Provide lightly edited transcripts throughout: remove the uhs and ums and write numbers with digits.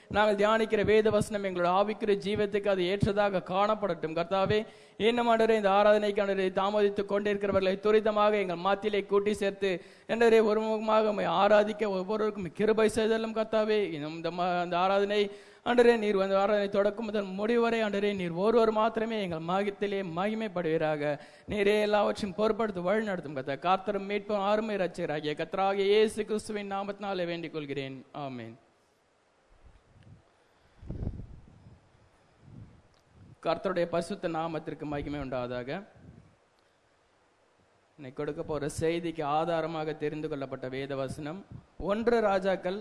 நாங்கள் தியானிக்கிற வேத வசனம் எங்களோட ஆவிக்குரிய ஜீவத்துக்கு அது ஏற்றதாக காணப்படட்டும். கர்த்தாவே, இன்னும் ஆண்டவரே இந்த ஆராதனைக்கு ஆண்டவரே தாமதித்துக் கொண்டிருக்கிறவர்களை துரிதமாக எங்கள் மாத்திலே கூட்டி சேர்த்து ஆண்டவரே ஒருமுகமாக ஆராதிக்க ஒவ்வொருவருக்கும் கிருபை செய்தலும் கர்த்தாவே. இந்த ஆராதனை ஆண்டவரே நீர் வந்து ஆராதனை தொடக்கம் முதல் முடிவரை ஆண்டவரே நீர் ஒருவர் மாத்திரமே எங்கள் மகித்திலே மகிமைப்படுவீராக. நீரே எல்லாவற்றையும் பொறுப்படுத்தி வழி நடத்தும் கர்த்தா. கர்த்தரும் மீட்பும் அருமை இரட்சகராகிய கர்த்தராகிய இயேசு கிறிஸ்துவின் நாமத்தினாலே வேண்டிக் கொள்கிறேன். ஆமென். கர்த்தருடைய பரிசுத்த நாமத்திற்கு மகிமை உண்டாவதாக. இன்னைக்கு கொடுக்க போற செய்திக்கு ஆதாரமாக தெரிந்து கொள்ளப்பட்ட வேத வசனம் 1 ராஜாக்கள்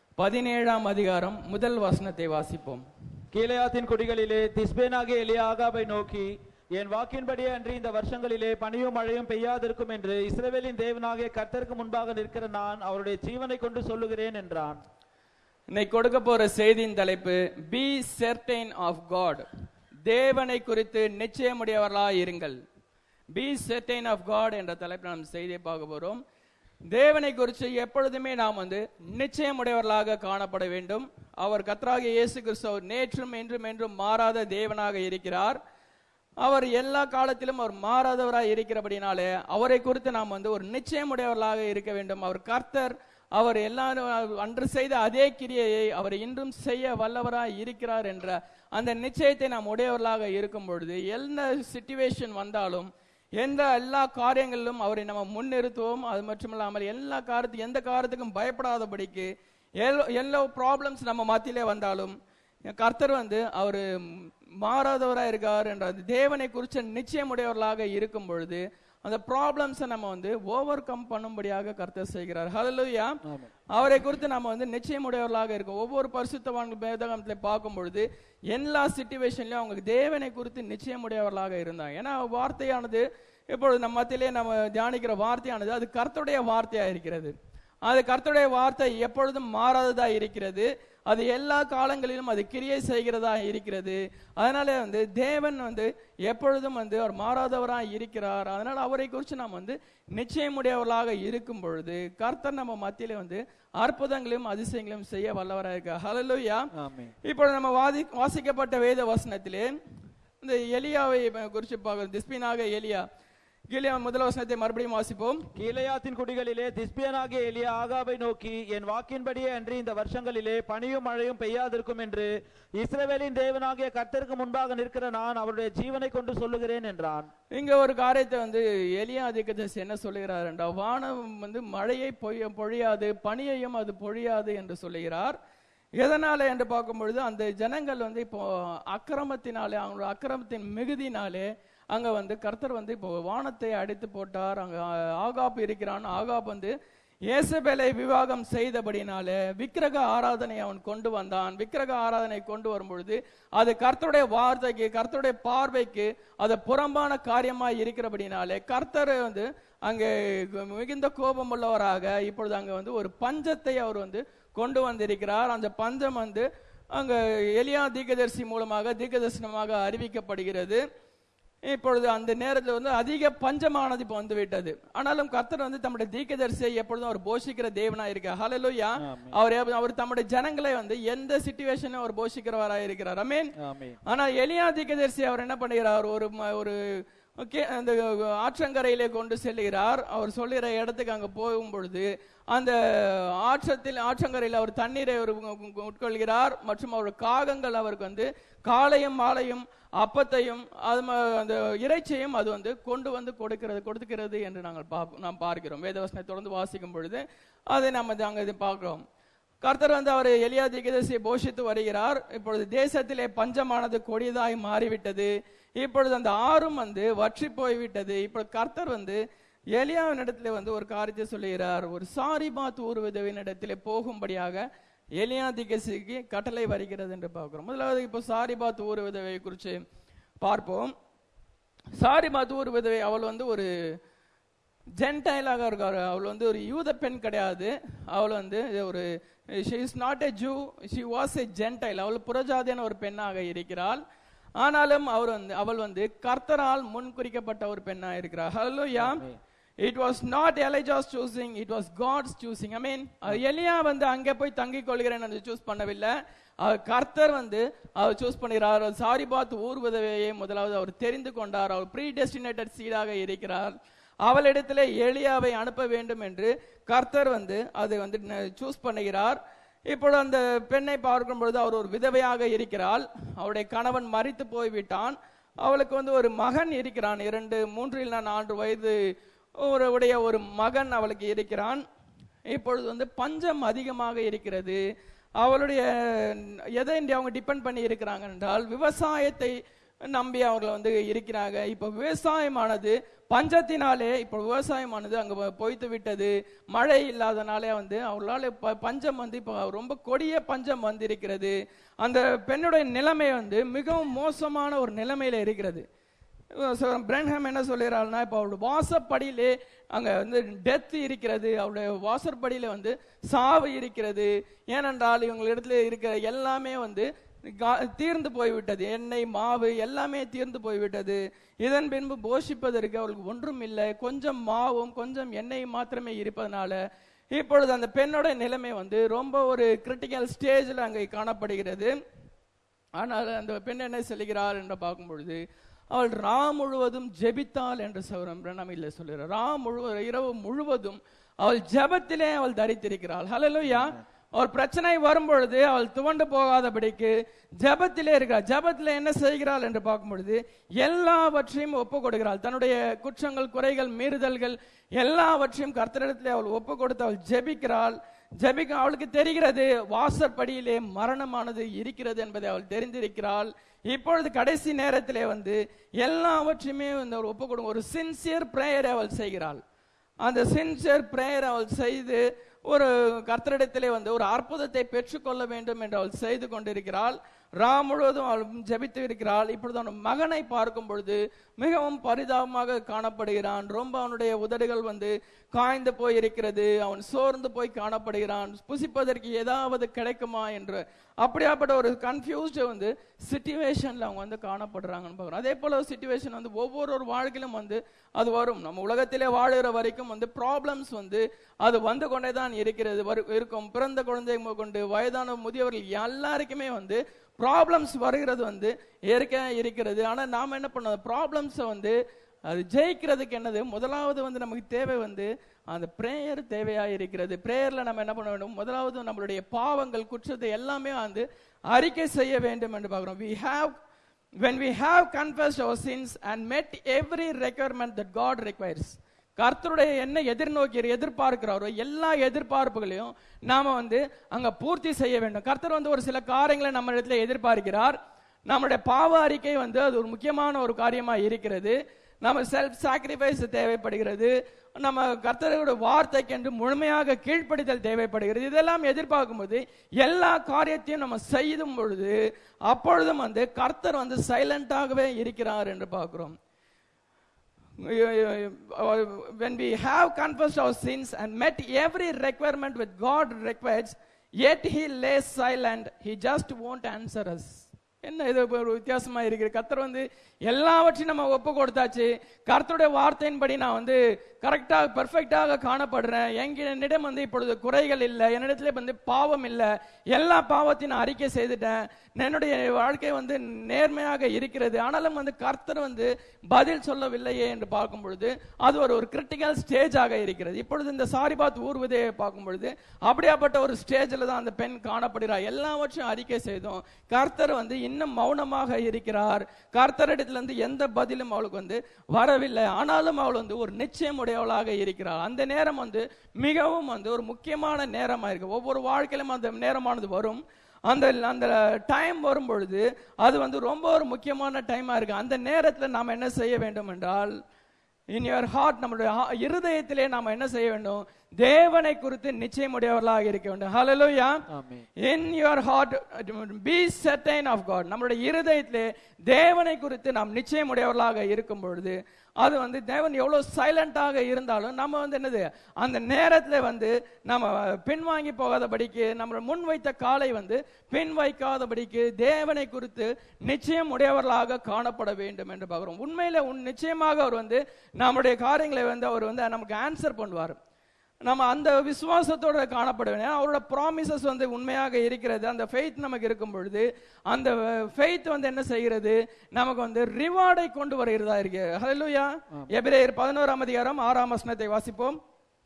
17ஆம் அதிகாரம் முதல் வசனத்தை வாசிப்போம். கீலேயாத்தின் குடிகளிலே திஸ்பேனாகிய எலியா ஆகாபை நோக்கி, என் வாக்கின்படியே அன்றி இந்த வருஷங்களிலே பனியும் மழையும் பெய்யாதிருக்கும் என்று இஸ்ரவேலின் தேவனாகிய கர்த்தருக்கு முன்பாக நிற்கிற நான் அவருடைய ஜீவனை கொண்டு சொல்லுகிறேன் என்றான். இன்னைக்கு கொடுக்க போற செய்தியின் தலைப்பு பி சர்டைன் ஆஃப் காட். தேவனை குறித்து நிச்சயமுடையவர்களாய் இருங்கள். பி சர்டைன் ஆஃப் காட் என்ற தலைப்பில் நாம் செய்தியை பார்க்க போறோம். தேவனை குறித்து எப்பொழுதுமே நாம் வந்து நிச்சயமுடையவர்களாக காணப்பட வேண்டும். அவர் கர்த்தராகிய இயேசு கிறிஸ்து நேற்றும் என்றும் என்றும் மாறாத தேவனாக இருக்கிறார். அவர் எல்லா காலத்திலும் அவர் மாறாதவராக இருக்கிறபடினாலே அவரை குறித்து நாம் வந்து ஒரு நிச்சயமுடையவர்களாக இருக்க வேண்டும். அவர் கர்த்தர், அவர் எல்லாரும் அன்று செய்த அதே கிரியையை அவர் இன்றும் செய்ய வல்லவராய் இருக்கிறார் என்ற அந்த நிச்சயத்தை நாம் உடையவர்களாக இருக்கும் பொழுது எந்த சிச்சுவேஷன் வந்தாலும் எல்லா காரியங்களிலும் அவரை நம்ம முன்னிறுத்துவோம். அது மட்டுமில்லாமல் எந்த காரியத்துக்கும் பயப்படாதபடிக்கு எல்லா ப்ராப்ளம்ஸ் நம்ம மத்தியிலே வந்தாலும் கர்த்தர் வந்து அவர் மாறாதவராக இருக்கார் என்ற தேவனை குறித்த நிச்சயமுடையவர்களாக இருக்கும் பொழுது அந்த ப்ராப்ளம்ஸை நம்ம வந்து ஓவர் கம் பண்ணும்படியாக கர்த்தர் செய்கிறார். ஹல்லேலூயா. அவரை குறித்து நம்ம வந்து நிச்சயமுடையவர்களாக இருக்கும். ஒவ்வொரு பரிசுத்தவான்கள் வேதாகமத்திலே பார்க்கும் பொழுது எல்லா சிச்சுவேஷன்லயும் அவங்க தேவனை குறித்து நிச்சயமுடையவர்களாக இருந்தாங்க. ஏன்னா வார்த்தையானது இப்பொழுது நம்ம மத்தியிலே நம்ம தியானிக்கிற வார்த்தையானது அது கர்த்தருடைய வார்த்தையா இருக்கிறது. அது கர்த்தருடைய வார்த்தை எப்பொழுதும் மாறாததா இருக்கிறது. அது எல்லா காலங்களிலும் அது கிரியை செய்கிறதா இருக்கிறது. அதனால வந்து தேவன் வந்து எப்பொழுதும் வந்து அவர் மாறாதவராக இருக்கிறார். அதனால அவரை குறித்து நாம் வந்து நிச்சயமுடையவர்களாக இருக்கும் பொழுது கர்த்தர் நம்ம மத்தியில வந்து அற்புதங்களையும் அதிசயங்களையும் செய்ய வல்லவராக இருக்கார். ஹல்லேலூயா. இப்பொழுது நம்ம வாசிக்கப்பட்ட வேத வசனத்திலே இந்த எலியாவை குறித்து பார்க்கிறோம். திஸ்பீனாக எலியா. முதல் வசனத்தை மறுபடியும் வாசிப்போம். கீலேயாத்தின் குடிகளிலே திஸ்பேனாகிய எலியா ஆகாபை நோக்கி, என் வாக்கின்படியே அன்றி இந்த வருஷங்களிலே பனியும் மழையும் பெய்யாதிருக்கும் என்று இஸ்ரவேலின் தேவனாகிய கர்த்தருக்கு முன்பாக நிற்கிற நான் அவருடைய ஜீவனை கொண்டு சொல்லுகிறேன் என்றான். இங்க ஒரு காரியத்தை வந்து எலியா தீர்க்கதரிசி என்ன சொல்லுகிறார் என்றால், வானம் வந்து மழையை பொழியாது, பனியையும் அது பொழியாது என்று சொல்லுகிறார். எதனால என்று பார்க்கும் பொழுது அந்த ஜனங்கள் வந்து இப்போ அக்கிரமத்தினாலே, அவங்களோட அக்கிரமத்தின் மிகுதினாலே அங்க வந்து கர்த்தர் வந்து இப்போ வானத்தை அடித்து போட்டார். அங்க ஆகாப் இருக்கிறான். ஆகாப் வந்து ஏசபேலை விவாகம் செய்தபடினாலே விக்கிரக ஆராதனை அவன் கொண்டு வந்தான். விக்கிரக ஆராதனை கொண்டு வரும் பொழுது அது கர்த்தருடைய வார்த்தைக்கு, கர்த்தருடைய பார்வைக்கு அது புறம்பான காரியமாய் இருக்கிறபடினாலே கர்த்தர் வந்து அங்கே மிகுந்த கோபம் உள்ளவராக இப்பொழுது அங்க வந்து ஒரு பஞ்சத்தை அவர் வந்து கொண்டு வந்திருக்கிறார். அந்த பஞ்சம் வந்து அங்க எலியா தீர்க்கதரிசி மூலமாக தீர்க்கதரிசனமாக அறிவிக்கப்படுகிறது. இப்பொழுது அந்த நேரத்தில் வந்து அதிக பஞ்சமானது இப்போ வந்து விட்டது. ஆனாலும் கர்த்தர் வந்து தம்முடைய தீர்க்கதரிசியை எப்பொழுதும் அவர் போஷிக்கிற தேவனா இருக்கார். ஹல்லேலூயா. அவர் தம்முடைய ஜனங்களை வந்து எந்த சிச்சுவேஷனும் அவர் போஷிக்கிறவராக இருக்கிறார். ஆமென். ஆனா எலியா தீர்க்கதரிசி அவர் என்ன பண்ணுகிறார், ஒரு அந்த ஆற்றங்கரையிலே கொண்டு செல்கிறார். அவர் சொல்லுகிற இடத்துக்கு அங்க போகும் பொழுது அந்த ஆற்றங்கரையில் அவர் தண்ணீரை உட்கொள்கிறார். மற்றும் அவர் காகங்கள் அவருக்கு வந்து காலையும் மாலையும் அப்பத்தையும் அந்த இறைச்சியையும் அது வந்து கொண்டு வந்து கொடுக்கிறது என்று நாம் பார்க்கிறோம். வேதவசனை தொடர்ந்து வாசிக்கும் பொழுது அதை நம்ம அங்க பார்க்கிறோம். கர்த்தர் வந்து அவர் எலியா தீர்க்கதரிசியை போஷித்து வருகிறார். இப்பொழுது தேசத்திலே பஞ்சமானது கொடியதாய் மாறிவிட்டது. இப்பொழுது அந்த ஆறும் வந்து வற்றி போய்விட்டது. இப்பொழுது கர்த்தர் வந்து எலியாவின் இடத்துல வந்து ஒரு காரியத்தை சொல்லுகிறார். ஒரு சாரிபாத் ஊர் விதவின் இடத்திலே போகும்படியாக எலியா தீர்க்கதரிசிக்கு கட்டளை வருகிறது என்று பார்க்கிறோம். முதலாவது இப்போ சாரிபாத் ஊர் விதவை குறித்து பார்ப்போம். சாரிபாத் ஊர் விதவை அவள் வந்து ஒரு ஜென்டைலாக இருக்காரு. அவள் வந்து ஒரு யூத பெண் கிடையாது. அவள் வந்து ஒரு she is not a Jew, she was a Gentile. அவள் புறஜாதியான ஒரு பெண்ணாக இருக்கிறாள். ஆனாலும் அவள் வந்து கர்த்தரால் முன்குறிக்கப்பட்ட ஒரு பெண்ணாக இருக்கிறார். ஹல்லேலூயா. It was not Elijah's choosing, it was God's choosing. I mean, எலியா வந்து அங்கே போய் தங்கிக் கொள்கிறேன் என்று சூஸ் பண்ணவில்லை, கர்த்தர் வந்து அவர் சூஸ் பண்ணுகிறார். சாரிபாத் ஊர் விதவையை முதலாவது அவர் தெரிந்து கொண்டார். அவர் ப்ரீடெஸ்டினேட்டட் சீடாக இருக்கிறார். அவளிடத்திலே எலியாவை அனுப்ப வேண்டும் என்று கர்த்தர் வந்து அதை வந்து சூஸ் பண்ணுகிறார். இப்பொழுது அந்த பெண்ணை பார்க்கும் பொழுது அவர் ஒரு விதவையாக இருக்கிறாள். அவருடைய கணவன் மரித்து போய்விட்டான். அவளுக்கு வந்து ஒரு மகன் இருக்கிறான், 2-3 இல்ல 4 வயது உடைய ஒரு மகன் அவளுக்கு இருக்கிறான். இப்பொழுது வந்து பஞ்சம் அதிகமாக இருக்கிறது. அவளுடைய எதை அவங்க டிபெண்ட் பண்ணி இருக்கிறாங்க என்றால் விவசாயத்தை நம்பி அவர்கள் வந்து இருக்கிறாங்க. இப்ப விவசாயமானது பஞ்சத்தினாலே இப்ப விவசாயமானது அங்க பொய்த்து விட்டது. மழை இல்லாதனாலே வந்து அவர்களால் பஞ்சம் வந்து இப்ப ரொம்ப கொடிய பஞ்சம் வந்து இருக்கிறது. அந்த பெண்ணுடைய நிலைமை வந்து மிகவும் மோசமான ஒரு நிலைமையில இருக்கிறது. பிரன்ஹாம் என்ன சொல்லுறாருன்னா, இப்ப அவருடைய வாசப்படியிலே அங்க வந்து டெத் இருக்கிறது, அவருடைய வாசற்படியில வந்து சாவு இருக்கிறது. ஏனென்றால் இவங்களிடத்துல இருக்கிற எல்லாமே வந்து தீர்ந்து போய்விட்டது. எண்ணெய் மாவு எல்லாமே தீர்ந்து போய்விட்டது. இதன் பின்பு போஷிப்பதற்கு அவளுக்கு ஒன்றும் இல்லை, கொஞ்சம் மாவும் கொஞ்சம் எண்ணெய் மாத்திரமே இருப்பதனால இப்பொழுது அந்த பெண்ணோட நிலைமை வந்து ரொம்ப ஒரு கிரிட்டிக்கல் ஸ்டேஜில் அங்கே காணப்படுகிறது. ஆனால் அந்த பெண் என்ன சொல்லுகிறார் என்று பார்க்கும் பொழுது, அவள் ரா முழுவதும் ஜெபித்தாள் என்று பிரனமில்லை சொல்லுகிறார். ரா முழுவதும் இரவு முழுவதும் அவள் ஜெபத்திலே அவள் தரித்திருக்கிறாள். ஹல்லேலூயா. ஒரு பிரச்சனை வரும் பொழுது அவள் துவண்டு போகாதபடிக்கு ஜெபத்திலே இருக்கிறாள். ஜெபத்திலே என்ன செய்கிறாள் என்று பார்க்கும் பொழுது எல்லாவற்றையும் ஒப்பு கொடுக்கிறாள். தன்னுடைய குற்றங்கள், குறைகள், மீறுதல்கள் எல்லாவற்றையும் கர்த்தரிடத்திலே அவள் ஒப்பு கொடுத்து அவள் ஜெபிக்கிறாள். அவளுக்கு தெரிகிறது வாசற்படியிலே மரணமானது இருக்கிறது என்பதை அவள் தெரிந்திருக்கிறாள். இப்பொழுது கடைசி நேரத்திலே வந்து எல்லாவற்றையுமே ஒப்பு கொடுக்கும் ஒரு சின்சியர் பிரேயரை அவள் செய்கிறாள். அந்த சின்சியர் பிரேயர் அவள் செய்து ஒரு கர்த்தரிடத்திலே வந்து ஒரு அற்புதத்தை பெற்றுக்கொள்ள வேண்டும் என்று அவள் செய்து கொண்டிருக்கிறாள். ரா முழுவதும் அவள் ஜெபித்து இருக்கிறாள். இப்பொழுது அவன் மகனை பார்க்கும் பொழுது மிகவும் பரிதாபமாக காணப்படுகிறான். ரொம்ப அவனுடைய உதடுகள் வந்து காய்ந்து போய் இருக்கிறது. அவன் சோர்ந்து போய் காணப்படுகிறான். புசிப்பதற்கு ஏதாவது கிடைக்குமா என்று அப்படியாப்பட்ட ஒரு கன்ஃபியூஸ்டு வந்து சிச்சுவேஷன்ல அவங்க வந்து காணப்படுறாங்கன்னு பார்க்குறோம். அதே போல ஒரு சிச்சுவேஷன் வந்து ஒவ்வொரு வாழ்க்கையிலும் வந்து அது வரும். நம்ம உலகத்திலே வாழுகிற வரைக்கும் வந்து ப்ராப்ளம்ஸ் வந்து அது வந்து கொண்டே தான் இருக்கிறது இருக்கும். பிறந்த குழந்தை கொண்டு வயதான முதியவர்கள் எல்லாருக்குமே வந்து ப்ராப்ளம்ஸ் வருகிறது வந்து இயற்கையாக இருக்கிறது. ஆனால் நாம் என்ன பண்ணோம், ப்ராப்ளம்ஸை வந்து அது ஜெயிக்கிறதுக்கு என்னது, முதலாவது வந்து நமக்கு தேவை வந்து அந்த பிரேயர் தேவையாக இருக்கிறது. பிரேயரில் நம்ம என்ன பண்ண வேண்டும், முதலாவது நம்மளுடைய பாவங்கள், குற்றத்தை எல்லாமே வந்து அறிக்கை செய்ய வேண்டும் என்று பார்க்குறோம். When we have confessed our sins and met every requirement that God requires, கர்த்தருடைய என்ன எதிர்பார்க்கிறாரோ எல்லா எதிர்பார்ப்புகளையும் நாம வந்து அங்க பூர்த்தி செய்ய வேண்டும். கர்த்தர் வந்து ஒரு சில காரியங்களை நம்ம இடத்துல எதிர்பார்க்கிறார். நம்முடைய பாவ அறிக்கை வந்து அது ஒரு முக்கியமான ஒரு காரியமா இருக்கிறது. நம்ம செல்ஃப் சாக்ரிஃபைஸ் தேவைப்படுகிறது. நம்ம கர்த்தரோட வார்த்தைக்கு என்று முழுமையாக கீழ்ப்படிதல் தேவைப்படுகிறது. இதெல்லாம் எதிர்பார்க்கும் போது எல்லா காரியத்தையும் நம்ம செய்யும் பொழுது அப்பொழுதும் வந்து கர்த்தர் வந்து சைலண்டாகவே இருக்கிறார் என்று பார்க்கிறோம். When we have confessed our sins and met every requirement with God requires, yet he lays silent, he just won't answer us. என்ன இது ஒரு வித்தியாசமா இருக்கு. கர்த்தர் வந்து எல்லாவற்றையும் நம்ம ஒப்பு கொடுத்தாச்சு. கர்த்தருடைய வார்த்தையின்படி நான் வந்து கரெக்டாக பெர்ஃபெக்டாக காணப்படுறேன். என்னிடம் வந்து இப்பொழுது குறைகள் இல்லை, என்னிடத்துல வந்து பாவம் இல்லை, எல்லா பாவத்தையும் நான் அறிக்கை செய்துட்டேன், என்னுடைய வாழ்க்கை வந்து நேர்மையாக இருக்கிறது. ஆனாலும் வந்து கர்த்தர் வந்து பதில் சொல்லவில்லையே என்று பார்க்கும் பொழுது அது ஒரு கிரிட்டிக்கல் ஸ்டேஜாக இருக்கிறது. இப்பொழுது இந்த சாரிபாத் ஊர் விதையை பார்க்கும் பொழுது அப்படியாப்பட்ட ஒரு ஸ்டேஜில் தான் அந்த பெண் காணப்படுகிறார். எல்லாவற்றையும் அறிக்கை செய்தோம், கர்த்தர் வந்து இன்னும் மௌனமாக இருக்கிறார். கர்த்தரிடத்துல இருந்து எந்த பதிலும் அவளுக்கு வந்து வரவில்லை. ஆனாலும் அவள் வந்து ஒரு நிச்சயம் உடையவளாக இருக்கிறார். அந்த நேரம் வந்து மிகவும் வந்து ஒரு முக்கியமான நேரமா இருக்கு. ஒவ்வொரு வாழ்க்கையிலும் அந்த நேரமானது வரும். அந்த டைம் வரும் பொழுது அது வந்து ரொம்ப ஒரு முக்கியமான டைமா இருக்கு. அந்த நேரத்தில் நாம் என்ன செய்ய வேண்டும் என்றால், இன் யுவர் ஹார்ட், நம்மளுடைய இருதயத்திலே நாம் என்ன செய்ய வேண்டும், தேவனை குறித்து நிச்சயமுடையவர்களாக இருக்க வேண்டும். Hallelujah. In your heart be certain of God. நம்மளுடைய இருதயத்திலே தேவனை குறித்து நாம் நிச்சயமுடையவர்களாக இருக்கும் பொழுது அது வந்து தேவன் எவ்வளவு சைலண்டாக இருந்தாலும் நம்ம வந்து என்னது அந்த நேரத்துல வந்து நம்ம பின்வாங்கி போகாதபடிக்கு, நம்ம முன் வைத்த காலை வந்து பின் வைக்காதபடிக்கு தேவனை குறித்து நிச்சயம் உடையவர்களாக காணப்பட வேண்டும் என்று பார்க்கிறோம். உண்மையில நிச்சயமாக அவர் வந்து நம்முடைய காரியங்களை வந்து அவர் வந்து நமக்கு ஆன்சர் பண்ணுவார். நம்ம அந்த விசுவாசத்தோட காணப்பட வேண்டும். அவரோட ப்ராமிசஸ் வந்து உண்மையாக இருக்கிறது. அந்த ஃபெய்த் நமக்கு இருக்கும் பொழுது அந்த ஃபெய்த் வந்து என்ன செய்கிறது, நமக்கு வந்து ரிவார்டை கொண்டு வருகிறதா இருக்கு. ஹல்லேலூயா. எபிரேயர் 11:6 வாசிப்போம்.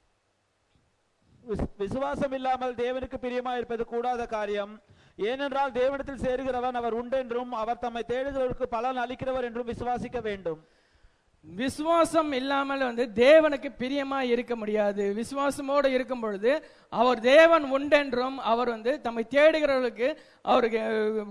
விசுவாசம் இல்லாமல் தேவனுக்கு பிரியமா இருப்பது கூடாத காரியம். ஏனென்றால் தேவனிடத்தில் சேருகிறவன் அவர் உண்டென்றும் அவர் தம்மை தேடுகிறவருக்கு பலன் அளிக்கிறவர் என்றும் விசுவாசிக்க வேண்டும். விசுவாசம் இல்லாமல் வந்து தேவனுக்கு பிரியமா இருக்க முடியாது. விசுவாசமோடு இருக்கும் பொழுது அவர் தேவன் உண்டென்றும் அவர் வந்து தம்மை தேடுகிறவர்களுக்கு அவருக்கு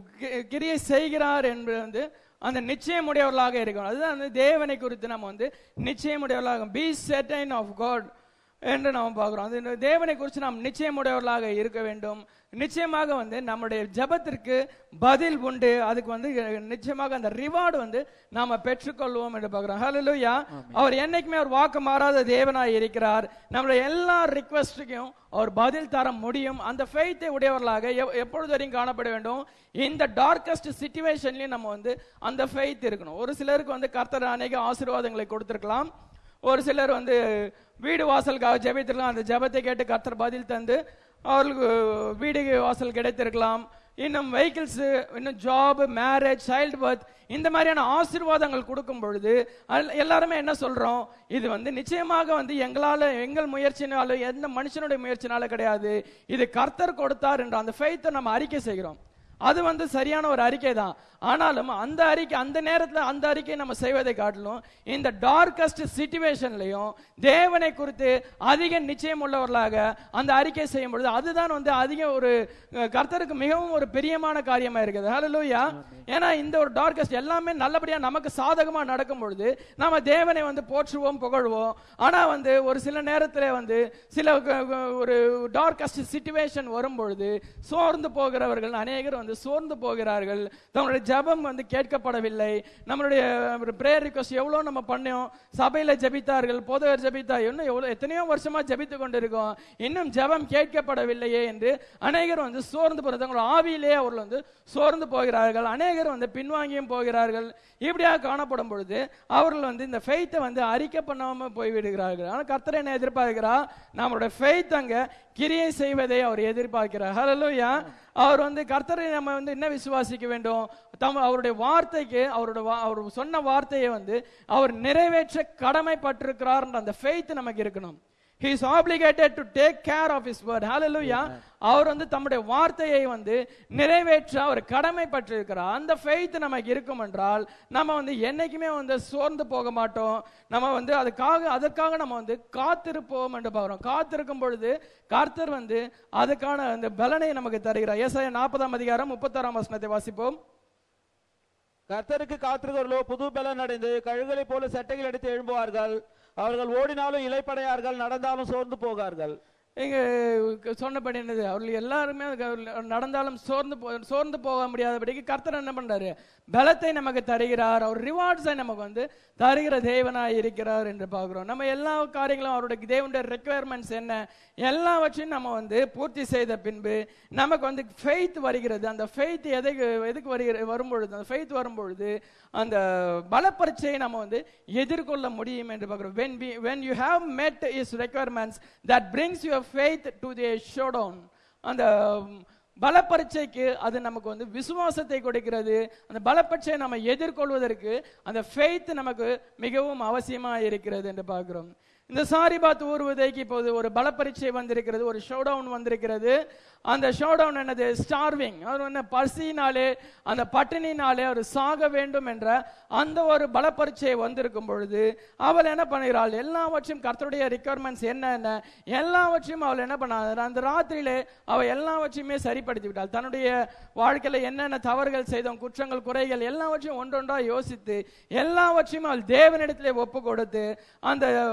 கிரியை செய்கிறார் என்று வந்து அந்த நிச்சயமுடையவர்களாக இருக்கணும். அதுதான் வந்து தேவனை குறித்து நம்ம வந்து நிச்சயமுடையவர்களாக பி செர்டைன் ஆஃப் காட் என்று நாம் பார்க்கிறோம். அது தேவனை குறித்து நாம் நிச்சயமுடையவர்களாக இருக்க வேண்டும். நிச்சயமாக வந்து நம்முடைய ஜெபத்திற்கு பதில் உண்டு. அதுக்கு வந்து நிச்சயமாக அந்த ரிவார்டு வந்து நாம பெற்றுக்கொள்வோம் என்று பார்க்கிறோம். ஹல்லேலூயா. அவர் என்னைக்குமே அவர் வாக்கு மாறாத தேவனாய் இருக்கிறார். நம்முடைய எல்லா ரிக்வெஸ்டுக்கும் அவர் பதில் தர முடியும். அந்த ஃபெய்த்தை உடையவர்களாக எப்பொழுது வரையும் காணப்பட வேண்டும். இந்த டார்க்கஸ்ட் சிச்சுவேஷன்லயும் நம்ம வந்து அந்த ஃபெய்த் இருக்கணும். ஒரு சிலருக்கு வந்து கர்த்தர் அநேக ஆசீர்வாதங்களை கொடுத்திருக்கலாம். ஒரு சிலர் வந்து வீடு வாசலுக்காக ஜெபித்திருக்கலாம். அந்த ஜெபத்தை கேட்டு கர்த்தர் பதில் தந்து அவர்களுக்கு வீடு வாசல் கிடைத்திருக்கலாம். இன்னும் வெஹிக்கிள்ஸ், இன்னும் ஜாப், மேரேஜ், சைல்டு பர்த், இந்த மாதிரியான ஆசீர்வாதங்கள் கொடுக்கும் பொழுது எல்லாருமே என்ன சொல்றோம், இது வந்து நிச்சயமாக வந்து எங்கள் முயற்சினால, எந்த மனுஷனுடைய முயற்சினால கிடையாது, இது கர்த்தர் கொடுத்தார் என்ற அந்த ஃபெய்த்தை நம்ம அறிக்கை செய்கிறோம். அது வந்து சரியான ஒரு அறிக்கை தான். ஆனாலும் அந்த அறிக்கை, அந்த நேரத்தில் அந்த அறிக்கையை நம்ம செய்வதை காட்டிலும் இந்த டார்க்கஸ்ட் சிச்சுவேஷன்லையும் தேவனை குறித்து அதிக நிச்சயம் உள்ளவர்களாக அந்த அறிக்கை செய்யும் பொழுது அதுதான் வந்து அதிக ஒரு கர்த்தருக்கு மிகவும் ஒரு பிரியமான காரியமா இருக்குது. ஹல்லேலூயா. ஏன்னா இந்த ஒரு டார்க்கஸ்ட் எல்லாமே நல்லபடியா நமக்கு சாதகமா நடக்கும் பொழுது நம்ம தேவனை வந்து போற்றுவோம், புகழ்வோம். ஆனா வந்து ஒரு சில நேரத்தில் வந்து சில ஒரு டார்க்கஸ்ட் சிச்சுவேஷன் வரும் பொழுது சோர்ந்து போகிறவர்கள் அநேகர் வந்து சோர்ந்து போகிறார்கள். தங்களுடைய ஜெபம் வந்து கேட்கப்படவில்லை. நம்மளுடைய பிரேயர் ரிக்வெஸ்ட் எவ்வளோ நம்ம பண்ணோம், சபையில ஜெபித்தார்கள், போதகர் ஜெபித்தார், இன்னும் எவ்வளோ எத்தனையோ வருஷமா ஜெபித்து கொண்டிருக்கோம், இன்னும் ஜெபம் கேட்கப்படவில்லையே என்று அநேகர் வந்து சோர்ந்து போகிறார்கள். தங்களுடைய ஆவியிலே அவர்கள் வந்து சோர்ந்து போகிறார்கள். அநேகர் வந்து பின்வாங்கியும் போகிறார்கள். இப்படியாக காணப்படும் பொழுது அவர்கள் வந்து இந்த ஃபெய்த்தை வந்து அறிக்கை பண்ணாம போய்விடுகிறார்கள். ஆனால் கர்த்தர் என்ன எதிர்பார்க்கிறார், நம்மளுடைய ஃபெய்த் அங்க கிரியை செய்வதை அவர் எதிர்பார்க்கிறார். ஹல்லேலூயா. அவர் வந்து கர்த்தரை நம்ம வந்து என்ன விசுவாசிக்க வேண்டும், அவருடைய வார்த்தைக்கு அவர் சொன்ன வார்த்தையை வந்து அவர் நிறைவேற்ற கடமைப்பட்டிருக்கிறார் என்ற அந்த ஃபெய்த் நமக்கு இருக்கணும். He is obligated to take care of his word. Hallelujah. அவர் வந்து தம்முடைய வார்த்தையை வந்து நிறைவேற்ற அவர் கடமைப்பட்டிருக்கிறார். அந்த ஃபெய்த் நமக்கு இருக்கும் என்றால் நம்ம வந்து என்னைக்குமே வந்து சோர்ந்து போக மாட்டோம். நம்ம வந்து அதற்காக நம்ம வந்து காத்திருப்போம் என்று பார்க்கிறோம். காத்திருக்கும் பொழுது கர்த்தர் வந்து அதுக்கான அந்த பலனை நமக்கு தருகிறார். ஏசாயா 40:36 வாசிப்போம். கர்த்தருக்கு காத்திருக்கிறவர்களோ புது பலன் அடைந்து கழுகளை போல சட்டைகள் அடித்து எழும்புவார்கள். அவர்கள் ஓடினாலும் இளைப்படையார்கள், நடந்தாலும் சோர்ந்து போகார்கள். இங்க சொன்னபடி என்னது, அவர்கள் எல்லாருமே நடந்தாலும் சோர்ந்து போக முடியாதபடிக்கு கர்த்தர் என்ன பண்றாரு, பலத்தை நமக்கு தருகிறார். அவர் ரிவார்ட்ஸை நமக்கு வந்து தருகிற தேவனாய் இருக்கிறார் என்று பார்க்கிறோம். நம்ம எல்லா காரியங்களும் அவருடைய தேவனுடைய ரெக்குயர்மெண்ட்ஸ் என்ன எல்லாவற்றையும் நம்ம வந்து பூர்த்தி செய்த பின்பு நமக்கு வந்து ஃபெய்த் வருகிறது. அந்த ஃபெய்த் எதுக்கு வரும்பொழுது, அந்த ஃபெய்த் வரும்பொழுது அந்த பலப்பரீட்சையை நம்ம வந்து எதிர்கொள்ள முடியும் என்று பார்க்கிறோம். when you have met his requirements, that brings your faith to the showdown. அந்த பலப்பரீட்சைக்கு அது நமக்கு வந்து விசுவாசத்தை கொடுக்கிறது. அந்த பலப்பரீட்சையை நம்ம எதிர்கொள்வதற்கு அந்த ஃபெய்த் நமக்கு மிகவும் அவசியமா இருக்கிறது என்று பார்க்கிறோம். இந்த சாரிபாத் ஊர்வதைக்கு இப்போது ஒரு பலப்பரீட்சை வந்திருக்கிறது, ஒரு ஷோடவுன் வந்திருக்கிறது. அந்த ஷோடவுன் என்னது, ஸ்டார்விங். அவர் என்ன, பசினாலே அந்த பட்டினினாலே அவர் சாக வேண்டும் என்ற அந்த ஒரு பலப்பரீட்சை வந்திருக்கும் பொழுது அவள் என்ன பண்ணுகிறாள், எல்லாவற்றையும் கர்த்தருடைய ரிக்வயர்மெண்ட்ஸ் என்ன எல்லாவற்றையும் அவள் என்ன பண்ணாள், அந்த ராத்திரியிலே அவள் எல்லாவற்றையுமே சரிப்படுத்தி விட்டாள். தன்னுடைய வாழ்க்கையில என்னென்ன தவறுகள் செய்தோம், குற்றங்கள், குறைகள் எல்லாவற்றையும் ஒன்றொன்றா யோசித்து எல்லாவற்றையும் அவள் தேவனிடத்திலே ஒப்பு கொடுத்து அந்த ஒரு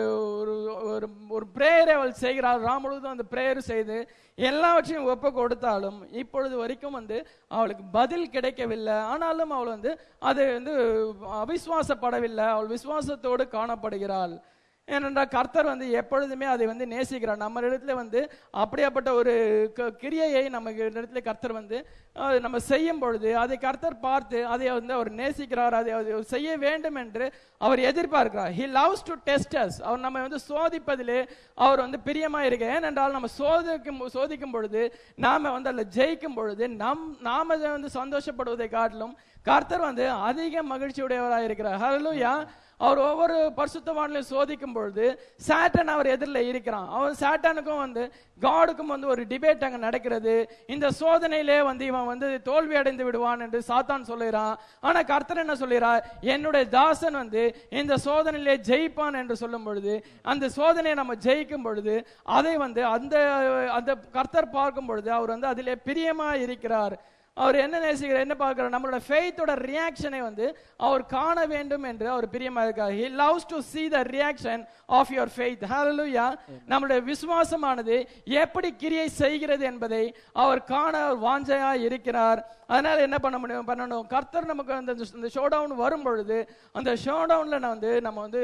ஒரு ஒரு பிரேயரை அவள் செய்கிறாள். ராம் முழுவதும் அந்த பிரேயர் செய்து எல்லாவற்றையும் ஒப்பு கொடுத்தாலும் இப்பொழுது வரைக்கும் வந்து அவளுக்கு பதில் கிடைக்கவில்லை. ஆனாலும் அவள் வந்து அது வந்து அவிசுவாசப்படவில்லை. அவள் விசுவாசத்தோடு காணப்படுகிறாள். ஏனென்றால் கர்த்தர் வந்து எப்பொழுதுமே அதை வந்து நேசிக்கிறார். நம்ம இடத்துல வந்து அப்படியாப்பட்ட ஒரு கிரியையை நம்ம இடத்துல கர்த்தர் வந்து நம்ம செய்யும் பொழுது அதை கர்த்தர் பார்த்து அதை வந்து அவர் நேசிக்கிறார். அதை செய்ய வேண்டும் என்று அவர் எதிர்பார்க்கிறார். He loves to test us. அவர் நம்ம வந்து சோதிப்பதிலே அவர் வந்து பிரியமா இருக்க. ஏனென்றால் நம்ம சோதிக்கும் பொழுது நாம வந்து அதில் ஜெயிக்கும் பொழுது நாம வந்து சந்தோஷப்படுவதை காட்டிலும் கர்த்தர் வந்து அதிக மகிழ்ச்சியுடையவராக இருக்கிறார். ஹல்லேலூயா. அவர் ஒவ்வொரு பரிசுத்தவான்களையும் சோதிக்கும் பொழுது சாட்டன் அவர் எதிரில் இருக்கிறான். அவர் சாட்டானுக்கும் வந்து காடுக்கும் வந்து ஒரு டிபேட் அங்க நடக்கிறது. இந்த சோதனையிலே வந்து இவன் வந்து தோல்வி அடைந்து விடுவான் என்று சாத்தான் சொல்லுகிறான். ஆனா கர்த்தர் என்ன சொல்லுகிறார்? என்னுடைய தாசன் வந்து இந்த சோதனையிலே ஜெயிப்பான் என்று சொல்லும் பொழுது அந்த சோதனையை நம்ம ஜெயிக்கும் பொழுது அதை வந்து அந்த கர்த்தர் பார்க்கும் பொழுது அவர் வந்து அதிலே பிரியமா இருக்கிறார். அவர் என்ன நேசிக்கிறார், என்ன பார்க்கிறார்? நம்மளோட ஃபெய்த்தோட ரியாக்ஷனை வந்து அவர் காண வேண்டும் என்று அவர் பிரியமா இருக்கார். He loves to see the reaction of your faith. Hallelujah. நம்மளுடைய விசுவாசமானது எப்படி கிரியை செய்கிறது என்பதை அவர் காண வாஞ்சையா இருக்கிறார். அதனால என்ன பண்ணணும்? கர்த்தர் நமக்கு அந்த ஷோ டவுன் வரும் பொழுது அந்த ஷோ டவுன்ல நம்ம வந்து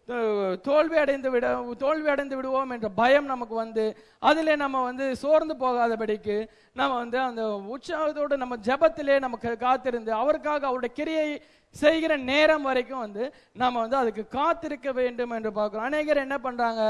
தோல்வி அடைந்து விடுவோம் என்ற பயம் நமக்கு வந்து அதிலே நம்ம வந்து சோர்ந்து போகாதபடிக்கு நம்ம வந்து அந்த உற்சாகத்தோடு நம்ம ஜெபத்திலே நமக்கு காத்திருந்து அவருக்காக அவருடைய கிரியை செய்கிற நேரம் வரைக்கும் வந்து நம்ம வந்து அதுக்கு காத்திருக்க வேண்டும் என்று பார்க்கிறோம். அநேகர் என்ன பண்றாங்க?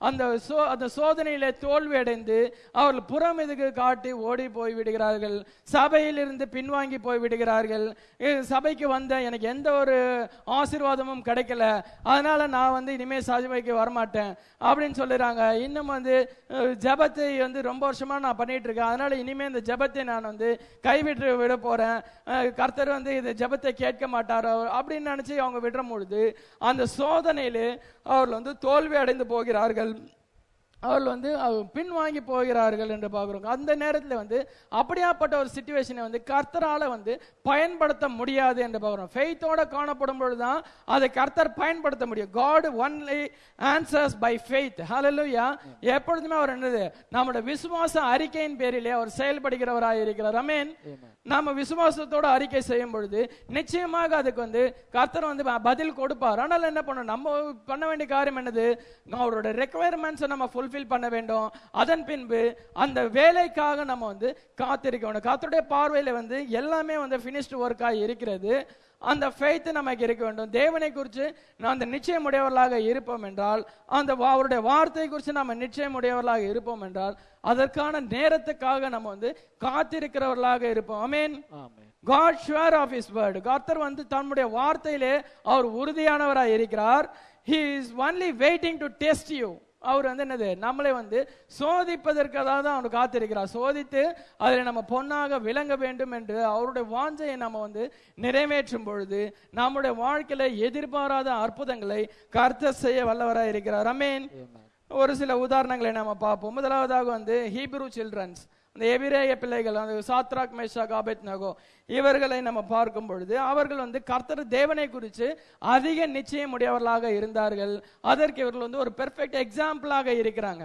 அந்த சோதனையிலே தோல்வி அடைந்து அவர்கள் புறம் எதுக்கு காட்டி ஓடி போய் விடுகிறார்கள். சபையில் இருந்து பின்வாங்கி போய் விடுகிறார்கள். சபைக்கு வந்த எனக்கு எந்த ஒரு ஆசீர்வாதமும் கிடைக்கல, அதனால நான் வந்து இனிமே சபைக்கு வரமாட்டேன் அப்படின்னு சொல்லுறாங்க. இன்னும் வந்து ஜெபத்தை வந்து ரொம்ப வருஷமா நான் பண்ணிட்டு இருக்கேன், அதனால இனிமே இந்த ஜெபத்தை நான் வந்து கைவிட்டு விட போறேன், கர்த்தர் வந்து இந்த ஜெபத்தை கேட்க மாட்டார் அப்படின்னு நினைச்சு அவங்க விடுற பொழுது அந்த சோதனையிலே அவர்கள் வந்து தோல்வி அடைந்து போகிறார்கள். அவர்கள் வந்து பின்வாங்கி போகிறார்கள் என்று பார்க்கிறோம். அந்த நேரத்தில் வந்து அப்படியாப்பட்ட ஒரு சிச்சுவேஷனை வந்து கர்த்தரால வந்து பயன்படுத்த முடியாது என்று பார்க்கிறோம். ஃபெய்த்தோட காணப்படும் பொழுதுதான் அதை கர்த்தர் பயன்படுத்த முடியும். God only answers by faith. Hallelujah. எப்பொழுதுமே அவர் என்னது? நம்முடைய விசுவாச அறிக்கையின் பேரிலே அவர் செயல்படுகிறவராக இருக்கிறார். ஆமென். நாம விசுவாசத்தோட அறிக்கை செய்யும் பொழுது நிச்சயமாக அதுக்கு வந்து கர்த்தர் வந்து பதில் கொடுப்பார். ஆனால் என்ன பண்ணணும்? நம்ம பண்ண வேண்டிய காரியம் என்னது? அவரோட ரெக்குவயர்மெண்ட்ஸை நம்ம ஃபுல்ஃபில் பண்ண வேண்டும். அதன் பின்பு அந்த வேலைக்காக நம்ம வந்து காத்திருக்க வேண்டும். கர்த்தருடைய பார்வையில வந்து எல்லாமே வந்து ஃபினிஷ்டு ஒர்க்காக இருக்கிறது. அந்த ஃபெய்த் நமக்கு இருக்க வேண்டும். தேவனை குறித்து நாம் அந்த நிச்சயம் உடையவர்களாக இருப்போம் என்றால், அந்த அவருடைய வார்த்தை குறித்து நம்ம நிச்சயம் உடையவர்களாக இருப்போம் என்றால் அதற்கான நேரத்துக்காக நம்ம வந்து காத்திருக்கிறவர்களாக இருப்போம். ஆமென். God sure of his word. கர்த்தர் வந்து தன்னுடைய வார்த்தையிலே அவர் உறுதியானவராக இருக்கிறார். He is only waiting to test you. அவர் வந்து என்னது? நம்மளை வந்து சோதிப்பதற்காக தான் அவர் காத்திருக்கிறார். சோதித்து அதில் நம்ம பொன்னாக விளங்க வேண்டும் என்று அவருடைய வாஞ்சையை நம்ம வந்து நிறைவேற்றும் பொழுது நம்முடைய வாழ்க்கையில எதிர்பாராத அற்புதங்களை கர்த்தர் செய்ய வல்லவராக இருக்கிறார். ஆமென். ஒரு சில உதாரணங்களை நம்ம பார்ப்போம். முதலாவதாக வந்து ஹீப்ரூ சில்ட்ரன்ஸ், அந்த எபிரேய பிள்ளைகள், அந்த சாத்ராக் மேஷாக் ஆபேத்நேகோ, இவர்களை நம்ம பார்க்கும் பொழுது அவர்கள் வந்து கர்த்தர் தேவனை குறித்து அதிக நிச்சயம் உடையவர்களாக இருந்தார்கள். அதற்கு இவர்கள் வந்து ஒரு பெர்ஃபெக்ட் எக்ஸாம்பிளாக இருக்கிறாங்க.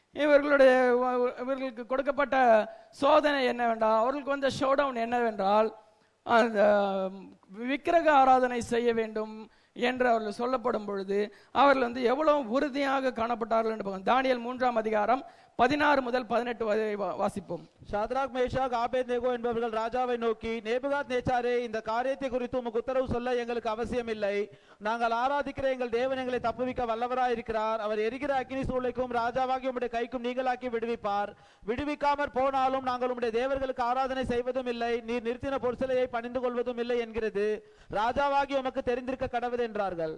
இவர்களுக்கு கொடுக்கப்பட்ட சோதனை என்னவென்றால், அவர்களுக்கு வந்த ஷோடவுன் என்னவென்றால் அந்த விக்கிரக ஆராதனை செய்ய வேண்டும் என்று அவர்கள் சொல்லப்படும் பொழுது அவர்கள் வந்து எவ்வளவு உறுதியாக காணப்பட்டார்கள் என்று பார்க்கணும். தானியேல் 3ஆம் அதிகாரம் 16 முதல் 18 வரை வாசிப்போம். ஷாத்ராக் மேஷாக் ஆபேத்நேகோ என்பவர்கள் ராஜாவை நோக்கி, நேபுகாத்நேச்சாரே, இந்த காரியத்தை குறித்து உமக்கு உத்தரவு சொல்ல எங்களுக்கு அவசியம் இல்லை. நாங்கள் ஆராதிக்கிற எங்கள் தேவன் எங்களை தப்புவிக்க வல்லவராய் இருக்கிறார். அவர் எரிகிற அக்கினி சூளைக்கும் ராஜாவாகி உம்முடைய கைக்கும் நீங்களாக்கி விடுவிப்பார். விடுவிக்காமற் போனாலும் நாங்கள் உம்முடைய தேவர்களுக்கு ஆராதனை செய்வதும் இல்லை, நீர் நிறுத்தின பொற்சிலையை பணிந்து கொள்வதும் இல்லை என்கிறது ராஜாவாகி உமக்கு தெரிந்திருக்க கடவுது என்றார்கள்.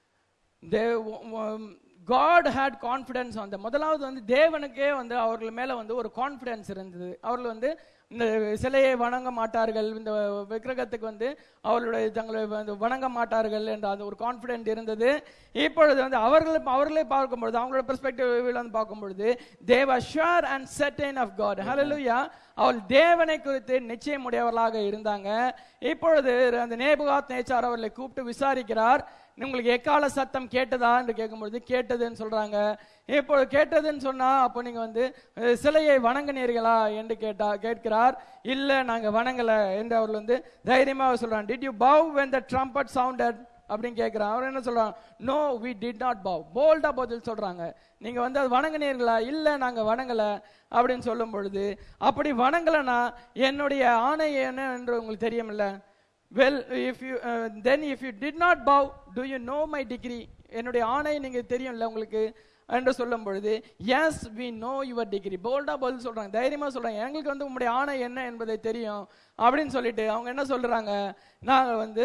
God had confidence on them. முதலாவது வந்து தேவனுக்கே வந்து அவர்கள் மேல வந்து ஒரு கான்ஃபிடன்ஸ் இருந்தது. அவர்கள் வந்து இந்த சிலையை வணங்க மாட்டார்கள், இந்த விக்கிரகத்துக்கு வந்து அவர்களுடைய தங்களை வந்து வணங்க மாட்டார்கள் என்ற அந்த ஒரு கான்ஃபிடென்ட் இருந்தது. இப்பொழுது வந்து அவர்களே பார்க்கும்பொழுது, அவங்களோட பெர்ஸ்பெக்டிவ் வந்து பார்க்கும்பொழுது, they were sure and certain of God. Hallelujah. அவள் தேவனை குறித்து நிச்சயம் உடையவர்களாக இருந்தாங்க. இப்பொழுது அந்த நேபுகாத் நேச்சார் அவர்களை கூப்பிட்டு விசாரிக்கிறார். உங்களுக்கு எக்கால சத்தம் கேட்டதா என்று கேட்கும்பொழுது கேட்டதுன்னு சொல்றாங்க. இப்பொழுது கேட்டதுன்னு சொன்னா அப்போ நீங்க வந்து சிலையை வணங்கினீர்களா என்று கேட்கிறார். இல்ல நாங்க வணங்கல என்று அவர்கள் வந்து தைரியமாக சொல்றாங்க. Did you bow when the trumpet sounded அப்படின்னு கேட்கிறான். அவர் என்ன சொல்றாங்க? No, we did not bow. போல்டா பதில் சொல்றாங்க. நீங்க வந்து அது வணங்கினீர்களா? இல்ல நாங்க வணங்கல அப்படின்னு சொல்லும் பொழுது, அப்படி வணங்கலனா என்னுடைய ஆணை என்ன என்று உங்களுக்கு தெரியுமில்ல? Well, then if you did not bow, do you know my decree? என்னுடைய ஆணை நீங்க தெரியும்ல உங்களுக்கு என்று சொல்லும் பொழுது, yes we know your decree. போல்டா பதில் சொல்றாங்க, தைரியமா சொல்றாங்க. எங்களுக்கு வந்து உங்களுடைய ஆணை என்ன என்பதை தெரியும் அப்படின்னு சொல்லிட்டு அவங்க என்ன சொல்றாங்க? நாங்க வந்து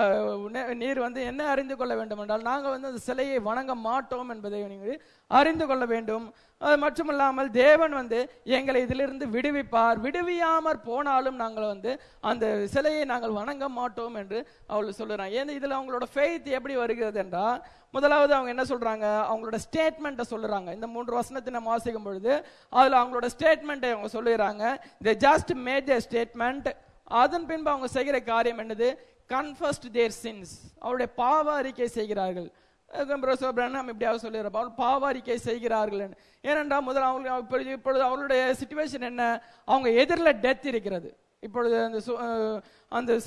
நீர் வந்து என்ன அறிந்து கொள்ள வேண்டும் என்றால் நாங்கள் வந்து அந்த சிலையை வணங்க மாட்டோம் என்பதை நீங்கள் அறிந்து கொள்ள வேண்டும். அது மட்டுமல்லாமல் தேவன் வந்து எங்களை இதிலிருந்து விடுவிப்பார், விடுவியாமற் போனாலும் நாங்கள் வந்து அந்த சிலையை நாங்கள் வணங்க மாட்டோம் என்று அவள் சொல்லுறாங்க. ஏன்னா இதுல அவங்களோட ஃபெய்த் எப்படி வருகிறது என்றால், முதலாவது அவங்க என்ன சொல்றாங்க? அவங்களோட ஸ்டேட்மெண்ட்டை சொல்லுறாங்க. இந்த 3 வசனத்தை நம்ம வாசிக்கும் பொழுது அதுல அவங்களோட ஸ்டேட்மெண்ட்டை அவங்க சொல்லுறாங்க. they just made their statement. அதன் பின்பு அவங்க செய்கிற காரியம் என்னது? confessed their sins. அவருடைய பாவ அறிக்கை செய்கிறார்கள். இப்படியாக சொல்லிடுறப்ப பாவ அறிக்கை செய்கிறார்கள். ஏனென்றால் முதல்ல அவங்களுக்கு இப்பொழுது அவர்களுடைய சிச்சுவேஷன் என்ன? அவங்க எதிரில் டெத் இருக்கிறது. இப்பொழுது அந்த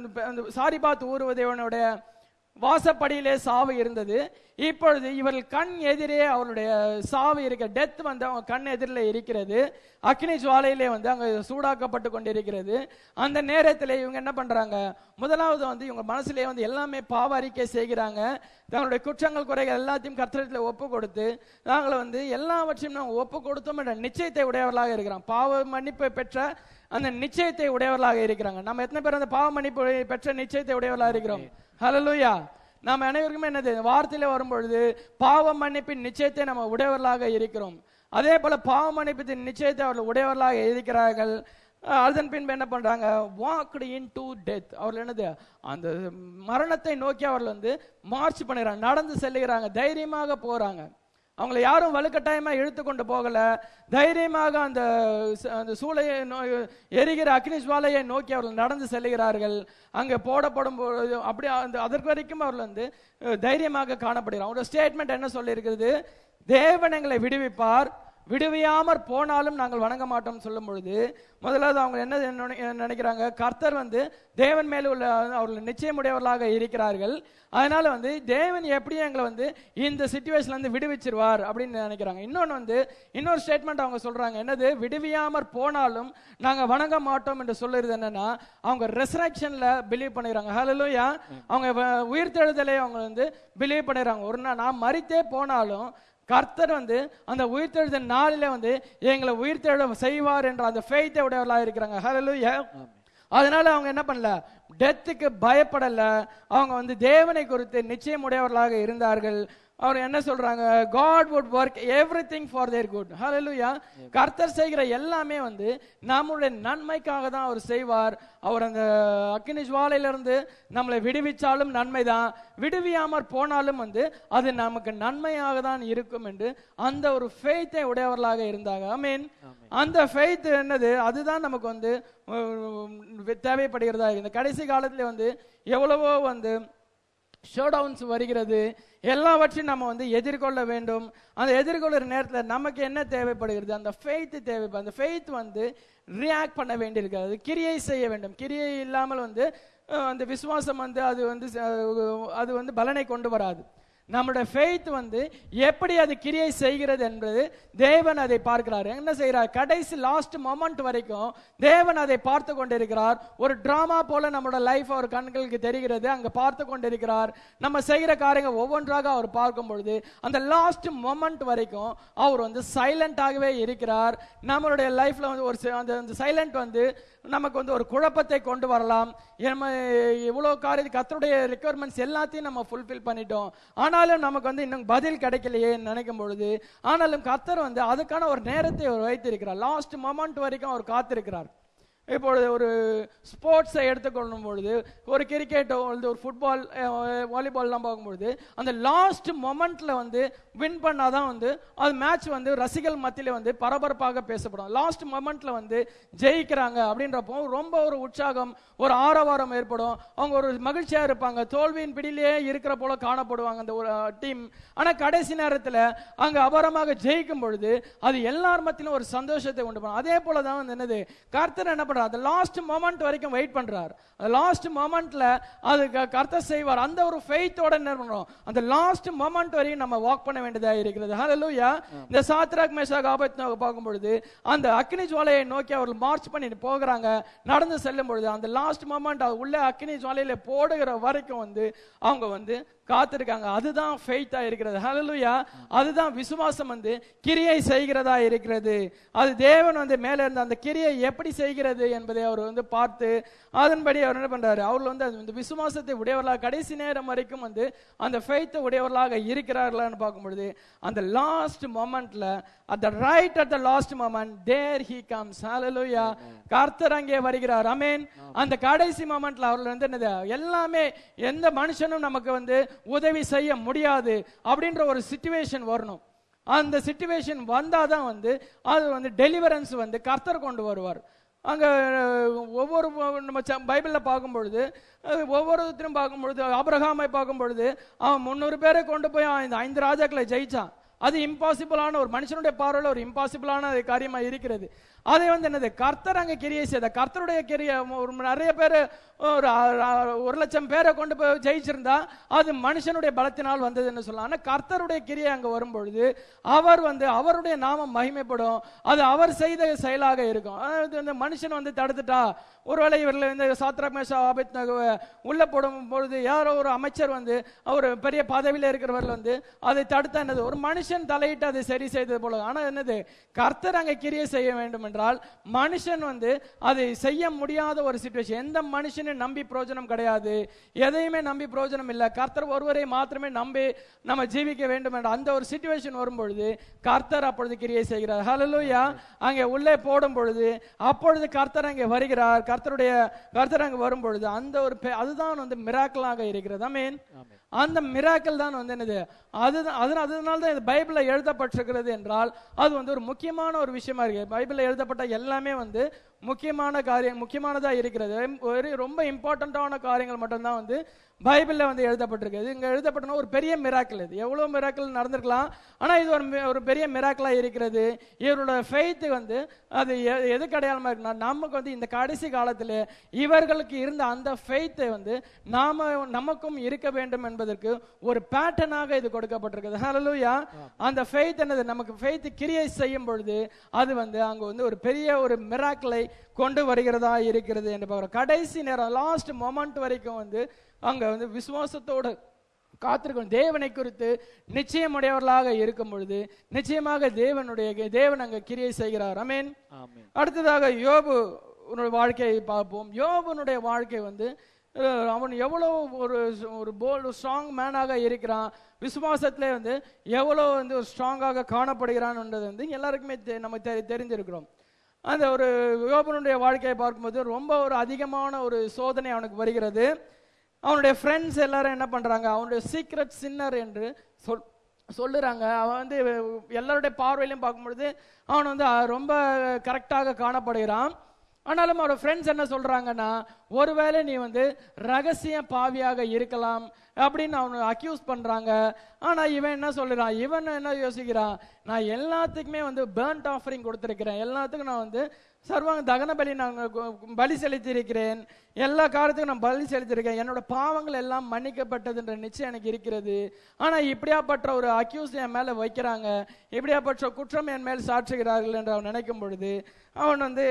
சாரிபாத் ஊர்வதேவனுடைய வாசப்படியிலே சாவு இருந்தது. இப்பொழுது இவர்கள் கண் எதிரே அவருடைய சாவு இருக்க, டெத் வந்து அவங்க கண் எதிரில் இருக்கிறது. அக்னி ஜுவாலையிலே வந்து அங்க சூடாக்கப்பட்டு கொண்டிருக்கிறது. அந்த நேரத்தில் இவங்க என்ன பண்றாங்க? முதலாவது வந்து இவங்க மனசுலேயே வந்து எல்லாமே பாவ அறிக்கை செய்கிறாங்க. தங்களுடைய குற்றங்கள் குறைகள் எல்லாத்தையும் கர்த்தரிடத்தில் ஒப்பு கொடுத்து நாங்கள் வந்து எல்லாவற்றையும் நாங்கள் ஒப்பு கொடுத்தோம் என்ற நிச்சயத்தை உடையவர்களாக இருக்கிறோம். பாவ மன்னிப்பை பெற்ற அந்த நிச்சயத்தை உடையவர்களாக இருக்கிறாங்க. நம்ம எத்தனை பேர் அந்த பாவ மன்னிப்பு பெற்ற நிச்சயத்தை உடையவர்களாக இருக்கிறோம்? ஹல்லேலூயா. நாம் அனைவருக்குமே என்னது வார்த்தையில வரும்பொழுது பாவ மன்னிப்பின் நிச்சயத்தை நம்ம உடையவர்களாக இருக்கிறோம். அதே போல பாவ மன்னிப்பின் நிச்சயத்தை அவர்கள் உடையவர்களாக இருக்கிறார்கள். அதன் பின்பு என்ன பண்றாங்க? Walked into death. அவர்கள் என்னது அந்த மரணத்தை நோக்கி அவர்கள் வந்து மார்ச் பண்ணுறாங்க, நடந்து செல்லுகிறாங்க, தைரியமாக போறாங்க. அவங்களை யாரும் வலுக்கட்டாயமா இழுத்து கொண்டு போகல. தைரியமாக அந்த சூளையை எரிகிற அக்னி ஜுவாலையை நோக்கி அவர்கள் நடந்து செல்லுகிறார்கள். அங்கே போடப்படும் பொழுது அப்படி அதற்கு வரைக்கும் அவர்கள் வந்து தைரியமாக காணப்படுகிறார். அவரோட ஸ்டேட்மெண்ட் என்ன சொல்லி இருக்கிறது? தேவன் எங்களை விடுவிப்பார், விடுவியாமற் போனாலும் நாங்கள் வணங்க மாட்டோம் சொல்லும் பொழுது முதலாவது அவங்க என்ன நினைக்கிறாங்க? கர்த்தர் வந்து தேவன் மேல உள்ள அவர்கள் நிச்சயமுடையவர்களாக இருக்கிறார்கள். அதனால வந்து தேவன் எப்படி எங்களை வந்து இந்த சிச்சுவேஷன்ல இருந்து விடுவிச்சிருவார் அப்படின்னு நினைக்கிறாங்க. இன்னொன்னு வந்து இன்னொரு ஸ்டேட்மெண்ட் அவங்க சொல்றாங்க. என்னது? விடுவியாமற் போனாலும் நாங்க வணங்க மாட்டோம் என்று சொல்லுறது என்னன்னா, அவங்க ரெசரக்ஷன்ல பிலீவ் பண்ணிடுறாங்க. ஹல்லேலூயா. அவங்க உயிர்த்தெழுதலை அவங்க வந்து பிலீவ் பண்ணிடுறாங்க. ஒரு நாள் நான் மரித்தே போனாலும் கர்த்தர் வந்து அந்த உயிர்த்தெழுதல் நாளில வந்து எங்களை உயிர்த்தெழ செய்வார் என்ற அந்த ஃபெய்த்தை உடையவர்களாக இருக்கிறாங்க. ஹல்லேலூயா. அதனால அவங்க என்ன பண்ணல? டெத்துக்கு பயப்படல. அவங்க வந்து தேவனை குறித்து நிச்சயம் உடையவர்களாக இருந்தார்கள். அவர் என்ன சொல்றாங்க? God would work everything for their good. Hallelujah. கர்த்தர் செய்கிற எல்லாமே வந்து நம்முடைய நன்மைக்காக தான் அவர் செய்வார். அவர் அந்த அக்கினி ஜுவாலையிலிருந்து நம்மளை விடுவிச்சாலும் நன்மைதான், விடுவியாமற் போனாலும் வந்து அது நமக்கு நன்மையாக தான் இருக்கும் என்று அந்த ஒரு ஃபெய்த்தை உடையவர்களாக இருந்தாங்க. ஆமென். அந்த ஃபெய்த் என்னது? அதுதான் நமக்கு வந்து தேவைப்படுகிறதா. இந்த கடைசி காலத்துல வந்து எவ்வளவோ வந்து ஷோடவுன்ஸ் வருகிறது. எல்லாவற்றையும் நம்ம வந்து எதிர்கொள்ள வேண்டும். அந்த எதிர்கொள்ளுற நேரத்தில் நமக்கு என்ன தேவைப்படுகிறது? அந்த ஃபெய்த் தேவைப்படுது. அந்த ஃபெய்த் வந்து ரியாக்ட் பண்ண வேண்டியிருக்கிறது. அது கிரியை செய்ய வேண்டும். கிரியை இல்லாமல் வந்து அந்த விசுவாசம் வந்து அது வந்து பலனை கொண்டு வராது. நம்முடைய ஃபெய்த் வந்து எப்படி அது கிரியை செய்கிறது என்பது தேவன் அதை பார்க்கிறார். என்ன செய்கிறார்? கடைசி லாஸ்ட் மொமெண்ட் வரைக்கும் தேவன் அதை பார்த்து கொண்டிருக்கிறார். ஒரு டிராமா போல நம்மளோட லைஃப் அவர் கண்களுக்கு தெரிகிறது. அங்க பார்த்து கொண்டிருக்கிறார். நம்ம செய்கிற காரியங்கள் ஒவ்வொன்றாக அவர் பார்க்கும் பொழுது அந்த லாஸ்ட் மொமெண்ட் வரைக்கும் அவர் வந்து சைலண்டாகவே இருக்கிறார். நம்மளுடைய லைஃப்ல வந்து ஒரு அந்த சைலண்ட் வந்து நமக்கு வந்து ஒரு குழப்பத்தை கொண்டு வரலாம். இவ்வளவு காரியம் கர்த்தருடைய ரெக்வயர்மெண்ட்ஸ் எல்லாத்தையும் நம்ம ஃபுல்ஃபில் பண்ணிட்டோம், ஆனாலும் நமக்கு வந்து இன்னும் பதில் கிடைக்கலையே நினைக்கும் பொழுது, ஆனாலும் கர்த்தர் வந்து அதுக்கான ஒரு நேரத்தை அவர் வைத்திருக்கிறார். லாஸ்ட் மொமெண்ட் வரைக்கும் அவர் காத்திருக்கிறார். இப்பொழுது ஒரு ஸ்போர்ட்ஸை எடுத்துக்கொள்ளும் பொழுது, ஒரு கிரிக்கெட்டோ அல்லது ஒரு ஃபுட்பால், வாலிபால்லாம் பார்க்கும்பொழுது அந்த லாஸ்ட் மொமெண்ட்ல வந்து வின் பண்ணாதான் வந்து அது மேட்ச் வந்து ரசிகர்கள் மத்தியில வந்து பரபரப்பாக பேசப்படும். லாஸ்ட் மொமெண்ட்ல வந்து ஜெயிக்கிறாங்க அப்படின்றப்போ ரொம்ப ஒரு உற்சாகம், ஒரு ஆரவாரம் ஏற்படும். அவங்க ஒரு மகிழ்ச்சியா இருப்பாங்க. தோல்வியின் பிடியிலேயே இருக்கிற போல காணப்படுவாங்க அந்த ஒரு டீம். ஆனா கடைசி நேரத்தில் அங்க அபாரமாக ஜெயிக்கும் பொழுது அது எல்லார் மத்தியிலும் ஒரு சந்தோஷத்தை உண்டு பண்ணும். அதே போலதான் வந்து என்னது, கர்த்தர் என்ன பண்றார், அந்த லாஸ்ட் மொமெண்ட் வரைக்கும் வெயிட் பண்றார். லாஸ்ட் மொமெண்ட்ல அது கர்த்தர் செய்வார். அந்த ஒரு ஃபெய்த்தோட என்ன பண்றோம், அந்த லாஸ்ட் மொமெண்ட் வரையும் நம்ம வாக் பண்ண வேண்டியதா இருக்கிறது. ஹல்லேலூயா. இந்த சாத்ராக் மேஷாக் ஆபேத்நேகோ பார்க்கும் பொழுது அந்த அக்கினி ஜுவாலையை நோக்கி அவர்கள் மார்ச் பண்ணி போகிறாங்க. நடந்து செல்லும் பொழுது அந்த லாஸ்ட் மொமெண்ட் உள்ள அக்கினி ஜுவாலையில போடுகிற வரைக்கும் வந்து அவங்க வந்து காத்திருக்காங்க. அதுதான் ஃபெய்த்தா இருக்கிறது. ஹல்லேலூயா. அதுதான் விசுவாசம் வந்து கிரியை செய்கிறதா இருக்கிறது. அது தேவன் வந்து மேல இருந்த அந்த கிரியை எப்படி செய்கிறது என்பதை அவர் வந்து பார்த்து அதன்படி அவர் என்ன பண்றாரு, அவர் வந்து அந்த விசுவாசத்தை உடையவர்களாக கடைசி நேரம் வரைக்கும் வந்து அந்த ஃபெய்த்தை உடையவர்களாக இருக்கிறார்களான்னு பார்க்கும் பொழுது அந்த லாஸ்ட் மொமெண்ட்ல at the last moment there he comes. Hallelujah. கர்த்தர் அங்கே வருகிறார். ஆமென். அந்த கடைசி மொமெண்ட்ல அவர்கள் வந்து என்னது, எல்லாமே எந்த மனுஷனும் நமக்கு வந்து உதவி செய்ய முடியாது அப்படின்ற ஒரு சிச்சுவேஷன் வரணும். அந்த சிச்சுவேஷன் வந்தாதான் வந்து அது வந்து டெலிவரன்ஸ் வந்து கர்த்தர் கொண்டு வருவார். அங்க ஒவ்வொரு நம்ம பைபிள்ல பார்க்கும் பொழுது ஒவ்வொருத்தரும் பார்க்கும் பொழுது ஆபிரகாமை பார்க்கும் பொழுது அவன் 300 பேரை கொண்டு போய் இந்த 5 ராஜாக்களை ஜெயிச்சான். அது இம்பாசிபிளான, ஒரு மனுஷனுடைய பார்வையில் ஒரு இம்பாசிபிளான காரியமா இருக்கிறது. அதை வந்து என்னது, கர்த்தர் அங்க கிரியை செய்த கர்த்தருடைய கிரியை நிறைய பேர் ஒரு 1,00,000 பேரை கொண்டு போய் ஜெயிச்சிருந்தா அது மனுஷனுடைய பலத்தினால் வந்ததுன்னு சொல்லலாம். ஆனா கர்த்தருடைய கிரியை அங்க வரும்பொழுது அவர் வந்து அவருடைய நாமம் மகிமைப்படும். அது அவர் செய்த செயலாக இருக்கும். அந்த மனுஷன் வந்து தடுத்துட்டா, ஒருவேளை இவர்கள் இந்த சாத்ராக் மேஷாக் ஆபேத்நேகோவை உள்ள போடும் பொழுது யாரோ ஒரு அமைச்சர் வந்து ஒரு பெரிய பதவியில் இருக்கிறவர்கள் வந்து அதை தடுத்தா என்னது, ஒரு மனுஷன் தலையிட்டு அதை சரி செய்தது போல. ஆனா என்னது, கர்த்தர் அங்க கிரியை செய்ய வேண்டும் என்றால் மனுஷன் வந்து அதை செய்ய முடியாத ஒரு சிச்சுவேஷன். எந்த மனுஷனை நம்பி பிரயோஜனம் கிடையாது, எதையுமே நம்பி பிரயோஜனம் இல்லை. கர்த்தர் ஒருவரை மாத்திரமே நம்பி நம்ம ஜீவிக்க வேண்டும் என்ற அந்த ஒரு சிச்சுவேஷன் வரும்பொழுது கர்த்தர் அப்பொழுது கிரியை செய்கிறார். ஹல்லேலூயா. அங்கே உள்ளே போடும் பொழுது அப்பொழுது கர்த்தர் அங்கே வருகிறார். கர்த்தர் அங்கே வரும் பொழுது அந்த ஒரு அதுதான் வந்து மிராக்கிளாக இருக்கிறது. ஆமென். அந்த மிராக்கிள் தான் வந்து என்னது, அதனால தான் இது பைபிள்ல எழுதப்பட்டிருக்கிறது என்றால் அது வந்து ஒரு முக்கியமான ஒரு விஷயமா இருக்கு. பைபிள்ல எழுதப்பட்ட எல்லாமே வந்து முக்கியமான காரியம், முக்கியமானதா இருக்கிறது. ரொம்ப இம்பார்ட்டன்டான காரியங்கள் மட்டும்தான் வந்து பைபிள்ல வந்து எழுதப்பட்டிருக்குது. இங்க எழுதப்பட்டனா ஒரு பெரிய மிராக்கிள். இது எவ்வளவு மிராக்கிள் நடந்திருக்கலாம், ஆனா இது ஒரு பெரிய மிராக்கிளா இருக்கிறது. இவரோட ஃபெய்த் வந்து அது எதுக்கு அடையாளமா இருக்குன்னா, நமக்கு வந்து இந்த கடைசி காலத்துல இவர்களுக்கு இருந்த அந்த ஃபெய்த்தை வந்து நமக்கும் இருக்க வேண்டும் என்பதற்கு ஒரு பேட்டர்னாக இது கொடுக்கப்பட்டிருக்குது. ஹல்லேலூயா. அந்த ஃபெய்த் என்னது, நமக்கு ஃபெய்த் கிரியை செய்யும் பொழுது அது வந்து அங்க வந்து ஒரு பெரிய ஒரு மிராக்கிளை கொண்டு வருகிறதா இருக்கிறது என்று பார்க்கிறோம். கடைசி நேரம் லாஸ்ட் மொமெண்ட் வரைக்கும் வந்து அங்க வந்து விசுவாசத்தோடு காத்திருக்கும். தேவனை குறித்து நிச்சயமுடையவர்களாக இருக்கும் பொழுது நிச்சயமாக தேவன் அங்க கிரியை செய்கிறார். ஆமென். அடுத்ததாக யோபு வாழ்க்கையை பார்ப்போம். யோபுனுடைய வாழ்க்கை வந்து அவன் எவ்வளவு ஒரு போல்டு ஸ்ட்ராங் மேனாக இருக்கிறான், விசுவாசத்திலே வந்து எவ்வளவு வந்து ஒரு ஸ்ட்ராங்காக காணப்படுகிறான் என்றது வந்து எல்லாருக்குமே நம்ம தெரிஞ்சிருக்கிறோம். அந்த ஒரு யோபனுடைய வாழ்க்கையை பார்க்கும்போது ரொம்ப ஒரு அதிகமான ஒரு சோதனை அவனுக்கு வருகிறது. அவனுடைய ஃப்ரெண்ட்ஸ் எல்லாரும் என்ன பண்றாங்க, அவனுடைய சீக்ரெட் சின்னர் என்று சொல்லுறாங்க. அவன் வந்து எல்லாருடைய பார்வையிலையும் பார்க்கும்பொழுது அவன் வந்து ரொம்ப கரெக்டாக காணப்படுகிறான். ஆனாலும் அவரோட ஃப்ரெண்ட்ஸ் என்ன சொல்றாங்கன்னா, ஒருவேளை நீ வந்து ரகசிய பாவியாக இருக்கலாம் அப்படின்னு அவனை அக்யூஸ் பண்றாங்க. ஆனா இவன் என்ன சொல்லுறான், இவன் என்ன யோசிக்கிறான், நான் எல்லாத்துக்குமே வந்து பர்ன்ட் ஆஃபரிங் கொடுத்திருக்கிறேன், எல்லாத்துக்கும் நான் வந்து சர்வாங்க தகன பலி நான் பலி செலுத்தியிருக்கிறேன், எல்லா காரியத்துக்கும் நான் பலி செலுத்தியிருக்கேன், என்னோட பாவங்கள் எல்லாம் மன்னிக்கப்பட்டதுன்ற நிச்சயம் எனக்கு இருக்கிறது. ஆனா இப்படியாப்பட்ட ஒரு அக்யூஸ் என் மேல வைக்கிறாங்க, இப்படியாப்பட்ட குற்றம் என் மேல் சாற்றுகிறார்கள் என்று அவன் நினைக்கும் பொழுது அவன் வந்து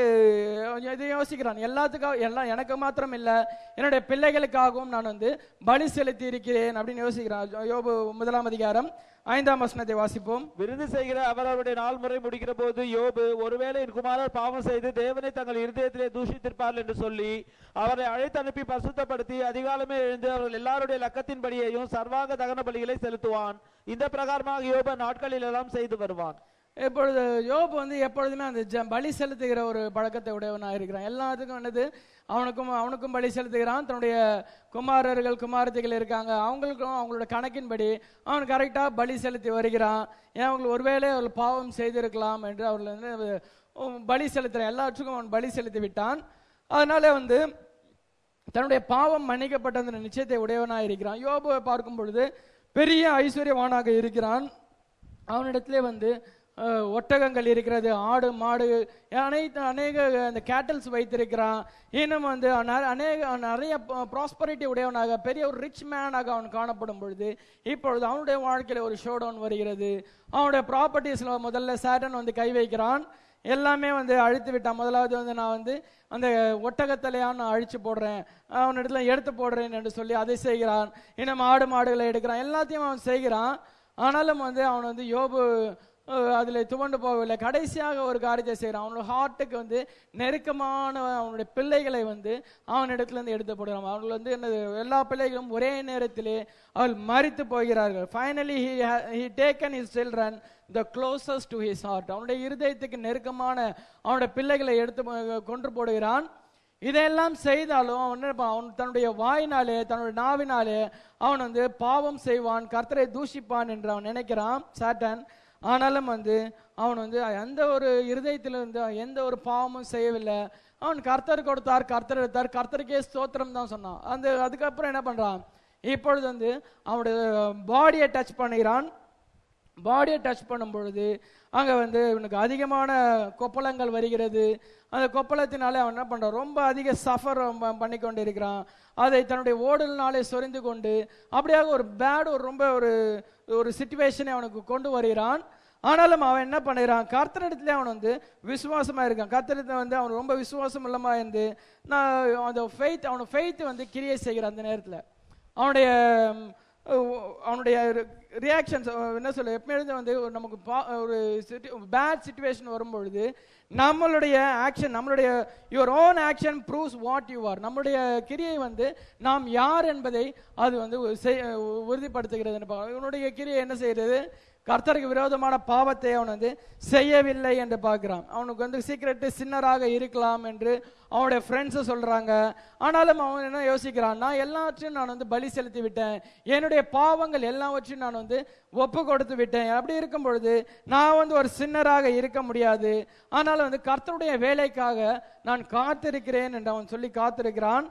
இதை யோசிக்கிறான். எல்லாம் எனக்கு மாத்திரம் இல்ல, என்னுடைய பிள்ளைகளுக்காகவும் நான் வந்து பலி செலுத்தி இருக்கிறேன் அப்படின்னு யோசிக்கிறான். யோபு 1 அதிகாரம் 5ஆம் வசனத்தை வாசிப்போம். விருது செய்கிற அவரவருடைய நாள் முறை முடிக்கிற போது யோபு, ஒருவேளை என் குமாரர் பாவம் செய்து தேவனை தங்கள் இருதயத்திலே தூஷித்திருப்பார்கள் என்று சொல்லி அவரை அழைத்து அனுப்பி பரிசுத்தப்படுத்தி அதிகாலமே எழுந்து அவர்கள் எல்லாருடைய லக்கத்தின்படியையும் சர்வாங்க தகன பலிகளை செலுத்துவான். இந்த பிரகாரமாக யோபு நாட்களில் எல்லாம் செய்து வருவான். இப்பொழுது யோபு வந்து எப்பொழுதுமே அந்த பலி செலுத்துகிற ஒரு பழக்கத்தை உடையவனாக இருக்கிறான். எல்லாத்துக்கும் என்னது, அவனுக்கும் பலி செலுத்துகிறான். தன்னுடைய குமாரர்கள் குமாரத்திகள் இருக்காங்க, அவங்களுக்கும் அவங்களோட கணக்கின்படி அவன் கரெக்டாக பலி செலுத்தி வருகிறான். ஏன் அவங்களுக்கு ஒருவேளை அவர்கள் பாவம் செய்திருக்கலாம் என்று அவர்கள் வந்து பலி செலுத்துகிறான். எல்லாற்றுக்கும் அவன் பலி செலுத்தி விட்டான். அதனால வந்து தன்னுடைய பாவம் மன்னிக்கப்பட்ட அந்த நிச்சயத்தை உடையவனாக இருக்கிறான். யோபுவை பார்க்கும் பொழுது பெரிய ஐஸ்வர்யவானாக இருக்கிறான். அவனிடத்திலே வந்து ஒட்டகங்கள் இருக்கிறது, ஆடு மாடு, அநேக அந்த கேட்டல்ஸ் வைத்திருக்கிறான். இன்னும் வந்து நிறைய ப்ராஸ்பரிட்டி உடையவனாக பெரிய ஒரு ரிச் மேனாக அவன் காணப்படும் பொழுது இப்பொழுது அவனுடைய வாழ்க்கையில ஒரு ஷோ டவுன் வருகிறது. அவனுடைய ப்ராப்பர்ட்டிஸ்ல முதல்ல சாட்டன் வந்து கை வைக்கிறான். எல்லாமே வந்து அழித்து விட்டான். முதலாவது வந்து நான் வந்து அந்த ஒட்டகத்தலையான் நான் அழிச்சு போடுறேன், அவனிடத்துல எடுத்து போடுறேன் என்று சொல்லி அதை செய்கிறான். இன்னும் ஆடு மாடுகளை எடுக்கிறான், எல்லாத்தையும் அவன் செய்கிறான். ஆனாலும் வந்து அவன் வந்து யோபு அதில் துவண்டு போகவில்லை. கடைசியாக ஒரு காரியத்தை செய்கிறான். அவனோட ஹார்ட்டுக்கு வந்து நெருக்கமான அவனுடைய பிள்ளைகளை வந்து அவனிடத்துல இருந்து எடுத்து போடுறான். அவர்கள் வந்து என்ன, எல்லா பிள்ளைகளும் ஒரே நேரத்திலே அவள் மரித்து போகிறார்கள். Finally he taken his children the closest to his heart. அவனுடைய இருதயத்துக்கு நெருக்கமான அவனுடைய பிள்ளைகளை எடுத்து கொன்று போடுகிறான். இதையெல்லாம் செய்தாலும் அவன் தன்னுடைய வாயினாலே தன்னுடைய நாவினாலே அவன் வந்து பாவம் செய்வான், கர்த்தரை தூஷிப்பான் என்று அவன் நினைக்கிறான் சாட்டன். ஆனாலும் வந்து அவன் வந்து எந்த ஒரு இருதயத்திலிருந்து எந்த ஒரு பாவமும் செய்யவில்லை. அவன் கர்த்தர் கொடுத்தார், கர்த்தர் எடுத்தார், கர்த்தருக்கே ஸ்தோத்திரம் தான் சொன்னான். அதுக்கப்புறம் என்ன பண்றான், இப்பொழுது வந்து அவனுடைய பாடியை டச் பண்ணுகிறான். பாடியை டச் பண்ணும் பொழுது அங்கே வந்து இவனுக்கு அதிகமான கொப்பளங்கள் வருகிறது. அந்த கொப்பளத்தினாலே அவன் என்ன பண்றான், ரொம்ப அதிக சஃபர் பண்ணி கொண்டு இருக்கிறான். அதை தன்னுடைய ஓடலினாலே சொரிந்து கொண்டு அப்படியாக ஒரு பேட் ஒரு ரொம்ப ஒரு சிச்சுவேஷனை அவனுக்கு கொண்டு வருகிறான். ஆனாலும் அவன் என்ன பண்ணுகிறான், கர்த்தரிடத்துல அவன் வந்து விசுவாசமா இருக்கான். கர்த்தரிடத்துல வந்து அவன் ரொம்ப விசுவாசம் இல்லமா இருந்து நான் அந்த ஃபெய்த் அவனோட ஃபெய்த் வந்து கிரியை செய்கிறான். அந்த நேரத்தில் அவனுடைய ரியாக்ஷன்ஸ் என்ன சொல்ல, எப்பவுமே வந்து நமக்கு ஒரு பேட் சிச்சுவேஷன் வரும்பொழுது நம்மளுடைய ஆக்ஷன், நம்மளுடைய your own action proves what you are. நம்மளுடைய கிரியை வந்து நாம் யார் என்பதை அது வந்து உறுதிப்படுத்துகிறது. இவனுடைய கிரியை என்ன செய்யறது, கர்த்தருக்கு விரோதமான பாவத்தை அவன் வந்து செய்யவில்லை என்று பார்க்கிறான். அவனுக்கு வந்து சீக்கிரட்டு சின்னராக இருக்கலாம் என்று அவனுடைய ஃப்ரெண்ட்ஸை சொல்றாங்க. ஆனாலும் அவன் என்ன யோசிக்கிறான், நான் எல்லாவற்றையும் நான் வந்து பலி செலுத்தி விட்டேன், என்னுடைய பாவங்கள் எல்லாவற்றையும் நான் வந்து ஒப்பு கொடுத்து விட்டேன். அப்படி இருக்கும் பொழுது நான் வந்து ஒரு சின்னராக இருக்க முடியாது. ஆனாலும் வந்து கர்த்தருடைய வேலைக்காக நான் காத்திருக்கிறேன் என்று அவன் சொல்லி காத்திருக்கிறான்.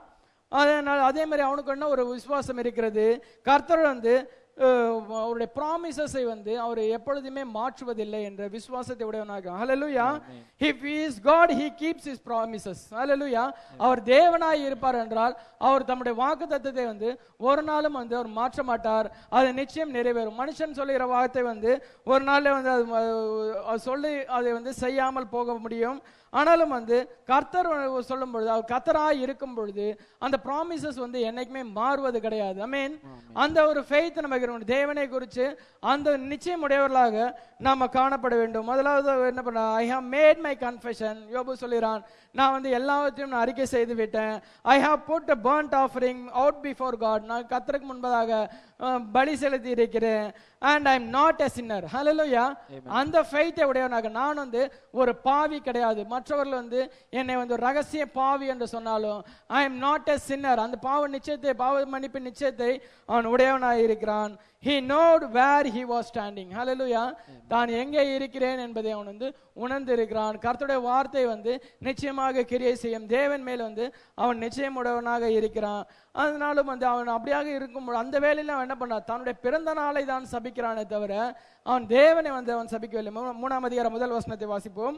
அதே மாதிரி அவனுக்கு என்ன ஒரு விசுவாசம் இருக்கிறது, கர்த்தர் வந்து அவருடைய ப்ராமிசஸை வந்து அவர் எப்பொழுதுமே மாற்றுவதில்லை என்ற விசுவாசத்தை உடையவனாக. ஹல்லேலூயா. If he is God, he keeps his promises. ஹல்லேலூயா. அவர் தேவனாய் இருப்பார் என்றால் அவர் தம்முடைய வாக்குத்தத்தத்தை வந்து ஒரு நாளும் வந்து அவர் மாற்ற மாட்டார். அது நிச்சயம் நிறைவேறும். மனுஷன் சொல்லுகிற வார்த்தை வந்து ஒரு நாள்ல வந்து அது சொல்லி அதை வந்து செய்யாமல் போக முடியும். ஆனாலும் வந்து கர்த்தர் சொல்லும் பொழுது, அவர் கர்த்தராய் இருக்கும் பொழுது அந்த ப்ராமிசஸ் வந்து என்னைக்குமே மாறுவது கிடையாது. ஐ மீன் அந்த ஒரு ஃபெய்த் நமக்கு தேவனை குறித்து அந்த நிச்சயம் உடையவர்களாக நாம காணப்பட வேண்டும். முதலாவது என்ன பண்ண, I have made my confession. யோபு சொல்கிறான், நான் வந்து எல்லாவற்றையும் நான் அறிக்கை செய்து விட்டேன். I have put a burnt offering out before God. நான் கர்த்தருக்கு முன்பதாக பலி செலுத்தி இருக்கிறேன். and I am not a sinner. ஹல்லேலூயா. அந்த ஃபெய்த்தை உடையவனாக நான் வந்து ஒரு பாவி கிடையாது. மற்றவர்கள் வந்து என்னை வந்து ரகசிய பாவி என்று சொன்னாலும் I am not a sinner. அந்த பாவ நிச்சயத்தை, பாவ மன்னிப்பு நிச்சயத்தை அவன் உடையவனாக இருக்கிறான். He knowed where he was standing. ஹல்லேலூயா. தான் எங்கே இருக்கிறேன் என்பதை அவன் வந்து உணர்ந்து இருக்கிறான். கர்த்தருடைய வார்த்தை வந்து நிச்சயமாக கிரியை செய்யும். தேவன் மேல் வந்து அவன் நிச்சயம் உடையவனாக இருக்கிறான். அதனாலும் வந்து அவன் அப்படியாக இருக்கும் அந்த வேளையில அவன் என்ன பண்ணான், தன்னுடைய பிறந்த நாளை தான் சபிக்கிறானே தவிர அவன் தேவனை வந்து அவன் சபிக்கவில்லை. 3ஆம் அதிகாரம் 1 வசனத்தை வாசிப்போம்.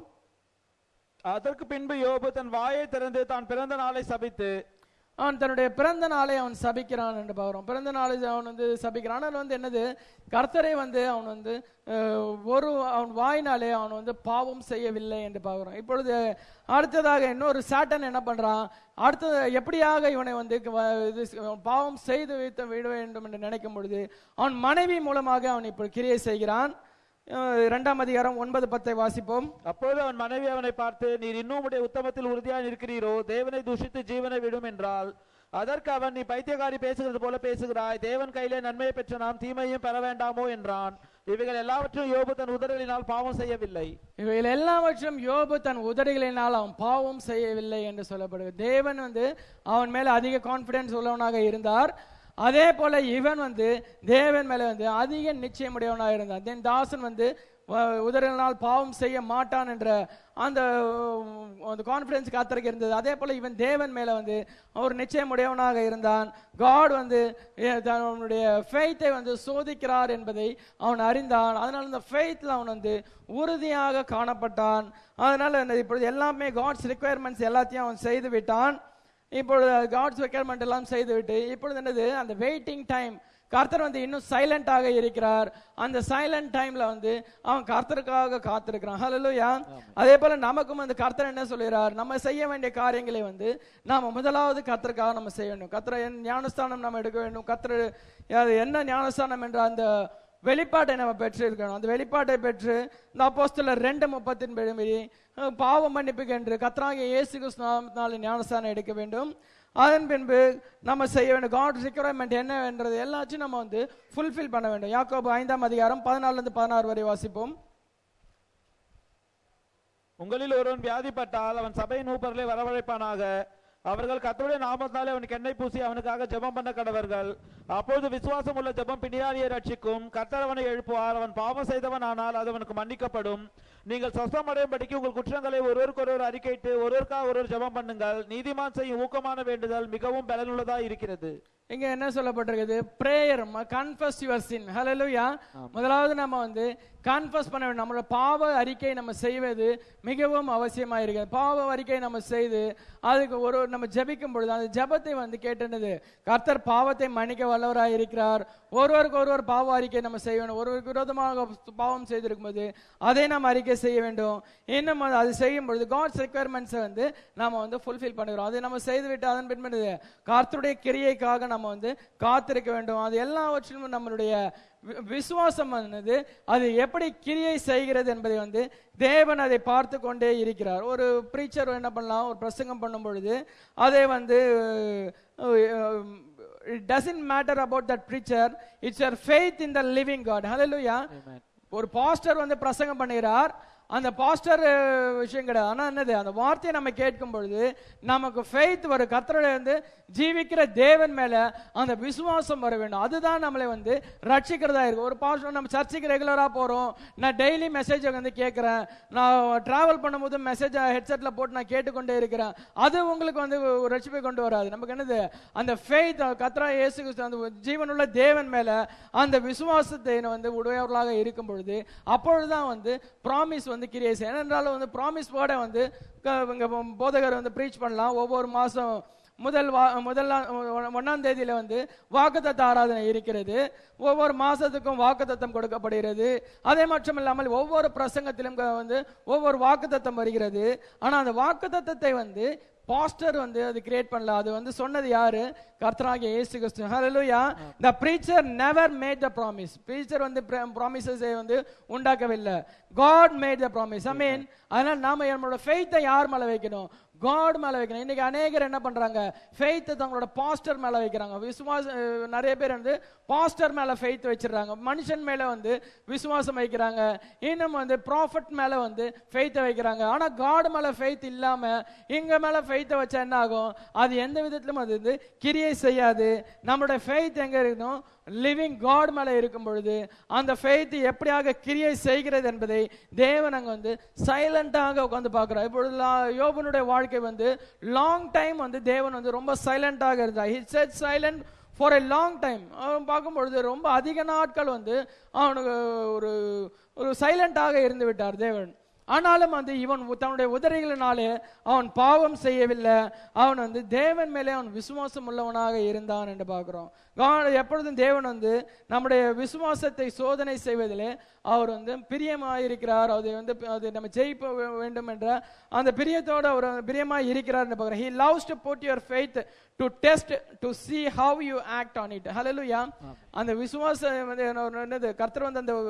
அதற்கு பின்பு யோபு தன் வாயை திறந்து தான் பிறந்த நாளை சபித்து அவன் தன்னுடைய பிறந்த நாளை அவன் சபிக்கிறான் என்று பார்க்கிறோம். பிறந்த நாளை அவன் வந்து சபிக்கிறான். ஆனால் வந்து என்னது, கர்த்தரை வந்து அவன் வந்து அவன் வாயினாலே அவன் வந்து பாவம் செய்யவில்லை என்று பார்க்கிறோம். இப்பொழுது அடுத்ததாக இன்னொரு சாட்டன் என்ன பண்றான், அடுத்தது எப்படியாக இவனை வந்து பாவம் செய்து வைத்து விட வேண்டும் என்று நினைக்கும் பொழுது அவன் மனைவி மூலமாக அவன் இப்போ கிரியை செய்கிறான். 2ஆம் அதிகாரம் 9-10 வாசிப்போம். அப்போது அவன் மனைவி அவனை பார்த்து, நீர் இன்னும் உடைய உத்தமத்தில் உறுதியாக இருக்கிறீரோ, தேவனை தூஷித்து ஜீவனை விடும் என்றால். அதற்கு அவன், நீ பைத்தியக்காரி பேசுகிறது போல பேசுகிறாய், தேவன் கையிலே நன்மையை பெற்ற நாம் தீமையும் பெற வேண்டாமோ என்றான். இவைகள் எல்லாவற்றையும் யோபு தன் உதடுகளினால் பாவம் செய்யவில்லை. இவைகள் எல்லாவற்றும் யோபு தன் உதடுகளினால் அவன் பாவம் செய்யவில்லை என்று சொல்லப்படுகிறது. தேவன் அவன் மேல அதிக கான்பிடன்ஸ் உள்ளவனாக இருந்தார். அதே போல இவன் தேவன் மேல அதிக நிச்சயமுடையவனாக இருந்தான். தென் தாசன் உதடுகளினால் பாவம் செய்ய மாட்டான் என்ற அந்த கான்பிடன்ஸ் கர்த்தருக்கு இருந்தது. அதே போல இவன் தேவன் மேல ஒரு நிச்சயமுடையவனாக இருந்தான். காட் அவனுடைய ஃபெய்த்தை சோதிக்கிறார் என்பதை அவன் அறிந்தான். அதனால இந்த ஃபெய்த்ல அவன் உறுதியாக காணப்பட்டான். அதனால இப்பொழுது எல்லாமே காட்ஸ் ரிக்வயர்மெண்ட்ஸ் எல்லாத்தையும் அவன் செய்து விட்டான். இப்பொழுது காட்ஸ் ரிக்வயர்மெண்ட் எல்லாம் செய்து விட்டு இப்பொழுது அந்த வெயிட்டிங் டைம், கர்த்தர் இன்னும் சைலண்டாக இருக்கிறார். அந்த சைலண்ட் டைம்ல அவன் கர்த்தருக்காக காத்திருக்கிறான். ஹல்லேலூயா. அதே போல நமக்கும் கர்த்தர் என்ன சொல்கிறார், நம்ம செய்ய வேண்டிய காரியங்களை நாம முதலாவது கர்த்தருக்காக நம்ம செய்ய வேண்டும். கர்த்தர் ஞானஸ்தானம் நம்ம எடுக்க வேண்டும். கர்த்தர் என்ன ஞானஸ்தானம் என்ற அந்த வெளிப்பாட்டை நம்ம பெற்று இருக்கணும். அந்த வெளிப்பாட்டை பெற்று இந்த அப்போஸ்தலர் 2:37 பாவ மன்னிப்புக்கு என்று கர்த்தராகிய இயேசு கிறிஸ்துவினாலே ஞானஸ்தானம் எடுக்க வேண்டும். அதன் பின்பு நம்ம செய்ய வேண்டும் காட் ரிக்வயர்மெண்ட் என்னவென்றது எல்லாத்தையும் நம்ம ஃபுல்ஃபில் பண்ண வேண்டும். யாக்கோபு 5:14 வரை வாசிப்போம். உங்களில் ஒருவன் வியாதிப்பட்டால் அவன் சபையின் மூப்பர்களை வரவழைப்பானாக. அவர்கள் கர்த்தருடைய நாமத்தினாலே அவனுக்கு எண்ணெய் பூசி அவனுக்காக ஜெபம் பண்ண கடவர்கள். அப்பொழுது விசுவாசம் உள்ள ஜெபம் பிணியாரியை ரட்சிக்கும். கர்த்தர் அவனை எழுப்புவார். அவன் பாவம் செய்தவன் ஆனால் அது அவனுக்கு மன்னிக்கப்படும். நீங்கள் சொஸ்தம் அடையும்படிக்கு உங்கள் குற்றங்களை ஒருவருக்கொருவர் அறிக்கையிட்டு ஒருவருக்காக ஒருவர் ஜெபம் பண்ணுங்கள். நீதிமான் செய்யும் ஊக்கமான வேண்டுதல் மிகவும் பலனுள்ளதா இருக்கிறது. இங்க என்ன சொல்லப்பட்டிருக்குது, prayer, confess your sin. Hallelujah. முதலாவது நம்ம கன்ஃபஸ் பண்ண வேண்டும். நம்மளோட பாவ அறிக்கை நம்ம செய்வது மிகவும் அவசியமா இருக்கிறது. பாவ அறிக்கை நம்ம செய்து அதுக்கு ஒரு நம்ம ஜெபிக்கும் பொழுது அந்த ஜெபத்தை கேட்டது கர்த்தர் பாவத்தை மன்னிக்க வல்லவராய் இருக்கிறார். ஒருவருக்கு ஒருவர் பாவ அறிக்கை நம்ம செய்ய வேண்டும். ஒருவருக்கு விரோதமாக பாவம் செய்திருக்கும் போது அதை நம்ம அறிக்கை செய்ய வேண்டும். இன்னும் அது செய்யும் பொழுது காட்ஸ் ரிக்வயர்மெண்ட்ஸை நாம ஃபுல்ஃபில் பண்ணுகிறோம். அதை நம்ம செய்துவிட்டு அதன் பின்பு கர்த்தருடைய கிரியைக்காக நம்ம காத்திருக்க வேண்டும். அது எல்லாவற்றிலும் நம்மளுடைய விசுவாசம் அது எப்படி கிரியை செய்கிறது என்பதை தேவன் அதை பார்த்து கொண்டே இருக்கிறார். ஒரு பிரீச்சர் என்ன பண்ணலாம், ஒரு பிரசங்கம் பண்ணும் பொழுது அதை it doesn't matter about that preacher, it's your faith in the living God. Hallelujah. ஒரு பாஸ்டர் பிரசங்கம் பண்ணுகிறார். அந்த பாஸ்டர் விஷயம் கிடையாது. ஆனா அந்த வார்த்தையை நம்ம கேட்கும் பொழுது நமக்கு ஃபெய்த் வரும். கர்த்தருடைய ஜீவிக்கிற தேவன் மேல அந்த விசுவாசம் வர வேண்டும். அதுதான் நம்மளை ரட்சிக்கிறதா இருக்கு. ஒரு பாஸ்டர் நம்ம சர்ச்சுக்கு ரெகுலரா போறோம், நான் டெய்லி மெசேஜ் கேட்கிறேன், நான் டிராவல் பண்ணும்போது மெசேஜ் ஹெட்செட்ல போட்டு நான் கேட்டுக்கொண்டே இருக்கிறேன், அது உங்களுக்கு ரட்சிப்பை கொண்டு வராது. நமக்கு என்னது அந்த ஃபெய்த், கர்த்தராகிய இயேசு கிறிஸ்து அந்த ஜீவனுள்ள தேவன் மேல அந்த விசுவாசத்தை உடையவர்களாக இருக்கும் பொழுது அப்பொழுதுதான் ப்ராமிஸ் கிரியை செய்ய. ஏனென்றாலும் ப்ராமிஸ் வேர்டை போதகர் பிரீச் பண்ணலாம். ஒவ்வொரு மாசம் முதல் 1ஆம் தேதியில வாக்குத்தத்த ஆராதனை இருக்கிறது. ஒவ்வொரு மாசத்துக்கும் வாக்குத்தத்தம் கொடுக்கப்படுகிறது. அதே மட்டும் இல்லாமல் ஒவ்வொரு பிரசங்கத்திலும் ஒவ்வொரு வாக்குத்தத்தம் வருகிறது. ஆனா அந்த வாக்குத்தத்தத்தை பாஸ்டர் அது கிரியேட் பண்ணல. அது சொன்னது யாரு? கர்த்தராகிய இயேசு கிறிஸ்து. ஹல்லேலூயா. The preacher never made the promise. preacher promises உண்டாக்கவில்லை. God made the promise. I mean, அதனால நாம நம்மளோட ஃபெய்த்தை யார் மேல வைக்கணும்? காட் மேல வைக்கணும். இன்னைக்கு அநேகர் என்ன பண்றாங்க, ஃபெய்த் தங்களோட பாஸ்டர் மேல வைக்கிறாங்க. விசுவாசம் நிறைய பேர் பாஸ்டர் மேல ஃபெய்த் வச்சிடறாங்க, மனுஷன் மேல விசுவாசம் வைக்கிறாங்க, இன்னும் ப்ராஃபட் மேல ஃபெய்த் வைக்கிறாங்க. ஆனா காட் மேல ஃபெய்த் இல்லாம இங்க மேல ஃபெய்த் வச்சா என்ன ஆகும்? அது எந்த விதத்திலும் அது கிரியை செய்யாது. நம்மளுடைய ஃபெய்த் எங்க இருக்கணும்? லிவிங் காட் மேல இருக்கும் பொழுது அந்த ஃபெய்த் எப்படியாக கிரியை செய்கிறது என்பதை தேவன் அங்க சைலண்டாக உட்கார்ந்து பார்க்கிறார். இப்பொழுது யோபனுடைய வாழ்க்கை லாங் டைம் தேவன் ரொம்ப சைலண்டாக இருந்தார். he said silent for a long time. அவன் பார்க்கும் பொழுது ரொம்ப அதிக நாட்கள் அவனுக்கு ஒரு சைலண்டாக இருந்து விட்டார் தேவன். ஆனாலும் இவன் தன்னுடைய உதடுகளினாலே அவன் பாவம் செய்யவில்லை. அவன் தேவன் மேலே அவன் விசுவாசம் உள்ளவனாக இருந்தான் என்று பார்க்கிறோம். எப்பொழுதும் தேவன் நம்முடைய விசுவாசத்தை சோதனை செய்வதிலே அவர் பிரியமாயிருக்கிறார். அது நம்ம ஜெயிக்க வேண்டும் என்ற அந்த பிரியத்தோடு அவர் பிரியமாய் இருக்கிறார் என்று பார்க்கிறோம். he loves to put your faith to test to see how you act on it. Hallelujah. அந்த விசுவாசம் என்னது கர்த்தர் அந்த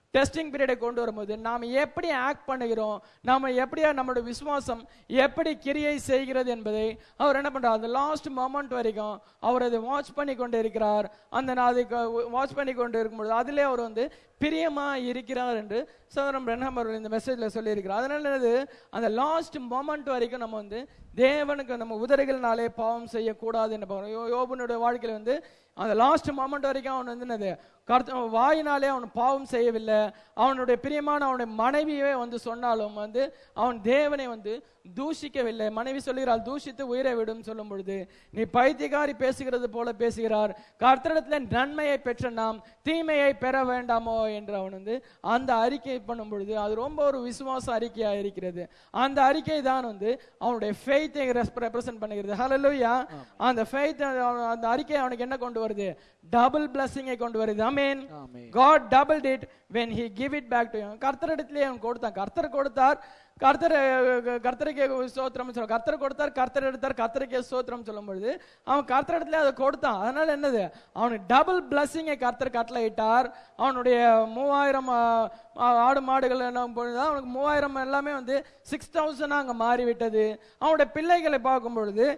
டெஸ்டிங் பீரியடை கொண்டு வரும்போது நாம் எப்படி ஆக்ட் பண்ணுகிறோம், நாம எப்படியா நம்மளுடைய விசுவாசம் எப்படி கிரியை செய்கிறது என்பதை அவர் என்ன பண்றார், அந்த லாஸ்ட் மொமெண்ட் வரைக்கும் அவர் அதை வாட்ச் பண்ணி கொண்டு இருக்கிறார். அந்த அதை வாட்ச் பண்ணி கொண்டு இருக்கும்பொழுது அதிலே அவர் வந்து பிரியமா இருக்கிறார் என்று சகோதரன் பிரன்ஹாம் அவர்கள் இந்த மெசேஜ்ல சொல்லி இருக்கிறார். அதனால என்னது, அந்த லாஸ்ட் மொமெண்ட் வரைக்கும் நம்ம வந்து தேவனுக்கு நம்ம உதடுகள்னாலே பாவம் செய்யக்கூடாது என்று பார்க்கிறோம். யோபனுடைய வாழ்க்கையில வந்து அந்த லாஸ்ட் மொமெண்ட் வரைக்கும் அவன் வந்து என்னது, வாயினாலே அவன் பாவம் செய்யவில்லை. அவனுடைய பிரியமான அவனுடைய மனைவியே வந்து சொன்னாலும் வந்து அவன் தேவனை வந்து தூஷிக்கவில்லை. மனைவி சொல்லுகிறாள், தூஷித்து உயிரை விடும் சொல்லும் பொழுது நீ பைத்தியக்காரி பேசுகிறது போல பேசுகிறார், கர்த்தரிடத்தில் நன்மையை பெற்ற நாம் தீமையை பெற வேண்டாமோ என்று அவன் வந்து அந்த அறிக்கை பண்ணும் பொழுது அது ரொம்ப ஒரு விசுவாச அறிக்கையா இருக்கிறது. அந்த அறிக்கை தான் வந்து அவனுடைய ஃபெய்த்தை ரெப்ரசன்ட் பண்ணுகிறது. ஹல்லேலூயா. அந்த ஃபெய்த், அந்த அறிக்கை அவனுக்கு என்ன கொண்டு வருது, டபுள் பிளஸிங்கை கொண்டு வருது. ஆமென். God doubled it when he give it back to him. கர்த்தரிடத்திலே அவன் கொடுத்தான், கர்த்தர் கொடுத்தார், கர்த்தருக்கே ஸ்தோத்திரம் சொல்ல, கர்த்தர் கொடுத்தார், கர்த்தர் எடுத்தார், கர்த்தருக்கே ஸ்தோத்திரம் சொல்லும் பொழுது அவன் கர்த்தரிடத்திலே அதை கொடுத்தான். அதனால என்னது, அவனுக்கு டபுள் பிளஸிங்கை கர்த்தர் கட்டளையிட்டார். அவனுடைய 3000 ஆடு மாடுகள் அவனுக்கு 3000 எல்லாமே வந்து 6000 அங்க மாறிவிட்டது. அவனுடைய பிள்ளைகளை பார்க்கும் பொழுது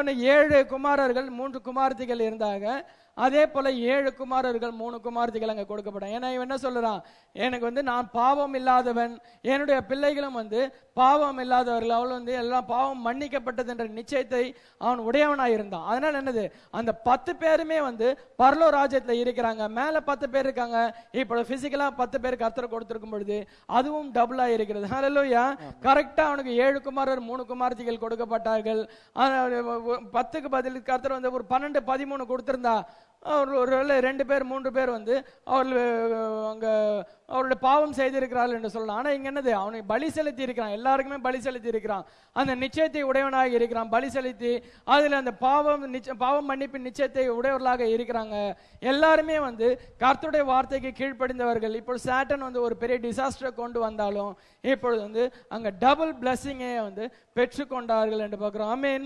7 குமாரர்கள் 3 குமார்த்திகள் இருந்தாங்க. அதே போல 7 குமாரர்கள் 3 குமார்த்திகள் அங்க கொடுக்கப்பட்டான். ஏன்னா இவன் என்ன சொல்றான், எனக்கு வந்து நான் பாவம் இல்லாதவன், என்னுடைய பிள்ளைகளும் வந்து பாவம் இல்லாதவர்கள், அவள் வந்து எல்லாம் பாவம் மன்னிக்கப்பட்டது என்ற நிச்சயத்தை அவன் உடையவனாய் இருந்தான். அதனால என்னது, அந்த 10 பேருமே வந்து பரலோக ராஜ்யத்துல இருக்கிறாங்க. மேல 10 பேர் இருக்காங்க. இப்போ பிசிக்கலா 10 பேருக்கு கர்த்தர் கொடுத்திருக்கும் பொழுது அதுவும் டபுளா இருக்கிறது. ஹல்லேலூயா. கரெக்டா அவனுக்கு 7 குமாரர் 3 குமார்த்திகள் கொடுக்கப்பட்டார்கள். 10க்கு பதில் கர்த்தர் வந்து ஒரு 12 13 கொடுத்திருந்தா அவர் ஒரு 2 பேர் 3 பேர் வந்து அவர்கள் அங்க அவருடைய பாவம் செய்திருக்கிறார்கள் என்று சொல்லலாம். ஆனா இங்க என்னது, அவனை பலி செலுத்தி இருக்கிறான், எல்லாருக்குமே பலி செலுத்தி இருக்கிறான், அந்த நிச்சயத்தை உடையவனாக இருக்கிறான். பலி செலுத்தி அதில் அந்த பாவம் மன்னிப்பின் நிச்சயத்தை உடையவர்களாக இருக்கிறாங்க. எல்லாருமே வந்து கர்த்தருடைய வார்த்தைக்கு கீழ்ப்படிந்தவர்கள். இப்போ சாட்டன் வந்து ஒரு பெரிய டிசாஸ்டரை கொண்டு வந்தாலும் இப்பொழுது வந்து அங்க டபுள் பிளஸிங்கை வந்து பெற்றுக்கொண்டார்கள் என்று பார்க்கிறோம். ஆமென்.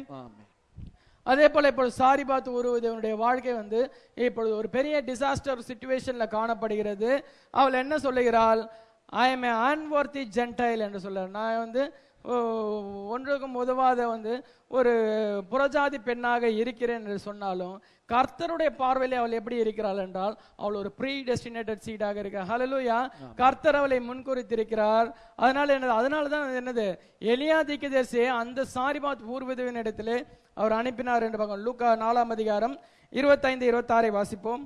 அதே போல இப்பொழுது சாரிபாத் ஊருவதனுடைய வாழ்க்கை வந்து இப்பொழுது ஒரு பெரிய டிசாஸ்டர் சிச்சுவேஷன்ல காணப்படுகிறது. அவள் என்ன சொல்லுகிறாள், ஐ எம் ஏ அன்வொர்த்தி ஜென்டைல் என்று சொல்றார். நான் வந்து ஒன்றுக்கும் உதவாத வந்து ஒரு புறஜாதி பெண்ணாக இருக்கிறேன் என்று சொன்னாலும் கர்த்தருடைய பார்வையிலே அவள் எப்படி இருக்கிறாள் என்றால் அவள் ஒரு ப்ரீ டெஸ்டினேட்டட் சீடாக இருக்கிறார். ஹல்லேலூயா. கர்த்தர் அவளை முன்குறித்திருக்கிறார். அதனால தான் என்னது, எலியா தீர்க்கதரிசியை அந்த சாரிபாத் ஊர்விதவின் இடத்திலே அவர் அனுப்பினார் என்று பார்க்கணும். லூக்கா 4ஆம் அதிகாரம் 25-26 வாசிப்போம்.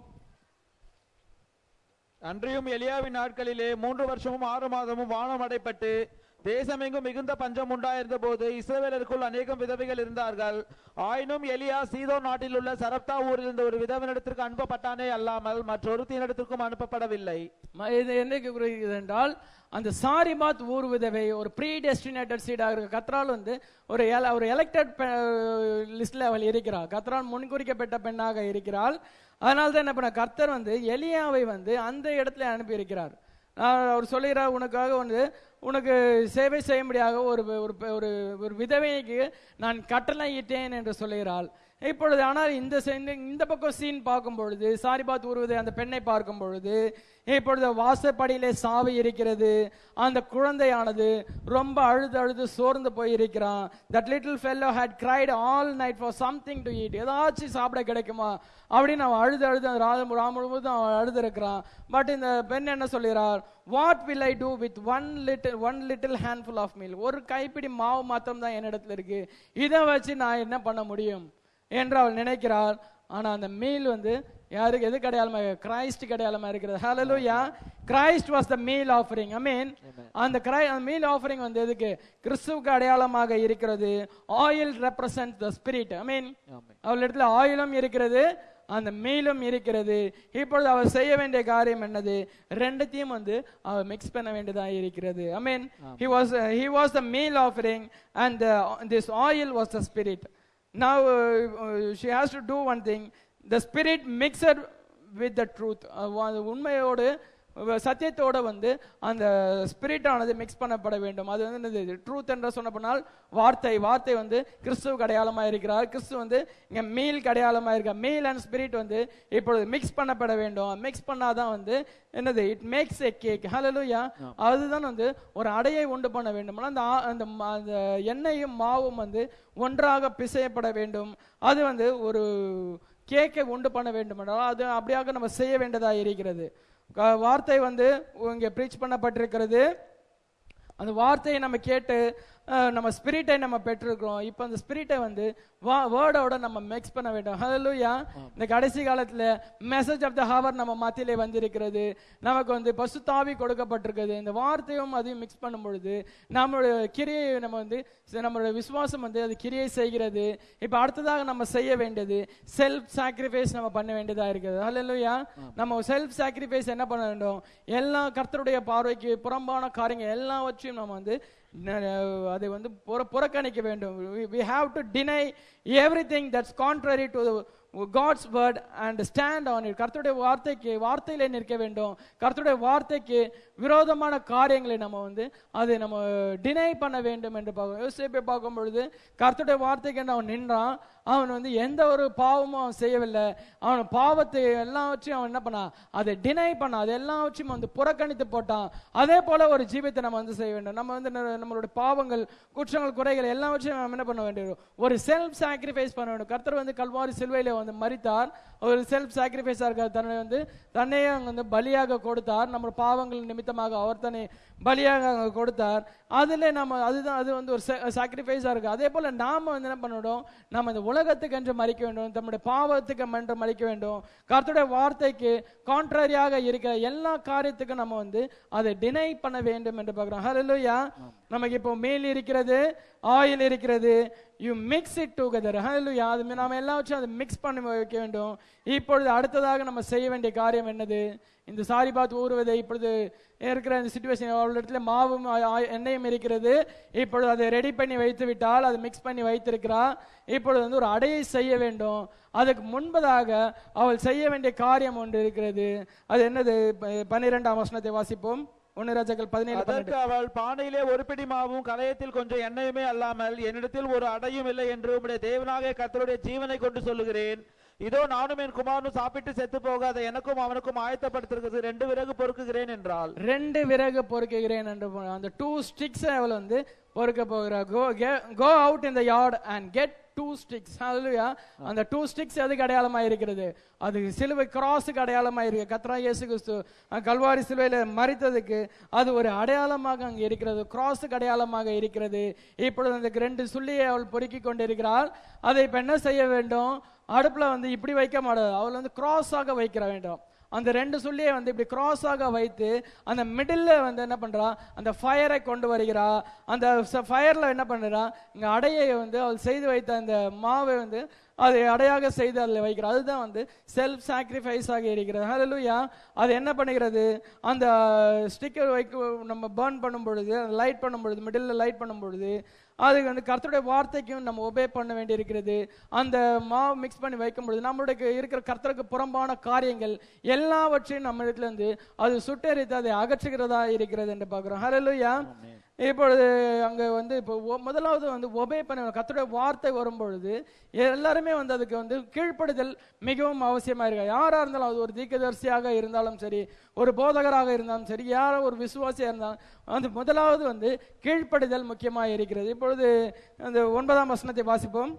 அன்றியும் எலியாவின் நாட்களிலே 3 வருஷமும் 6 மாதமும் வானம் அடைப்பட்டு தேசமெங்கும் மிகுந்த பஞ்சம் உண்டாயிருந்த போது இஸ்ரவேலருக்குள் அநேகம் விதவைகள் இருந்தார்கள். ஆயினும் எலியா சீதோன் நாட்டில் உள்ள சரப்தா ஊரில் இருந்த ஒரு விதவனிடத்திற்கு அனுப்பப்பட்டானே அல்லாமல் மற்றொருத்தினிடத்திற்கும் அனுப்பப்படவில்லை. இது என்னைக்கு குறிக்கிறது என்றால், அந்த சாரிபாத் ஊர் விதவை ஒரு ப்ரீ டெஸ்டினேட்டட் சீடாக இருக்க. கத்ரால் வந்து ஒரு எலெக்டட் லிஸ்ட்ல அவள் இருக்கிறாள். கத்ரால் முன்குறிக்கப்பட்ட பெண்ணாக இருக்கிறாள். அதனால தான் என்ன பண்ண, கர்த்தர் வந்து எலியாவை வந்து அந்த இடத்துல அனுப்பி இருக்கிறார். அவர் சொல்லுகிறார், உனக்காக வந்து உனக்கு சேவை செய்யும்படியாக ஒரு விதவைக்கு நான் கட்டளையிட்டேன் என்று சொல்லுகிறாள். இப்பொழுது ஆனால் இந்த பக்கம் சீன் பார்க்கும் பொழுது, சாரிபாத் ஊர்வதை அந்த பெண்ணை பார்க்கும் பொழுது இப்பொழுது வாசப்படியிலே சாவி இருக்கிறது. அந்த குழந்தையானது ரொம்ப அழுது சோர்ந்து போயிருக்கிறான். That little fellow had cried all night for something to eat. ஏதாச்சும் சாப்பிட கிடைக்குமா அப்படின்னு அவன் அழுது முழுவதும் அவன் அழுது இருக்கிறான். பட் இந்த பெண் என்ன சொல்கிறார், what will I do with one little handful of meal. ஒரு கைப்பிடி மாவு மாத்திரம் தான் என்னிடத்துல இருக்கு, இதை வச்சு நான் என்ன பண்ண முடியும் என்று அவள் நினைக்கிறார். ஆனா அந்த மீல் வந்து யாருக்கு எது அடையாளமா, கிரைஸ்ட் அடையாளமா இருக்கிறது. Hallelujah. Christ was the meal offering. Amen. அந்த மீல் ஆஃபரிங் வந்து எதுக்கு, கிறிஸ்துவுக்கு அடையாளமாக இருக்கிறது. Oil represent the spirit. Amen. அவள் இடத்துல ஆயிலும் இருக்கிறது, அந்த மீலும் இருக்கிறது. இப்பொழுது அவர் செய்ய வேண்டிய காரியம் என்னது, ரெண்டுத்தையும் வந்து அவர் மிக்ஸ் பண்ண வேண்டியதாக இருக்கிறது. ஆமென். he was the meal offering and this oil was the spirit. Now she has to do one thing, the spirit mixed with the truth. உண்மையோடு சத்தியத்தோட வந்து அந்த ஸ்பிரிட் ஆனது மிக்ஸ் பண்ணப்பட வேண்டும். அது வந்து ட்ரூத் என்று சொன்ன போனால் வார்த்தை வந்து கிறிஸ்துவுக்கு அடையாளமா இருக்கிறார். கிறிஸ்து வந்து இங்க மீல் அடையாளமா இருக்கார். மீல் அண்ட் ஸ்பிரிட் வந்து இப்பொழுது மிக்ஸ் பண்ணப்பட வேண்டும். மிக்ஸ் பண்ணாதான் வந்து என்னது, it makes a cake. Hallelujah. அதுதான் வந்து ஒரு அடையை உண்டு பண்ண வேண்டும். அந்த எண்ணெயும் மாவும் வந்து ஒன்றாக பிசையப்பட வேண்டும். அது வந்து ஒரு கேக்கை உண்டு பண்ண வேண்டும் என்றால் அது அப்படியாக நம்ம செய்ய வேண்டியதாக இருக்கிறது. வார்த்தை வந்து இங்கே ப்ரீச் பண்ணப்பட்டிருக்கிறது. அந்த வார்த்தையை நம்ம கேட்டு நம்ம ஸ்பிரிட்டை நம்ம பெற்றிருக்கிறோம். இப்போ அந்த ஸ்பிரிட்டை வந்து வேர்டோட நம்ம மிக்ஸ் பண்ண வேண்டும். ஹல்லேலூயா. இந்த கடைசி காலத்துல மெசேஜ் ஆஃப் த ஹவர் நம்ம மத்தியிலே வந்திருக்கிறது. நமக்கு வந்து பசுத்த ஆவி கொடுக்கப்பட்டிருக்குது. இந்த வார்த்தையும் அதையும் மிக்ஸ் பண்ணும் பொழுது நம்மளுடைய கிரியை நம்ம வந்து நம்மளுடைய விசுவாசம் வந்து அது கிரியை செய்கிறது. இப்போ அடுத்ததாக நம்ம செய்ய வேண்டியது செல்ஃப் சாக்ரிஃபைஸ் நம்ம பண்ண வேண்டியதா இருக்குது. ஹல்லேலூயா. நம்ம செல்ஃப் சாக்ரிஃபைஸ் என்ன பண்ண வேண்டும், எல்லா கர்த்தருடைய பார்வைக்கு புறம்பான காரியங்கள் எல்லாவற்றையும் நம்ம வந்து அதை வந்து புறக்கணிக்க வேண்டும். we have to deny everything that's contrary to God's word and stand on it. கர்த்தருடைய வார்த்தையிலே நிற்க வேண்டும். கர்த்தருடைய வார்த்தைக்கு விரோதமான காரியங்களை நம்ம வந்து அதை நம்ம டினை பண்ண வேண்டும் என்று பார்க்கணும். யோசேப்பை பார்க்கும் பொழுது கர்த்தருடைய வார்த்தைக்கு அவன் நின்றான். அவன் வந்து எந்த ஒரு பாவமும் அவன் செய்யவில்லை. அவன் பாவத்தை எல்லாவற்றையும் அவன் என்ன பண்ணான், அதை டினை பண்ணான். அது எல்லாவற்றையும் வந்து புறக்கணித்து போட்டான். அதே போல ஒரு ஜீவித்தை நம்ம வந்து செய்ய வேண்டும். நம்ம வந்து நம்மளுடைய பாவங்கள், குற்றங்கள், குறைகள் எல்லாவற்றையும் நம்ம என்ன பண்ண வேண்டும், ஒரு செல்ஃப் சாக்ரிஃபைஸ் பண்ண வேண்டும். கர்த்தர் வந்து கல்வாரி சிலுவையில வந்து மரித்தார். ஒரு செல்ஃப் சாக்ரிஃபைஸா இருக்கார். தன்னையே வந்து பலியாக கொடுத்தார். நம்ம பாவங்கள் நிமித்தமாக அவர் தன்னை பலியாக கொடுத்தார். அதுல நம்ம அது வந்து ஒரு சாக்ரிஃபைஸா இருக்கு. அதே போல நாம வந்து என்ன பண்ணணும், நம்ம இந்த உலகத்துக்கு என்று மறிக்க வேண்டும். நம்முடைய பாவத்துக்கு என்று மறிக்க வேண்டும். கர்த்தருடைய வார்த்தைக்கு கான்ட்ராரியாக இருக்கிற எல்லா காரியத்துக்கும் நம்ம வந்து அதை டினை பண்ண வேண்டும் என்று பார்க்கிறோம். ஹல்லேலூயா. நமக்கு இப்போ மீல் இருக்கிறது, ஆயில் இருக்கிறது. You mix it together. Hallelujah. அது நாம எல்லாவற்றையும் அதை மிக்ஸ் பண்ணி வைக்க வேண்டும். இப்பொழுது அடுத்ததாக நம்ம செய்ய வேண்டிய காரியம் என்னது, இந்த சாரிபாத் ஊறுவதை இப்பொழுது இருக்கிற இந்த சிச்சுவேஷன், அவள் இடத்துல மாவும் எண்ணெயும் இருக்கிறது. இப்பொழுது அதை ரெடி பண்ணி வைத்து விட்டால், அதை மிக்ஸ் பண்ணி வைத்திருக்கிறா. இப்பொழுது வந்து ஒரு அடையை செய்ய வேண்டும். அதுக்கு முன்பதாக அவள் செய்ய வேண்டிய காரியம் ஒன்று இருக்கிறது. அது என்னது, 12ஆம் வசனத்தை வாசிப்போம். 1 ராஜாக்கள் 17. அதற்கு அவள், பானையிலே ஒரு பிடி மாவும் கலயத்தில் கொஞ்சம் எண்ணெயுமே அல்லாமல் என்னிடத்தில் ஒரு அடையும் இல்லை என்று உம்முடைய தேவனாகிய கர்த்தருடைய ஜீவனை கொண்டு சொல்லுகிறேன். இதோ நானும் என் குமாரனும் சாப்பிட்டு செத்து போகாத எனக்கும் அவனுக்கும் ஆயத்தப்படுத்திருக்கிறது 2 விறகு பொறுக்குகிறேன் என்றால். 2 விறகு பொறுக்குகிறேன் என்று அந்த 2 sticks அவள் வந்து பொறுக்க போகிறார். go out in the yard and get 2 sticks. ஹல்லேலூயா. அந்த 2 sticks எதுக்கு அடையாளமா இருக்கிறது, அது சிலுவை கிராஸுக்கு அடையாளமா இருக்கு. கர்த்தராகிய இயேசு கிறிஸ்து கல்வாரி சிலுவையில மரித்ததுக்கு அது ஒரு அடையாளமாக அங்க இருக்கிறது, கிராஸுக்கு அடையாளமாக இருக்கிறது. இப்பொழுது அந்த 2 சுள்ளியை அவள் பொறுக்கி கொண்டிருக்கிறாள். அதை இப்ப என்ன செய்ய வேண்டும், அடுப்புல வந்து இப்படி வைக்க மாட்டாது, அவள் வந்து கிராஸாக வைக்கிற வேண்டும். அந்த 2 சுள்ளியை வந்து இப்படி கிராஸாக வைத்து அந்த மிடில் வந்து என்ன பண்றா, அந்த ஃபயரை கொண்டு வருகிறா. அந்த ஃபயர்ல என்ன பண்றா, இங்க அடையை வந்து அவள் செய்து வைத்த அந்த மாவை வந்து அதை அடையாக செய்து அதில் வைக்கிறார். அதுதான் வந்து செல்ஃப் சாக்ரிஃபைஸ் ஆக இருக்கிறது. ஹல்லேலூயா. அது என்ன பண்ணுகிறது, அந்த ஸ்டிக்கர் நம்ம பர்ன் பண்ணும் பொழுது, லைட் பண்ணும் பொழுது, மிடில் லைட் பண்ணும் பொழுது அது வந்து கர்த்தருடைய வார்த்தைக்கும் நம்ம ஒபே பண்ண வேண்டி இருக்கிறது. அந்த மாவு மிக்ஸ் பண்ணி வைக்கும் பொழுது நம்மளுடைய இருக்கிற கர்த்தருக்கு புறம்பான காரியங்கள் எல்லாவற்றையும் நம்ம இடத்துல இருந்து அது சுட்டெரித்து அதை அகற்றுகிறதா இருக்கிறது என்று பார்க்கிறோம். ஹல்லேலூயா. இப்பொழுது அங்க வந்து இப்போ முதலாவது வந்து ஒபே பண்ண கர்த்தருடைய வார்த்தை வரும்பொழுது எல்லாருமே வந்து அதுக்கு வந்து கீழ்ப்படுதல் மிகவும் அவசியமா இருக்கு. யாரா இருந்தாலும், அது ஒரு தீர்க்கதரிசியாக இருந்தாலும் சரி, ஒரு போதகராக இருந்தாலும் சரி, யாரோ ஒரு விசுவாசியா இருந்தாலும் அந்த முதலாவது வந்து கீழ்ப்படுதல் முக்கியமாக இருக்கிறது. இப்பொழுது அந்த 9ஆம் வசனத்தை வாசிப்போம்.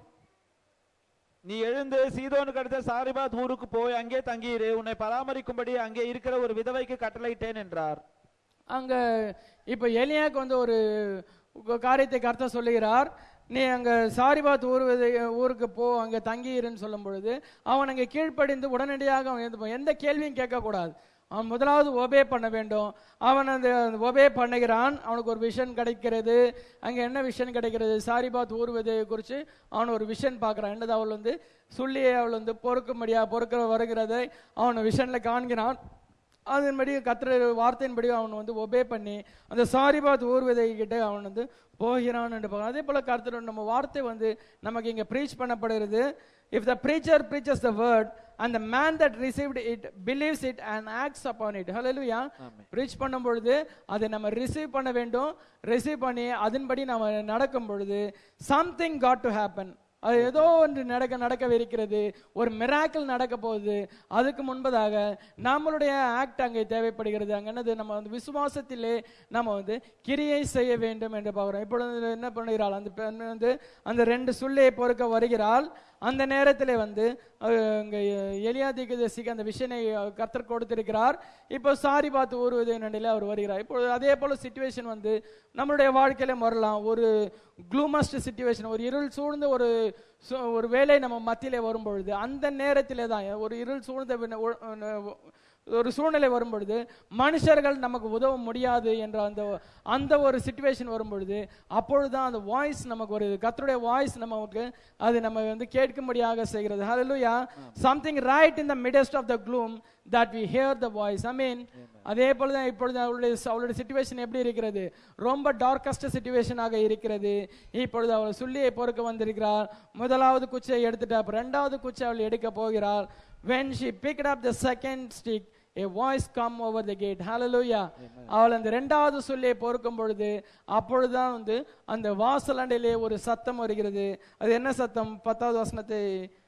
நீ எழுந்து சீதோனுக்கு அடுத்த சாரிபாத் ஊருக்கு போய் அங்கே தங்கியிரு, உன்னை பராமரிக்கும்படி அங்கே இருக்கிற ஒரு விதவைக்கு கட்டளையிட்டேன் என்றார். அங்க இப்ப எலியாக்கு வந்து ஒரு காரியத்தை கர்த்தர் சொல்லுகிறார். நீ அங்க சாரிபாத் ஊருக்கு போ, அங்க தங்கியிருன்னு சொல்லும் பொழுது அவன் அங்க கீழ்ப்படிந்து உடனடியாக அவன் எந்த கேள்வியும் கேட்கக்கூடாது. அவன் முதலாவது ஒபே பண்ண வேண்டும். அவன் அந்த ஒபே பண்ணுகிறான். அவனுக்கு ஒரு விஷன் கிடைக்கிறது. அங்க என்ன விஷன் கிடைக்கிறது, சாரிபாத் ஊறுவதை குறித்து அவன் ஒரு விஷன் பார்க்கிறான். என்னது, அவள் வந்து சொல்லியே அவள் வந்து பொறுக்க வருகிறதை அவன் விஷன்ல காண்கிறான். அதன்படி கர்த்தர் வார்த்தையின்படி அவன் வந்து ஒபே பண்ணி அந்த சாரிபாத் ஊர்வதை கிட்ட அவன் வந்து போகிறான் என்று பார்க்கலாம். அதே போல கர்த்தர் நம்ம வார்த்தை வந்து நமக்கு இங்க ப்ரீச் பண்ணப்படுகிறது. If the preacher preaches the word and the man that received it believes it and acts upon it. Hallelujah. preach பண்ணும் பொழுது அதை நம்ம ரிசீவ் பண்ண வேண்டும். ரிசீவ் பண்ணி அதன்படி நம்ம நடக்கும் பொழுது something got to happen. அது ஏதோ ஒன்று நடக்கவிருக்கிறது, ஒரு மிராக்கிள் நடக்க போகுது. அதுக்கு முன்பதாக நம்மளுடைய ஆக்ட் அங்கே தேவைப்படுகிறது. அங்கே என்னது, நம்ம வந்து விசுவாசத்திலே நம்ம வந்து கிரியை செய்ய வேண்டும் என்று பார்க்கிறோம். இப்பொழுது என்ன பண்ணுகிறாள், அந்த பெண் வந்து அந்த 2 சுள்ளையை பொறுக்க வருகிறாள். அந்த நேரத்தில் வந்து எலியா தீர்க்கதரிசிக்கு அந்த விஷனை கர்த்தர் கொடுத்திருக்கிறார். இப்போ சாரி பார்த்து ஊறுவது நிலையில் அவர் வருகிறார். இப்போ அதே போல சிச்சுவேஷன் வந்து நம்மளுடைய வாழ்க்கையில வரலாம். ஒரு க்ளூமஸ்ட் சிச்சுவேஷன், ஒரு இருள் சூழ்ந்த ஒரு வேலை நம்ம மத்தியிலே வரும்பொழுது, அந்த நேரத்திலே தான் ஒரு இருள் சூழ்ந்த ஒரு சூழ்நிலை வரும்பொழுது மனுஷர்கள் நமக்கு உதவ முடியாது என்ற அந்த ஒரு சிச்சுவேஷன் வரும்பொழுது அப்பொழுதுதான் அந்த வாய்ஸ் நமக்கு வருது. கர்த்தருடைய வாய்ஸ் நமக்கு அது நம்ம வந்து கேட்கும்படியாக செய்கிறது. ஹல்லேலூயா. something right in the midst of the gloom that we hear the voice. I mean, அதே போல தான் இப்பொழுது அவளுடைய சிச்சுவேஷன் எப்படி இருக்கிறது, ரொம்ப டார்க்கஸ்ட் சிச்சுவேஷனாக இருக்கிறது. இப்பொழுது அவள் சுள்ளியை பொறுக்க வந்திருக்கிறார். முதலாவது குச்சியை எடுத்துட்டு அப்புறம் 2வது குச்சி அவள் எடுக்க போகிறாள். when she picked up the second stick, a voice come over the gate. Hallelujah. அவள் அந்த 2வது சொல்லியை பொறுக்கும் பொழுது அப்பொழுதுதான் வந்து அந்த வாசலண்டையிலே ஒரு சத்தம் வருகிறது. அது என்ன சத்தம்? 10வது வசனத்தை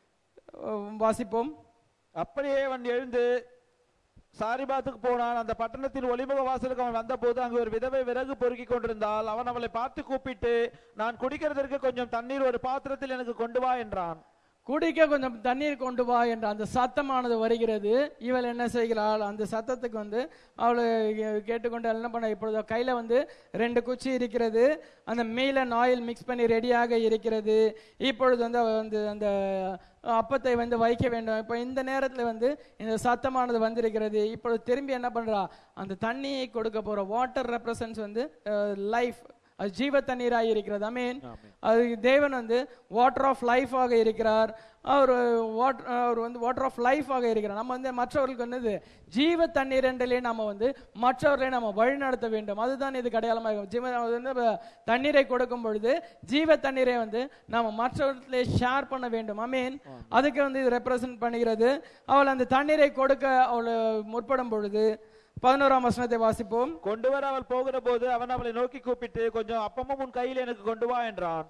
வாசிப்போம். அப்படியே அவன் எழுந்து சாரிபாத்துக்கு போனான். அந்த பட்டணத்தின் ஒளிமுக வாசலுக்கு அவன் வந்த போது அங்கு ஒரு விதவை விறகு பொறுக்கி கொண்டிருந்தால். அவன் அவளை பார்த்து கூப்பிட்டு, நான் குடிக்கிறதற்கு கொஞ்சம் தண்ணீர் ஒரு பாத்திரத்தில் எனக்கு கொண்டு வா என்றான். குடிக்க கொஞ்சம் தண்ணீர் கொண்டு வா என்ற அந்த சத்தமானது வருகிறது. இவள் என்ன செய்கிறாள், அந்த சத்தத்துக்கு வந்து அவளை கேட்டுக்கொண்டு என்ன பண்ண, இப்பொழுது கையில வந்து 2 குச்சி இருக்கிறது. அந்த மீல் அண்ட் ஆயில் மிக்ஸ் பண்ணி ரெடியாக இருக்கிறது. இப்பொழுது வந்து அந்த அப்பத்தை வந்து வைக்க வேண்டும். இப்போ இந்த நேரத்தில் வந்து இந்த சத்தமானது வந்திருக்கிறது. இப்பொழுது திரும்பி என்ன பண்றா, அந்த தண்ணியை கொடுக்க போற. வாட்டர் ரெப்ரசன்ஸ் வந்து லைஃப், அது ஜீவ தண்ணீராக இருக்கிறது. அமீன். அது தேவன் வந்து வாட்டர் ஆஃப் லைஃப் ஆக இருக்கிறார். அவர் வந்து வாட்டர் ஆஃப் லைஃப் ஆக இருக்கிறார். நம்ம வந்து மற்றவர்களுக்கு வந்து ஜீவ தண்ணீர் என்றே நம்ம வந்து மற்றவர்களை நம்ம வழி நடத்த வேண்டும். அதுதான் இது அடையாளமாக ஜீவ தண்ணீரை கொடுக்கும் பொழுது ஜீவ தண்ணீரை வந்து நம்ம மற்றவர்களை ஷேர் பண்ண வேண்டும். அமீன். அதுக்கு வந்து இது ரெப்ரசன்ட் பண்ணுகிறது. அவள் அந்த தண்ணீரை கொடுக்க அவள் முற்படும் பொழுது 11ஆம் வசனத்தை வாசிப்போம். கொண்டு வர அவள் போகிற போது அவன் அவளை நோக்கி கூப்பிட்டு, கொஞ்சம் அப்பமும் உன் கையில் எனக்கு கொண்டு வா என்றான்.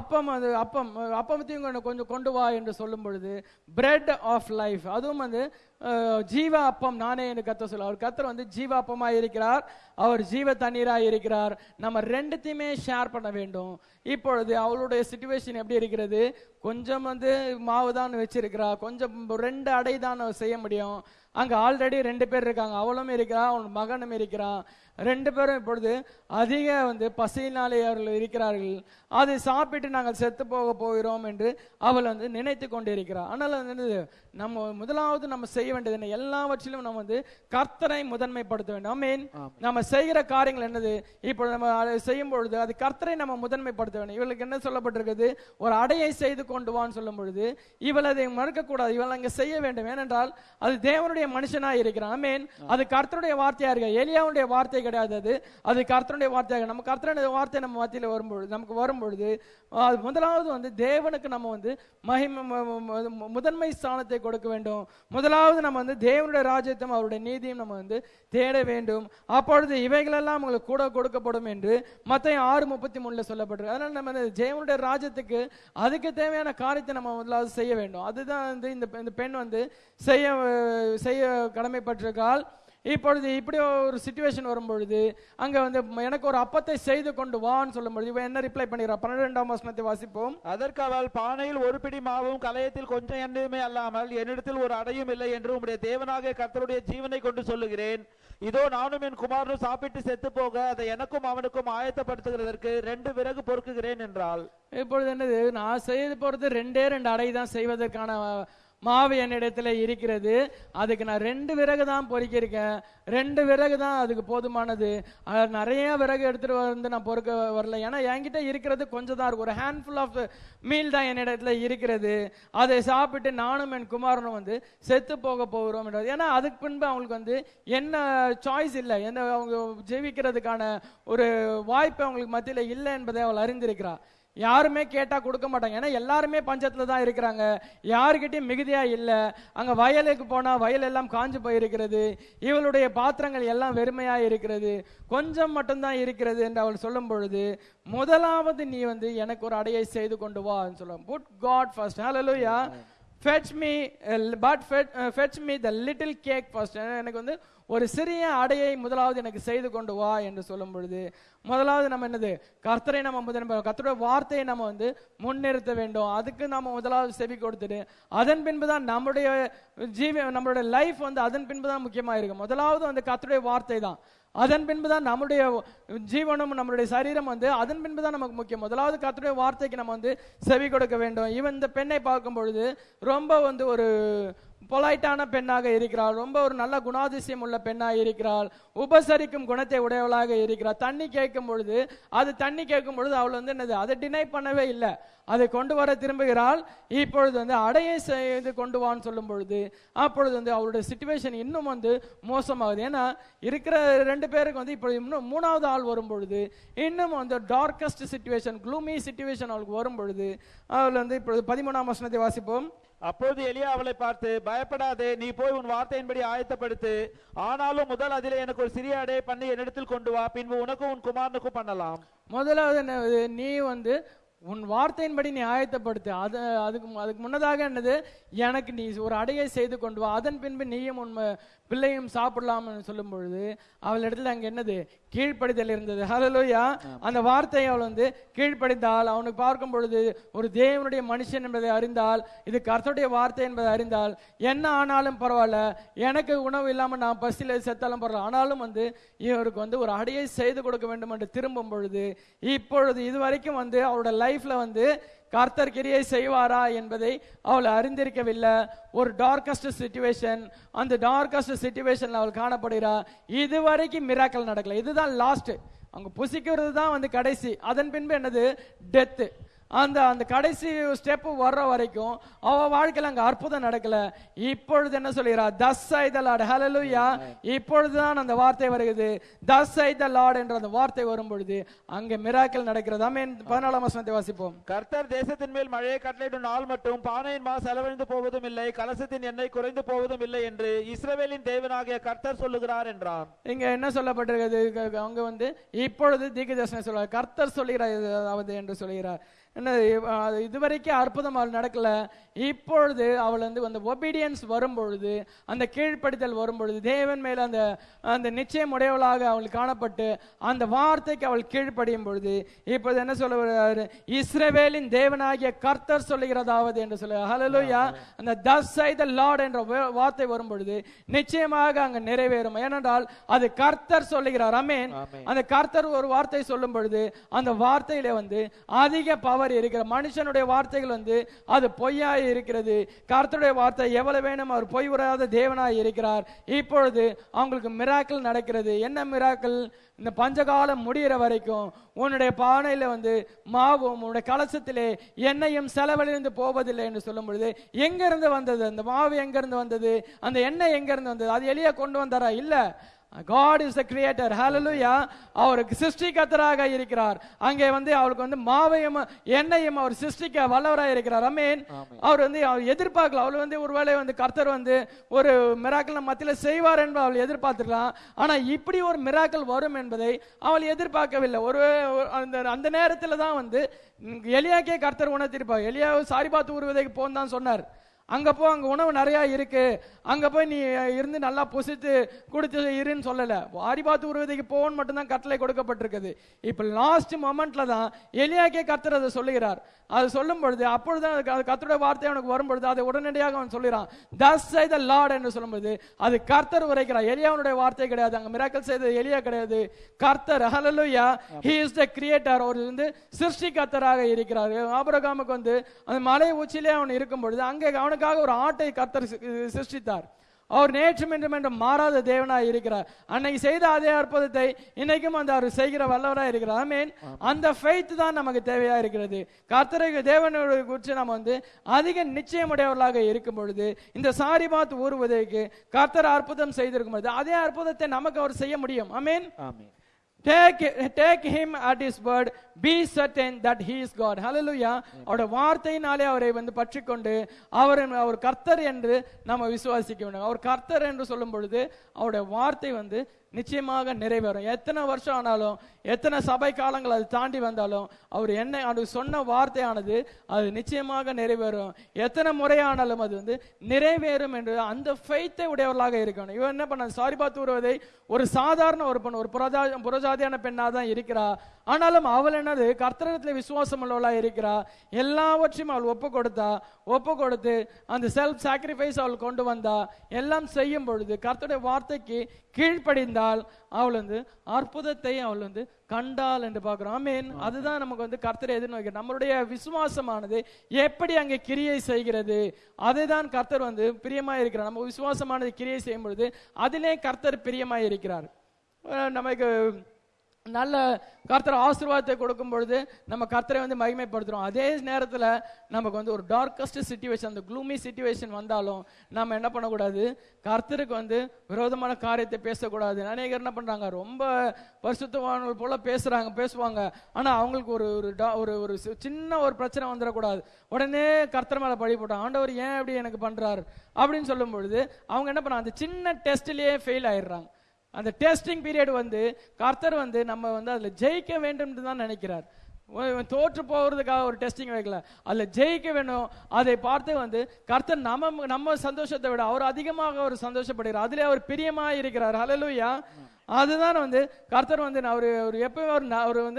அப்பமத்தையும் கொஞ்சம் கொண்டு வா என்று சொல்லும் பொழுது பிரெட் ஆஃப் லைஃப், அதுவும் வந்து ஜீவ அப்பம் நானே என்று கர்த்தர் சொல்ல. அவர் கர்த்தர் வந்து ஜீவ அப்பமாய் இருக்கிறார், அவர் ஜீவ தண்ணீராய் இருக்கிறார். நம்ம 2த்தையுமே ஷேர் பண்ண வேண்டும். இப்பொழுது அவளுடைய சிச்சுவேஷன் எப்படி இருக்கிறது, கொஞ்சம் வந்து மாவு தான் வச்சிருக்கிறா, கொஞ்சம் 2 அடை தான் செய்ய முடியும். அங்க ஆல்ரெடி 2 பேர் இருக்காங்க, அவளும் இருக்கிறா, அவன் மகனும் இருக்கிறான். 2 பேரும் இப்பொழுது அதிக வந்து பசியினாலே அவர்கள் இருக்கிறார்கள். அதை சாப்பிட்டு நாங்கள் செத்து போக போகிறோம் என்று அவள் வந்து நினைத்து கொண்டிருக்கிறார். ஆனால் வந்து நம்ம முதலாவது நம்ம செய்ய வேண்டியது என்ன, எல்லாவற்றிலும் நம்ம வந்து கர்த்தரை முதன்மைப்படுத்த வேண்டும். ஆமென். நம்ம செய்கிற காரியங்கள் என்னது, இப்போ நம்ம செய்யும் பொழுது அது கர்த்தரை நம்ம முதன்மைப்படுத்த வேண்டும். இவளுக்கு என்ன சொல்லப்பட்டிருக்கிறது, ஒரு அடையை செய்து கொண்டு வான்னு சொல்லும் பொழுது இவள் அதை மறுக்க கூடாது, இவள் அங்கே செய்ய வேண்டும். ஏனென்றால் அது தேவனுடைய மனுஷனாய் இருக்கிறான். ஆமென். அது கர்த்தருடைய வார்த்தையா இருக்க, எலியாவுடைய வார்த்தை கிடையாது, அது கர்த்தருடைய வார்த்தையாக. நம்ம கர்த்தருடைய வார்த்தை நம்ம மத்தியில் வரும்பொழுது, நமக்கு வரும்பொழுது முதலாவது வந்து தேவனுக்கு நம்ம வந்து முதன்மை ஸ்தானத்தை கொடுக்க வேண்டும். முதலாவது நம்ம வந்து தேவனுடைய ராஜ்யத்தையும் அவருடைய நீதியும் நம்ம வந்து தேட வேண்டும். அப்பொழுது இவைகளெல்லாம் உங்களுக்கு கூட கொடுக்கப்படும் என்று மத்தேயு 6:33 சொல்லப்பட்டிருக்கு. அதனால நம்ம தேவனுடைய ராஜ்யத்துக்கு அதுக்கு தேவையான காரியத்தை நம்ம முதலாவது செய்ய வேண்டும். அதுதான் வந்து இந்த பெண் வந்து செய்ய கடமைப்பட்டிருக்காள். இப்பொழுது இப்படி ஒரு சிச்சுவேஷன் வரும்பொழுது அங்க வந்து எனக்கு ஒரு அப்பத்தை செய்து கொண்டு வான்னு சொல்லும் பொழுது இவன் என்ன ரிப்ளை பண்ணிடுறா? 12ஆம் வசனத்தை வாசிப்போம். அதற்கு அவள், பானையில் ஒரு பிடி மாவும் கலயத்தில் கொஞ்சம் எண்ணெயுமே அல்லாமல் என்னிடத்தில் ஒரு அடையும் இல்லை என்று உம்முடைய தேவனாகிய கர்த்தருடைய ஜீவனை கொண்டு சொல்லுகிறேன். இதோ நானும் என் குமாரனும் சாப்பிட்டு செத்து போக அதை எனக்கும் அவனுக்கும் ஆயத்தப்படுத்துகிறதற்கு 2 விறகு பொறுக்குகிறேன் என்றாள். இப்பொழுது என்னது, நான் செய்து போறது 2 அடை தான் செய்வதற்கான மாவு என்னிடத்துல இருக்கிறது. அதுக்கு நான் 2 விறகு தான் பொறுக்கியிருக்கேன். 2 விறகு தான் அதுக்கு போதுமானது. நிறைய விறகு எடுத்துட்டு வந்து நான் பொறுக்க வரல. ஏன்னா என்கிட்ட இருக்கிறது கொஞ்சம் தான் இருக்கு. ஒரு ஹேண்ட்ஃபுல் ஆஃப் மீல் தான் என்னிடத்துல இருக்கிறது. அதை சாப்பிட்டு நானும் என் குமாரனும் வந்து செத்து போக போகிறோம் என்றது. ஏன்னா அதுக்கு பின்பு அவங்களுக்கு வந்து என்ன சாய்ஸ் இல்லை, என்ன அவங்க ஜெயிக்கிறதுக்கான ஒரு வாய்ப்பு அவங்களுக்கு மத்தியில் இல்லை என்பதை அவள் அறிந்திருக்கிறார். யாருமே கேட்டா கொடுக்க மாட்டாங்க. ஏன்னா எல்லாருமே பஞ்சத்துல தான் இருக்கிறாங்க. யாருக்கிட்டையும் மிகுதியா இல்லை. அங்க வயலுக்கு போனா வயல் எல்லாம் காஞ்சு போயிருக்கிறது. இவளுடைய பாத்திரங்கள் எல்லாம் வெறுமையா இருக்கிறது. கொஞ்சம் மட்டும்தான் இருக்கிறது என்று அவள் சொல்லும் பொழுது, முதலாவது நீ வந்து எனக்கு ஒரு அடையை செய்து கொண்டு வா சொல்லுவாங்க. Put God first. Hallelujah. fetch me the little cake first. எனக்கு வந்து ஒரு சிறிய அடையை முதலாவது எனக்கு செய்து கொண்டு வா என்று சொல்லும் பொழுது, முதலாவது நம்ம என்னது, கர்த்தரை நம்ம கர்த்தருடைய வார்த்தையை நம்ம வந்து முன்னிறுத்த வேண்டும். அதுக்கு நம்ம முதலாவது செவி கொடுத்துட்டு அதன் பின்புதான் நம்முடைய நம்மளுடைய லைஃப் வந்து அதன் பின்புதான் முக்கியமா இருக்கு. முதலாவது வந்து கர்த்தருடைய வார்த்தை தான். அதன் பின்புதான் நம்முடைய ஜீவனும் நம்மளுடைய சரீரம் வந்து அதன் பின்புதான் நமக்கு முக்கியம். முதலாவது கர்த்தருடைய வார்த்தைக்கு நம்ம வந்து செவி கொடுக்க வேண்டும். இவன் இந்த பெண்ணை பார்க்கும் பொழுது ரொம்ப வந்து ஒரு பொலைட்டான பெண்ணாக இருக்கிறாள். ரொம்ப ஒரு நல்ல குணாதிசயம் உள்ள பெண்ணாக இருக்கிறாள். உபசரிக்கும் குணத்தை உடையவளாக இருக்கிறாள். தண்ணி கேட்கும் பொழுது அவள் வந்து என்னது, அதை டினை பண்ணவே இல்லை. அதை கொண்டு வர திரும்புகிறாள். இப்பொழுது வந்து அடையை செய்து கொண்டு வான்னு சொல்லும் பொழுது அப்பொழுது வந்து அவளுடைய சிச்சுவேஷன் இன்னும் வந்து மோசமாகுது. ஏன்னா இருக்கிற 2 பேருக்கு வந்து இப்பொழுது இன்னும் 3வது ஆள் வரும் பொழுது இன்னும் வந்து டார்க்கஸ்ட் சிச்சுவேஷன், க்ளூமி சிச்சுவேஷன் அவளுக்கு வரும் பொழுது அவள் வந்து இப்பொழுது 13ஆம் வசனத்தை வாசிப்போம். அப்பொழுது எலியா அவளை பார்த்து, பயப்படாதே, நீ போய் உன் வார்த்தையின்படி ஆயத்தப்படுத்து. ஆனாலும் முதல் அதிலே எனக்கு ஒரு சிறிய அடையை பண்ணி என்னிடத்தில் கொண்டு வா, பின்பு உனக்கும் உன் குமாரனுக்கும் பண்ணலாம். முதலாவது நீ வந்து உன் வார்த்தையின்படி நீ ஆயத்தப்படுத்து. அதுக்கு முன்னதாக என்னது, எனக்கு நீ ஒரு அடையை செய்து கொண்டு வா, அதன் பின்பு நீயும் உன் பிள்ளையும் சாப்பிடலாம் சொல்லும் பொழுது அவள் இடத்துல அங்க என்னது, கீழ்ப்படிதல் இருந்தது. ஹல்லேலூயா. அந்த வார்த்தையை அவள் வந்து கீழ்ப்படிந்தால், அவனுக்கு பார்க்கும் பொழுது ஒரு தேவனுடைய மனுஷன் என்பதை அறிந்தால், இது கர்த்தருடைய வார்த்தை என்பதை அறிந்தால், என்ன ஆனாலும் பரவாயில்ல, எனக்கு உணவு இல்லாம நான் பசியில செத்தாலும் பரவாயில்ல, ஆனாலும் வந்து இவருக்கு வந்து ஒரு அடையை செய்து கொடுக்க வேண்டும் என்று திரும்பும் பொழுது இப்பொழுது இதுவரைக்கும் வந்து அவருடைய லைஃப்ல வந்து கர்த்தர் கிரியை செய்வாரா என்பதை அவள் அறிந்திருக்கவில்லை. ஒரு டார்க்கஸ்ட் சிச்சுவேஷன், அந்த டார்க்கஸ்ட் சிச்சுவேஷன்ல அவள் காணப்படுகிறா. இதுவரைக்கும் மிராக்கல் நடக்கல. இதுதான் லாஸ்ட். அங்க புசிக்கிறது தான் வந்து கடைசி. அதன் பின்பு என்னது, டெத். அந்த கடைசி ஸ்டெப் வர்ற வரைக்கும் அவ வாழ்க்கையில அங்க அற்புதம் நடக்கல. இப்பொழுது என்ன சொல்கிறா, thus saith the Lord. ஹல்லேலூயா. இப்பொழுதுதான் அந்த வார்த்தை வருகிறது. thus saith the Lord என்ற அந்த வார்த்தை வரும் பொழுது அங்க மிராக்கிள் நடக்கிறது. ஆமென். 14ஆம் வசனத்தை வாசிப்போம். கர்த்தர் தேசத்தின் மேல் மழையை கட்டளையிடும் நாள் மட்டும் பானையின் மா செலவழிந்து போவதும் இல்லை, கலசத்தின் எண்ணெய் குறைந்து போவதும் இல்லை என்று இஸ்ரவேலின் தேவனாகிய கர்த்தர் சொல்லுகிறார் என்றார். இங்க என்ன சொல்லப்பட்டிருக்கிறது, அங்க வந்து இப்பொழுது தீர்க்கதரிசனம் சொல்றார், கர்த்தர் சொல்லுகிறார் என்று சொல்லுகிறார். என்ன, இதுவரைக்கும் அற்புதம் அவள் நடக்கல. இப்பொழுது அவள் வந்து அந்த ஒபீடியன்ஸ் வரும்பொழுது, அந்த கீழ்ப்படுத்தல் வரும்பொழுது, தேவன் மேல அந்த நிச்சயம் உடையவளாக அவள் காணப்பட்டு அந்த வார்த்தைக்கு அவள் கீழ்ப்படியும் பொழுது இப்பொழுது என்ன சொல்லுகிறார், இஸ்ரவேலின் தேவனாகிய கர்த்தர் சொல்லுகிறதாவது என்று சொல்லுகிறார். ஹல்லேலூயா. அந்த thus saith the Lord என்ற வார்த்தை வரும் பொழுது நிச்சயமாக அங்க நிறைவேறும். ஏனென்றால் அது கர்த்தர் சொல்லுகிறார். ஆமென். அந்த கர்த்தர் ஒரு வார்த்தை சொல்லும் பொழுது அந்த வார்த்தையில வந்து அதிக பவர் இருக்கிற. மனுஷனுடைய வார்த்தைகள் வந்து அது பொய்யாய் இருக்கிறது. கர்த்தருடைய வார்த்தை எவ்வளவு வேணும், அவர் பொய் உரையாத தேவனாய் இருக்கிறார். இப்பொழுது அவங்களுக்கு மிராக்கிள் நடக்கிறது. என்ன மிராக்கிள், இந்த பஞ்சகாலம் முடிகிற வரைக்கும் உன்னுடைய பானையில வந்து மாவும் உன்னுடைய கலசத்திலே எண்ணெயும் செலவழிந்து போவதில்லை என்று சொல்லும் பொழுது எங்க இருந்து வந்தது அந்த மாவு, எங்க இருந்து வந்தது அந்த எண்ணெய், எங்க இருந்து வந்தது, அது எலியா கொண்டு வந்தாரா? இல்ல. God is the creator. Hallelujah. அவருக்கு சிருஷ்டிகர்த்தராக இருக்கிறார். அங்கே வந்து அவருக்கு வந்து மாவையும் எண்ணெயும் அவர் சிருஷ்டிக்க வல்லவராக இருக்கிறார். ஆமென். அவர் வந்து அவர் எதிர்பார்க்கல. அவள் வந்து ஒருவேளை வந்து கர்த்தர் வந்து ஒரு மிராக்கிள் மத்தியில செய்வார் என்று அவள் எதிர்பார்த்திருக்கலாம். ஆனா இப்படி ஒரு மிராக்கிள் வரும் என்பதை அவள் எதிர்பார்க்கவில்லை. அந்த நேரத்துல தான் வந்து எலியாக்கே கர்த்தர் உணர்த்திருப்பார். எலியா சாரிபாத் ஊர்வதைக்கு போன்னு தான் சொன்னார். அங்க போ, அங்க உணவு நிறைய இருக்கு, அங்க போய் நீ இருந்து நல்லா புசித்து குடித்து இருன்னு சொல்லல. ஆரிபாத்து உருவதைக்கு போன்னு மட்டும்தான் கட்டளை கொடுக்கப்பட்டிருக்குது. இப்ப லாஸ்ட் மொமெண்ட்ல தான் எலியாக்கே கர்த்தர் அதை சொல்லுகிறார். அது சொல்லும் பொழுது அப்பொழுதுதான் கர்த்தருடைய வார்த்தை அவனுக்கு வரும்பொழுது அதை உடனடியாக அவன் சொல்லுகிறான். thus saith the Lord என்று சொல்லும்போது அது கர்த்தர் உரைக்கிறார். எலியாவுடைய வார்த்தை கிடையாது. அங்க மிராக்கிள் செய்தது எலியா கிடையாது, கர்த்தர். ஹல்லேலூயா. he is the creator. அவர் வந்து சிருஷ்டிகர்த்தராக இருக்கிறார். ஆபிரகாமுக்கு வந்து அந்த மலை உச்சியிலே அவன் இருக்கும் பொழுது அங்கே அவனுக்காக ஒரு ஆட்டை கர்த்தர் சிருஷ்டித்தார். அவர் நேற்றும் என்றும் என்றும் மாறாத தேவனாய் இருக்கிறார். அன்னைக்கு செய்த அதே அற்புதத்தை இன்னைக்கும் அந்த அவர் செய்கிற வல்லவராய் இருக்கிறார். ஆமென். அந்த ஃபெய்த் தான் நமக்கு தேவையா இருக்கிறது. கர்த்தரை தேவனுடைய குறித்து நம்ம வந்து அதிக நிச்சயமுடையவர்களாக இருக்கும் பொழுது இந்த சாரிபாத் ஊர்வதைக்கு கர்த்தர் அற்புதம் செய்திருக்கும் பொழுது அதே அற்புதத்தை நமக்கு அவர் செய்ய முடியும். ஆமென். Take him at his word, be certain that he is God. Hallelujah. அவருடைய வார்த்தையினாலே அவரை வந்து பற்றிக்கொண்டு அவர் கர்த்தர் என்று நம்ம விசுவாசிக்க வேண்டும். அவர் கர்த்தர் என்று சொல்லும் பொழுது அவருடைய வார்த்தை வந்து நிச்சயமாக நிறைவேறும். எத்தனை வருஷம் ஆனாலும், எத்தனை சபை காலங்கள் அது தாண்டி வந்தாலும், அவர் சொன்ன வார்த்தையானது அது நிச்சயமாக நிறைவேறும். எத்தனை முறையானாலும் அது வந்து நிறைவேறும் என்று அந்த ஃபெய்த்தை உடையவர்களாக இருக்கணும். இவன் என்ன பண்ண, சாரிபாத் வருவதை ஒரு சாதாரண ஒரு பெண், ஒரு புறஜாதியான பெண்ணா தான் இருக்கிறா. ஆனாலும் அவள் என்னது, கர்த்தரிடத்தில் விசுவாசம் உள்ளவளா இருக்கிறா. எல்லாவற்றையும் அவள் ஒப்பு கொடுத்து அந்த செல்ஃப் சாக்ரிஃபைஸ் அவள் கொண்டு வந்தா. எல்லாம் செய்யும் பொழுது கர்த்தருடைய வார்த்தைக்கு கீழ்ப்படிந்தால் அவள் வந்து அற்புதத்தை அவள் வந்து கண்டாள் என்று பார்க்கிறோம். ஆமென். அதுதான் நமக்கு வந்து கர்த்தரை எதிர்நோக்கி நம்மளுடைய விசுவாசமானது எப்படி அங்கே கிரியை செய்கிறது, அதுதான் கர்த்தர் வந்து பிரியமாய் இருக்கிறார். நம்ம விசுவாசமானது கிரியை செய்யும் பொழுது அதிலே கர்த்தர் பிரியமாய் இருக்கிறார். நமக்கு நல்ல கர்த்தர் ஆசீர்வாதத்தை கொடுக்கும் பொழுது நம்ம கர்த்தரை வந்து மகிமைப்படுத்துறோம். அதே நேரத்தில் நமக்கு வந்து ஒரு டார்க்கஸ்ட் சிச்சுவேஷன், அந்த க்ளூமி சிச்சுவேஷன் வந்தாலும் நம்ம என்ன பண்ணக்கூடாது, கர்த்தருக்கு வந்து விரோதமான காரியத்தை பேசக்கூடாது. அநேகர் என்ன பண்றாங்க, ரொம்ப பரிசுத்தவான்கள் போல பேசுவாங்க. ஆனா அவங்களுக்கு ஒரு சின்ன ஒரு பிரச்சனை வந்துடக்கூடாது, உடனே கர்த்தர் மேல பழி போட்டாங்க. ஆண்டவர் ஏன் அப்படி எனக்கு பண்றாரு அப்படின்னு சொல்லும் பொழுது அவங்க என்ன பண்ணாங்க, அந்த சின்ன டெஸ்ட்லயே ஃபெயில் ஆயிடுறாங்க. அந்த டெஸ்டிங் பீரியட் வந்து கர்த்தர் வந்து நம்ம வந்து அதுல ஜெயிக்க வேண்டும் தான் நினைக்கிறார். தோற்று போகிறதுக்காக ஒரு டெஸ்டிங் வைக்கல, அதுல ஜெயிக்க வேணும். அதை பார்த்து வந்து கர்த்தர் நம்ம சந்தோஷத்தை விட அவர் அதிகமாக அவர் சந்தோஷப்படுகிறார். அதிலே அவர் பிரியமா இருக்கிறார். ஹல்லேலூயா. அதுதான் வந்து கர்த்தர் வந்து அவர் எப்பவும் அவர் வந்து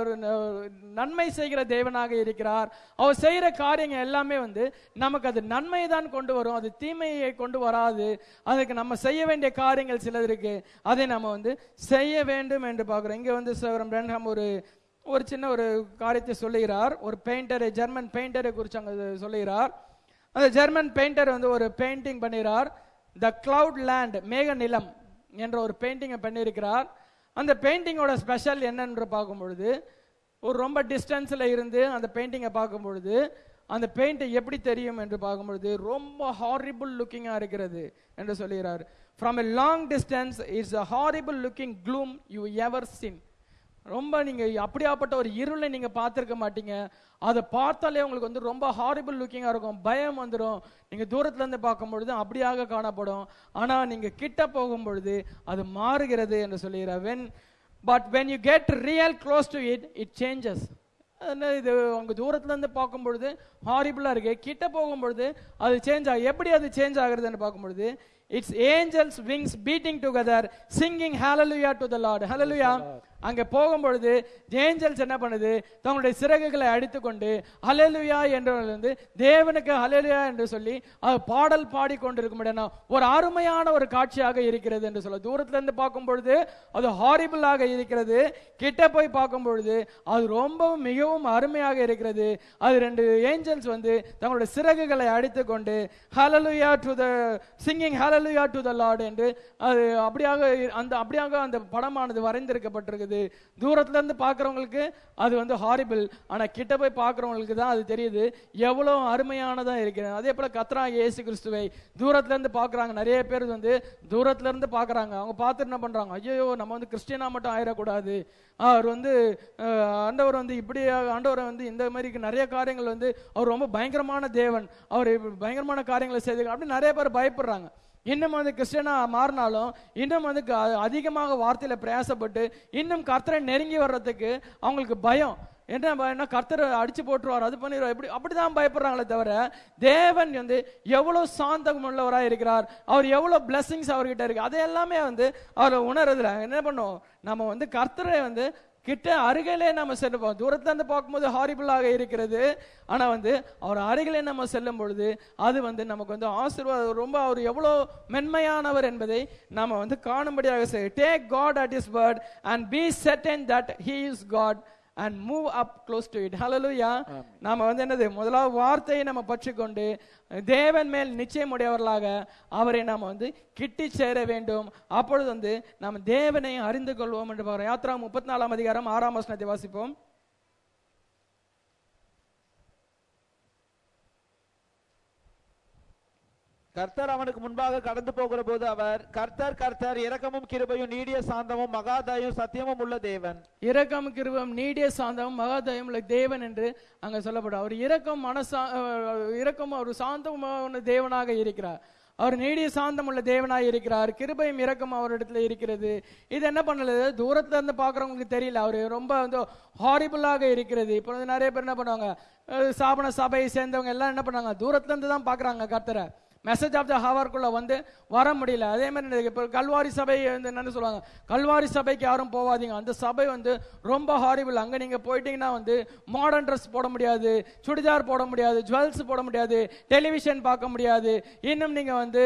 நன்மை செய்கிற தேவனாக இருக்கிறார். அவர் செய்கிற காரியங்கள் எல்லாமே வந்து நமக்கு அது நன்மையை தான் கொண்டு வரும், அது தீமையை கொண்டு வராது. அதுக்கு நம்ம செய்ய வேண்டிய காரியங்கள் சிலது இருக்கு, அதை நம்ம வந்து செய்ய வேண்டும் என்று பார்க்கிறோம். இங்க வந்து சகோதரன் பிரன்ஹாம் ஒரு சின்ன ஒரு காரியத்தை சொல்லுகிறார். ஒரு பெயிண்டரை, ஜெர்மன் பெயிண்டரை குறித்து அங்க சொல்லுகிறார். அந்த ஜெர்மன் பெயிண்டர் வந்து ஒரு பெயிண்டிங் பண்ணுகிறார். த கிளவுட் லேண்ட், மேக நிலம் என்ற ஒரு பெயிண்டிங்கை பண்ணியிருக்கிறார். அந்த பெயிண்டிங்கோட ஸ்பெஷல் என்னன்னு பார்க்கும் பொழுது, ஒரு ரொம்ப டிஸ்டன்ஸில் இருந்து அந்த பெயிண்டிங்கை பார்க்கும் பொழுது அந்த பெயிண்ட் எப்படி தெரியும் என்று பார்க்கும் பொழுது ரொம்ப ஹாரிபிள் லுக்கிங்காக இருக்கிறது என்று சொல்லுகிறார். From a long distance it's a horrible looking gloom you ever seen. ரொம்ப நீங்க அப்படியாப்பட்ட ஒரு இருளை நீங்க பார்த்திருக்க மாட்டீங்க. அதை பார்த்தாலே உங்களுக்கு வந்து ரொம்ப ஹாரிபிள் லுக்கிங்கா இருக்கும், பயம் வந்துடும். நீங்க தூரத்துல இருந்து பார்க்கும் பொழுது அப்படியாக காணப்படும், ஆனா நீங்க கிட்ட போகும் பொழுது அது மாறுகிறது என்று சொல்லுகிறார். But when you get real close to it, it changes. இது உங்க தூரத்துல இருந்து பார்க்கும் பொழுது ஹாரிபிளா இருக்கு, கிட்ட போகும் பொழுது அது சேஞ்ச் ஆகும். எப்படி அது சேஞ்ச் ஆகுறதுன்னு பார்க்கும் பொழுது it's angels wings beating together singing hallelujah to the Lord. Hallelujah. அங்க போகும் பொழுது ஏஞ்சல்ஸ் என்ன பண்ணுது, தங்களுடைய சிறகுகளை அடித்துக்கொண்டு ஹalleluya என்று வந்து தேவனுக்கு ஹalleluya என்று சொல்லி அது பாடல் பாடிக்கொண்டிருக்கும். ஒரு அருமையான ஒரு காட்சியாக இருக்கிறது என்று சொல்ல. தூரத்துல இருந்து பார்க்கும் பொழுது அது ஹாரிபிளாக இருக்கிறது, கிட்ட போய் பார்க்கும் பொழுது அது ரொம்பவும் மிகவும் அருமையாக இருக்கிறது. அது ரெண்டு ஏஞ்சல்ஸ் வந்து தங்களுடைய சிறகுகளை அடித்துக்கொண்டு hallelujah to the singing hallelujah to the Lord என்று அது அப்படியாக அந்த படமானது வரைந்திருக்கப்பட்டிருக்குது. தூரத்துல இருந்து பார்க்கிறவங்களுக்கு அது வந்து ஹாரிபிள், ஆனா கிட்ட போய் பார்க்கிறவங்களுக்கு தான் அது தெரியுது எவ்வளவு அருமையானதா இருக்கிறது. அதே போல கர்த்தராகிய இயேசு கிறிஸ்துவை தூரத்துல இருந்து பார்க்கறாங்க. நிறைய பேர் வந்து தூரத்துல இருந்து பார்க்கறாங்க. அவங்க பார்த்துட்டு என்ன பண்றாங்க, ஐயோ நம்ம வந்து கிறிஸ்டியனா மட்டும் ஆயிடக்கூடாது, அவர் வந்து ஆண்டவர் வந்து இப்படி, ஆண்டவர் வந்து இந்த மாதிரி நிறைய காரியங்கள் வந்து அவர் ரொம்ப பயங்கரமான தேவன், அவர் பயங்கரமான காரியங்களை செய்து அப்படி நிறைய பேர் பயப்படுறாங்க. இன்னும் வந்து கிறிஸ்டியனா மாறினாலும் இன்னும் வந்து அதிகமாக வார்த்தையில பிரயாசப்பட்டு இன்னும் கர்த்தரை நெருங்கி வர்றதுக்கு அவங்களுக்கு பயம். என்ன கர்த்தரை அடிச்சு போட்டுருவார், அது பண்ணிடுவார், இப்படி அப்படிதான் பயப்படுறாங்களே தவிர தேவன் வந்து எவ்வளவு சாந்தம் உள்ளவராக இருக்கிறார், அவர் எவ்வளவு பிளஸிங்ஸ் அவர்கிட்ட இருக்கு, அது எல்லாமே வந்து அவர் உணர்றதுல என்ன பண்ணும், நம்ம வந்து கர்த்தரை வந்து கிட்ட அருகிலே நம்ம செல்லுவோம். தூரத்துல இருந்து பார்க்கும்போது ஹாரிபிளாக இருக்கிறது, ஆனா வந்து அவர் அருகிலே நம்ம செல்லும் பொழுது அது வந்து நமக்கு வந்து ஆசீர்வாதம், ரொம்ப அவர் எவ்வளவு மென்மையானவர் என்பதை நாம வந்து காணும்படியாக செய்யும். Take God at his word and be certain that he is God and move up close to it. Hallelujah. நாம வந்து என்னது, முதலாவது வார்த்தையை நம்ம பற்றிக்கொண்டு தேவன் மேல் நிச்சயம் உடையவர்களாக அவரை நாம வந்து கிட்டி சேர வேண்டும். அப்பொழுது வந்து நாம் தேவனை அறிந்து கொள்வோம் என்று பார்க்கிறோம். யாத்ரா 34 அதிகாரம் 6 வசனத்தை வாசிப்போம். கர்த்தர் அவனுக்கு முன்பாக கடந்து போகிற போது அவர், கர்த்தர் கர்த்தர் இரக்கமும் கிருபையும் நீடிய சாந்தமும் மகாதயும் சத்தியமும் உள்ள தேவன். இரக்கம் கிருபையும் நீடிய சாந்தமும் மகாதயம் உள்ள தேவன் என்று அங்க சொல்லப்படும். அவர் இரக்கம் ஒரு சாந்தமான தேவனாக இருக்கிறார். அவர் நீடிய சாந்தம் உள்ள தேவனாய் இருக்கிறார். கிருபையும் இரக்கம் அவரிடத்துல இருக்கிறது. இது என்ன பண்ணல, தூரத்துல இருந்து பாக்குறவங்களுக்கு தெரியல, அவரு ரொம்ப வந்து ஹாரிபிளாக இருக்கிறது. இப்போ வந்து நிறைய பேர் என்ன பண்ணுவாங்க, சாபன சபையை சேர்ந்தவங்க எல்லாம் என்ன பண்ணாங்க, தூரத்துல இருந்து தான் பாக்குறாங்க கர்த்தரை. மெசேஜ் ஆஃப் த ஹவர்க்குள்ள வந்து வர முடியல. அதே மாதிரி இப்போ கல்வாரி சபை வந்து என்னன்னு சொல்லுவாங்க, கல்வாரி சபைக்கு யாரும் போவாதீங்க, அந்த சபை வந்து ரொம்ப ஹாரிபிள். அங்கே நீங்க போயிட்டீங்கன்னா வந்து மாடர்ன் ட்ரெஸ் போட முடியாது, சுடிதார் போட முடியாது, ஜுவல்ஸ் போட முடியாது, டெலிவிஷன் பார்க்க முடியாது, இன்னும் நீங்க வந்து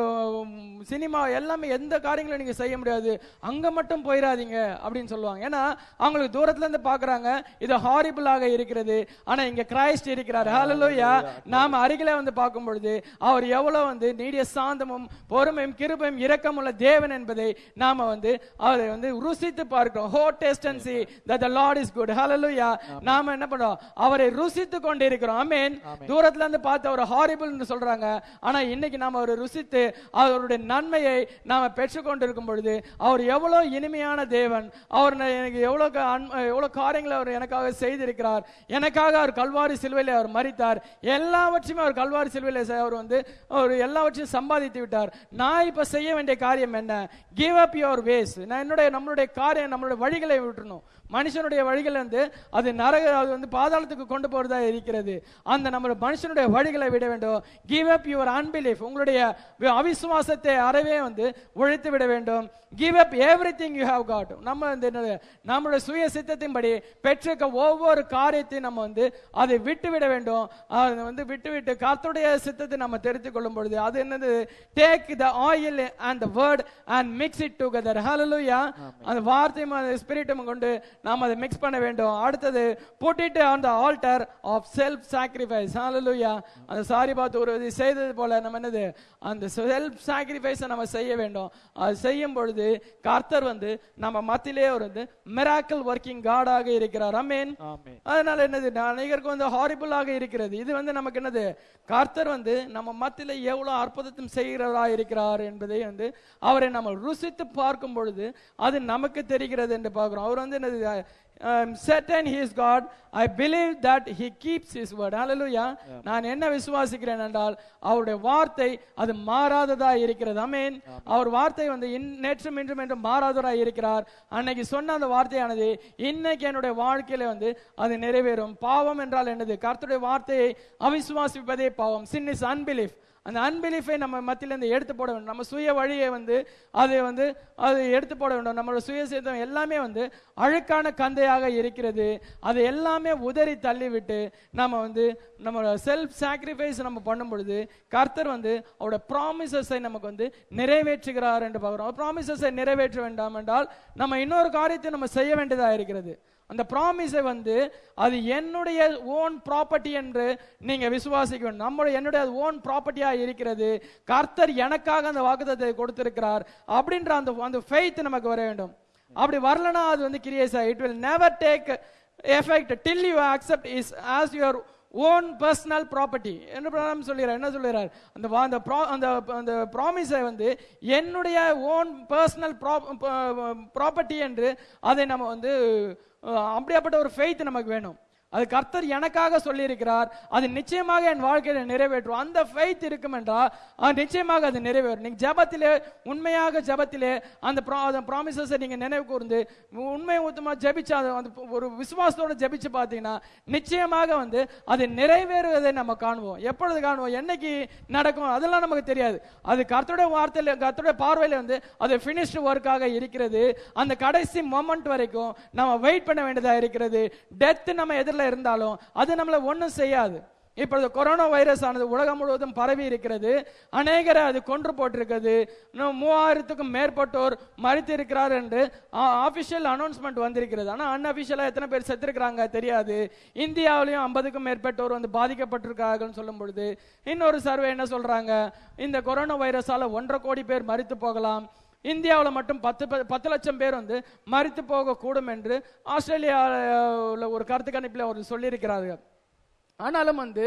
சினிமா எல்லாமே எந்த காரியங்களும் நீங்க செய்ய முடியாது, அங்க மட்டும் போயிடாதீங்க அப்படின்னு சொல்லுவாங்க. ஏன்னா அவங்களுக்கு தூரத்துல இருந்து பாக்குறாங்க இது ஹாரிபிளாக இருக்கிறது. ஆனா இங்க கிரைஸ்ட் இருக்கிறார். ஹல்லேலூயா. நாம அருகில வந்து பார்க்கும் பொழுது அவர் எவ்வளவு வந்து நீடிய சாந்தமும் பொறுமையும் கிருபையும் இரக்கம் உள்ள தேவன் என்பதை நாம வந்து அவரை வந்து ருசித்து பார்க்கிறோம். O taste and see that the Lord is good. Hallelujah. நாம என்ன பண்றோம், அவரை ருசித்து கொண்டிருக்கிறோம். ஆமென். தூரத்துல இருந்து பார்த்து அவர் ஹாரிபிள் என்று சொல்றாங்க, ஆனா இன்னைக்கு நாம அவரை ருசித்து அவருடைய நன்மையை நாம பெற்றுக் கொண்டிருக்கும் பொழுது அவர் எவ்வளவு இனிமையான தேவன், அவர் எனக்கு எவ்வளவு காரியங்களை அவர் எனக்காக செய்திருக்கிறார், எனக்காக அவர் கல்வாரி சிலுவையில் அவர் மரித்தார், எல்லாவற்றையுமே அவர் கல்வாரி சிலுவையில் அவர் வந்து அவர் எல்லாவற்றையும் சம்பாதித்து விட்டார். நான் இப்ப செய்ய வேண்டிய காரியம் என்ன, கிவ் அப் யுவர் வேஸ். நான் நம்மளுடைய காரியம், நம்மளுடைய வழிகளை விட்டுறணும். மனுஷனுடைய வழிகள் வந்து அது அது வந்து பாதாளத்துக்கு கொண்டு போறதா இருக்கிறது. அந்த நம்ம மனுஷனுடைய வழிகளை விட வேண்டும். Give up your unbelief. உங்களுடைய அவிசுவாசத்தை அறவே வந்து ஒழித்து விட வேண்டும். Give up everything you have got. நம்ம வந்து நம்மளுடைய சுய சித்தத்தின்படி பெற்றிருக்க ஒவ்வொரு காரியத்தையும் நம்ம வந்து அதை விட்டுவிட வேண்டும். அதை வந்து விட்டுவிட்டு கர்த்தருடைய சித்தத்தை நம்ம தெரிந்து கொள்ளும் பொழுது அது என்னது, take the oil and the word and mix it together. Hallelujah. அந்த வார்த்தையும் அந்த ஸ்பிரிட்டும் கொண்டு நாம் அதை மிக்ஸ் பண்ண வேண்டும். அடுத்தது put it on the altar of self sacrifice. hallelujah. அந்த சாரிபாத் ஒரு செய்தது போல நம்ம என்னது, அந்த செல்ஃப் சாக்ரிஃபைஸ் நம்ம செய்ய வேண்டும். அது செய்யும் பொழுது கர்த்தர் வந்து நம்ம மத்தியிலே ஒரு மிராக்கிள் ஒர்க்கிங் காடாக இருக்கிறார். ஆமென். அதனால என்னது, அநேகருக்கு வந்து ஹாரிபிளாக இருக்கிறது. இது வந்து நமக்கு என்னது, கர்த்தர் வந்து நம்ம மத்தியில எவ்வளவு அற்புதத்தையும் செய்கிறவரா இருக்கிறார் என்பதை வந்து அவரை நம்ம ருசித்து பார்க்கும் பொழுது அது நமக்கு தெரிகிறது என்று பார்க்கிறோம். அவர் வந்து என்னது, certain he is God, I believe that he keeps his word. hallelujah. நான் என்ன விசுவாசிக்கிறேன் என்றால் அவருடைய வார்த்தை அது மாறாததா இருக்கிறது. ஆமென். அவர் வார்த்தை வந்து நேற்றும் இன்றும் என்றும் மாறாததா இருக்கிறார். அன்னைக்கு சொன்ன அந்த வார்த்தையானது இன்னைக்கு என்னுடைய வாழ்க்கையில வந்து அது நிறைவேறும். பாவம் என்றால் என்னது, கர்த்தருடைய வார்த்தையை அவிசுவாசிப்பதே பாவம். sin is unbelief. அந்த அன்பிலீஃபை நம்ம மத்தியிலிருந்து எடுத்து போட வேண்டும். நம்ம சுய வழியை வந்து அது எடுத்து போட வேண்டும். நம்மளோட சுயசித்தம் எல்லாமே வந்து அழுக்கான கந்தையாக இருக்கிறது. அது எல்லாமே உதறி தள்ளிவிட்டு நம்ம வந்து நம்மளோட செல்ஃப் சாக்ரிஃபைஸ் நம்ம பண்ணும் பொழுது கர்த்தர் வந்து அவரோட ப்ராமிசஸை நமக்கு வந்து நிறைவேற்றுகிறார் என்று பார்க்கிறோம். ப்ராமிசஸை நிறைவேற்ற வேண்டாம் என்றால் நம்ம இன்னொரு காரியத்தை நம்ம செய்ய வேண்டியதாக இருக்கிறது. அந்த ப்ராமிஸை வந்து அது என்னுடைய ஓன் ப்ராப்பர்ட்டி என்று நீங்க விசுவாசிக்க வேண்டும். நம்மளுடைய என்னுடைய ஓன் ப்ராப்பர்ட்டியா இருக்கிறது, கர்த்தர் எனக்காக அந்த வாக்குத்தத்தத்தை கொடுத்திருக்கிறார் அப்படின்ற அந்த ஃபெய்த் நமக்கு வர வேண்டும். அப்படி வரலனா அது வந்து கிரியேஸ் ஆகும். It will never take effect till you accept is as your own personal property என்று சொல்கிறார். என்ன சொல்கிறார், அந்த ப்ராமிஸை வந்து என்னுடைய ஓன் பர்சனல் ப்ராப்பர்ட்டி என்று அதை நம்ம வந்து அப்படியாப்பட்ட ஒரு ஃபெய்த் நமக்கு வேணும். அது கர்த்தர் எனக்காக சொல்லி இருக்கிறார், அது நிச்சயமாக என் வாழ்க்கையில நிறைவேற்றும். அந்த ஃபெய்த் இருக்கும் என்றால் நிச்சயமாக அது நிறைவேறும். நீங்க ஜெபத்திலே உண்மையாக ஜெபத்திலே அந்த ப்ராமிசஸை நீங்க நினைவு கூர்ந்து உண்மை ஊத்தமா ஜெபிச்சு ஒரு விசுவாசத்தோட ஜெபிச்சு பார்த்தீங்கன்னா நிச்சயமாக வந்து அது நிறைவேறுவதை நம்ம காணுவோம். எப்பொழுது காணுவோம், என்னைக்கு நடக்கும் அதெல்லாம் நமக்கு தெரியாது. அது கர்த்தருடைய வார்த்தையில கர்த்தருடைய பார்வையில வந்து அது ஃபினிஷ்டு ஒர்க்காக இருக்கிறது. அந்த கடைசி மொமெண்ட் வரைக்கும் நம்ம வெயிட் பண்ண வேண்டியதா இருக்கிறது. டெத் நம்ம எதிரில் இருந்தாலும் அது நம்மள ஒண்ணும் செய்யாது. இப்பொழுது கொரோனா வைரஸ் ஆனது உலகம் முழுவதும் பரவி இருக்கிறது. அநேகரை அது கொன்று போட்டிருக்கிறது. 3000க்கும் மேற்பட்டோர் மரித்து இருக்கிறார் என்று ஆபிஷியல் அனௌன்ஸ்மெண்ட் வந்திருக்கிறது. ஆனா அன்அபிஷியலா எத்தனை பேர் செத்துருக்கிறாங்க தெரியாது. இந்தியாவிலையும் 50க்கும் மேற்பட்டோர் வந்து பாதிக்கப்பட்டிருக்கார்கள் சொல்லும் பொழுது இன்னொரு சர்வே என்ன சொல்றாங்க, இந்த கொரோனா வைரஸால 1.5 கோடி பேர் மரித்து போகலாம். இந்தியாவில் மட்டும் 10 லட்சம் பேர் வந்து மரித்து போக கூடும் என்று ஆஸ்திரேலியாவில் ஒரு கருத்து கணிப்பில் அவர் சொல்லியிருக்கிறார்கள். ஆனாலும் வந்து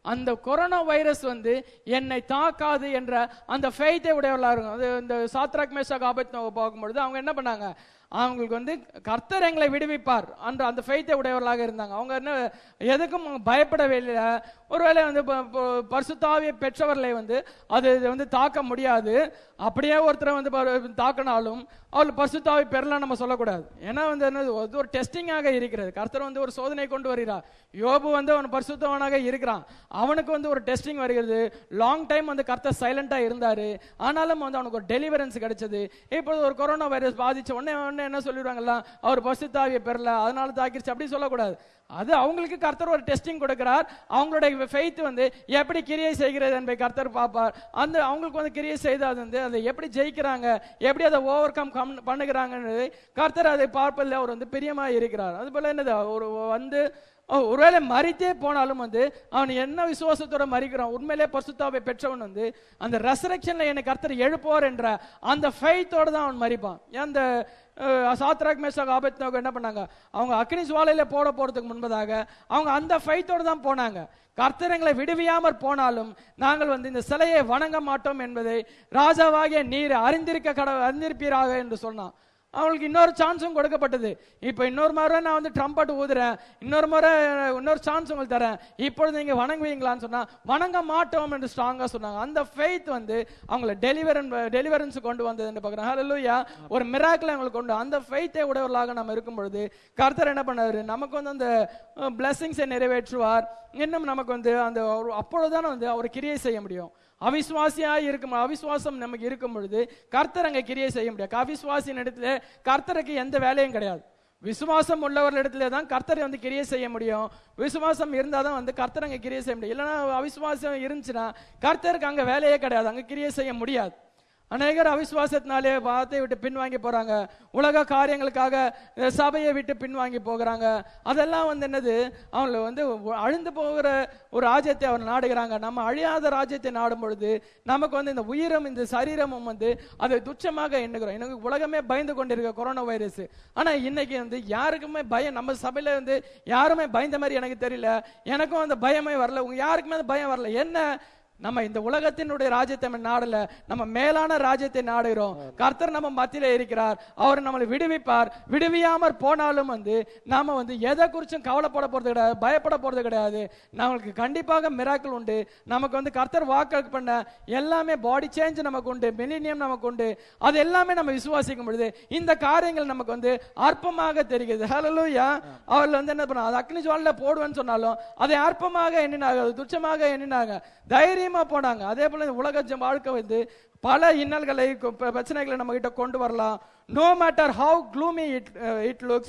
அந்த கொரோனா வைரஸ் வந்து என்னை தாக்காது என்ற அந்த ஃபெய்த்தை உடையவர்களாக இருக்கும். அது இந்த சாத்ராக் மேஷாக் ஆபேத்நேகோ பார்க்கும்பொழுது அவங்க என்ன பண்ணாங்க, அவங்களுக்கு வந்து கர்த்தர் எங்களை விடுவிப்பார் என்ற அந்த ஃபெய்த்தை உடையவர்களாக இருந்தாங்க. அவங்க என்ன எதுக்கும் பயப்படவே இல்லை. ஒருவேளை வந்து பரிசுத்தாவியை பெற்றவர்களை வந்து அது வந்து தாக்க முடியாது. அப்படியே ஒருத்தரை வந்து தாக்கினாலும் அவள் பரிசுத்தாவி பெறலாம் நம்ம சொல்லக்கூடாது. ஏன்னா வந்து ஒரு டெஸ்டிங்காக இருக்கிறது. கர்த்தர் வந்து ஒரு சோதனை கொண்டு வருகிறார். யோபு வந்து அவன் பரிசுத்தவனாக இருக்கிறான், அவனுக்கு வந்து ஒரு டெஸ்டிங் வருகிறது. லாங் டைம் வந்து கர்த்தர் சைலண்டா இருந்தாரு, ஆனாலும் வந்து அவனுக்கு ஒரு டெலிவரன்ஸ் கிடைச்சது. இப்போது ஒரு கொரோனா வைரஸ் பாதிச்ச உடனே என்ன சொல்லிடுவாங்கல்ல, அவர் பரிசுத்தாவியை பெறல அதனால தாக்கிருச்சு, அப்படி சொல்லக்கூடாது. அது அவங்களுக்கு கர்த்தர் ஒரு டெஸ்டிங் கொடுக்கிறார். அவங்களுடைய ஃபெய்த் வந்து எப்படி கிரியை செய்கிறது என்பதை கர்த்தர் பார்ப்பார். அந்த அவங்களுக்கு வந்து கிரியை செய்தால் வந்து அதை எப்படி ஜெயிக்கிறாங்க, எப்படி அதை ஓவர் கம் பண்ணுகிறாங்கன்னு கர்த்தர் அதை பார்ப்பதில் அவர் வந்து பிரியமா இருக்கிறார். அது போல என்னது, ஒரு வந்து ஒருவேளை மரித்தே போனாலும் வந்து அவன் என்ன விசுவாசத்தோட மரிக்கிறான், உண்மையிலே பரிசுத்தாவை பெற்றவன் வந்து அந்த ரெசரக்ஷன்ல என்னை கர்த்தர் எழுப்புவார் என்ற அந்த ஃபெய்த்தோட தான் அவன் மரிப்பான். அந்த சாத்ராக் மேஷாக் ஆபேத்நேகோ என்ன பண்ணாங்க, அவங்க அக்னி ஜுவாலையில போறதுக்கு முன்பதாக அவங்க அந்த ஃபெய்த்தோட தான் போனாங்க. கர்த்தர் எங்களை விடுவியாமற் போனாலும் நாங்கள் வந்து இந்த சிலையை வணங்க மாட்டோம் என்பதை ராஜாவாகிய நீர் அறிந்திருப்பீராக என்று சொன்னான். அவங்களுக்கு இன்னொரு சான்ஸும் கொடுக்கப்பட்டது. இப்போ இன்னொரு முறை நான் வந்து ட்ரம்பட் ஊதுறேன், இன்னொரு முறை இன்னொரு சான்ஸ் உங்களுக்கு தரேன், இப்பொழுது நீங்க வணங்குவீங்களான்னு சொன்னா வணங்க மாட்டோம் என்று ஸ்ட்ராங்கா சொன்னாங்க. அந்த ஃபெய்த் வந்து அவங்களை டெலிவரன்ஸ் கொண்டு வந்தது என்று பார்க்குறோம். ஹல்லேலூயா. ஒரு மிராக்கிள் அவங்களுக்கு கொண்டு அந்த ஃபெய்த்தை உடையவர்களாக நம்ம இருக்கும் பொழுது கர்த்தர் என்ன பண்ணாரு, நமக்கு வந்து அந்த பிளெஸிங்ஸை நிறைவேற்றுவார். இன்னும் நமக்கு வந்து அந்த அப்பொழுதுதான் வந்து அவர் கிரியை செய்ய முடியும். அவிசுவாசியாக இருக்கும், அவிசுவாசம் நமக்கு இருக்கும் பொழுது கர்த்தர் அங்கே கிரியை செய்ய முடியாது. அவிசுவாசியின் இடத்துல கர்த்தருக்கு எந்த வேலையும் கிடையாது. விசுவாசம் உள்ளவர்களிடத்துல தான் கர்த்தர் வந்து கிரியை செய்ய முடியும். விசுவாசம் இருந்தாதான் வந்து கர்த்தர் அங்கே கிரியை செய்ய முடியும். இல்லைன்னா அவிசுவாசம் இருந்துச்சுன்னா கர்த்தருக்கு அங்கே வேலையே கிடையாது, அங்கே கிரியை செய்ய முடியாது. அநேகர் அவிசுவாசத்தினாலே வார்த்தையை விட்டு பின்வாங்கி போறாங்க, உலக காரியங்களுக்காக சபையை விட்டு பின்வாங்கி போகிறாங்க. அதெல்லாம் வந்து என்னது, அவங்கள வந்து அழிந்து போகிற ஒரு ராஜ்யத்தை அவர் நாடுகிறாங்க. நம்ம அழியாத ராஜ்யத்தை நாடும் பொழுது நமக்கு வந்து இந்த உயிரும் இந்த சரீரமும் வந்து அதை துச்சமாக எண்ணுகிறோம். எனக்கு உலகமே பயந்து கொண்டிருக்க கொரோனா வைரஸ், ஆனா இன்னைக்கு வந்து யாருக்குமே பயம், நம்ம சபையில வந்து யாருமே பயந்த மாதிரி எனக்கு தெரியல, எனக்கும் அந்த பயமே வரல, உங்க யாருக்குமே அந்த பயம் வரல. என்ன, நம்ம இந்த உலகத்தினுடைய ராஜ்யத்தை நாடல, நம்ம மேலான ராஜ்யத்தை நாடுகிறோம். கர்த்தர் நம்ம மத்தியில இருக்கிறார், அவர் நம்மளை விடுவிப்பார். விடுவியாமற் போனாலும் வந்து நாம வந்து எதை குறிச்சும் கவலைப்பட போறது கிடையாது, பயப்பட போறது கிடையாது. நம்மளுக்கு கண்டிப்பாக மிராக்கிள் உண்டு. நமக்கு வந்து கர்த்தர் வாக்கு பண்ண எல்லாமே பாடி சேஞ்ச் நமக்கு உண்டு, மில்லினியம் நமக்கு உண்டு. அது எல்லாமே நம்ம விசுவாசிக்கும் பொழுது இந்த காரியங்கள் நமக்கு வந்து அற்பமாக தெரிகிறது. ஹல்லேலூயா. அவர்கள் வந்து என்ன பண்ண, அது அக்னி ஜுவாலையில போடுவேன்னு சொன்னாலும் அதை அற்பமாக எண்ணினாங்க, அது துச்சமாக எண்ணினாங்க, தைரியமா போனாங்க. அதே போல உலக வாழ்க்கை வந்து பல இன்னல்களை பிரச்சனைகளை நம்ம கிட்ட கொண்டு வரலாம். No matter how gloomy it looks,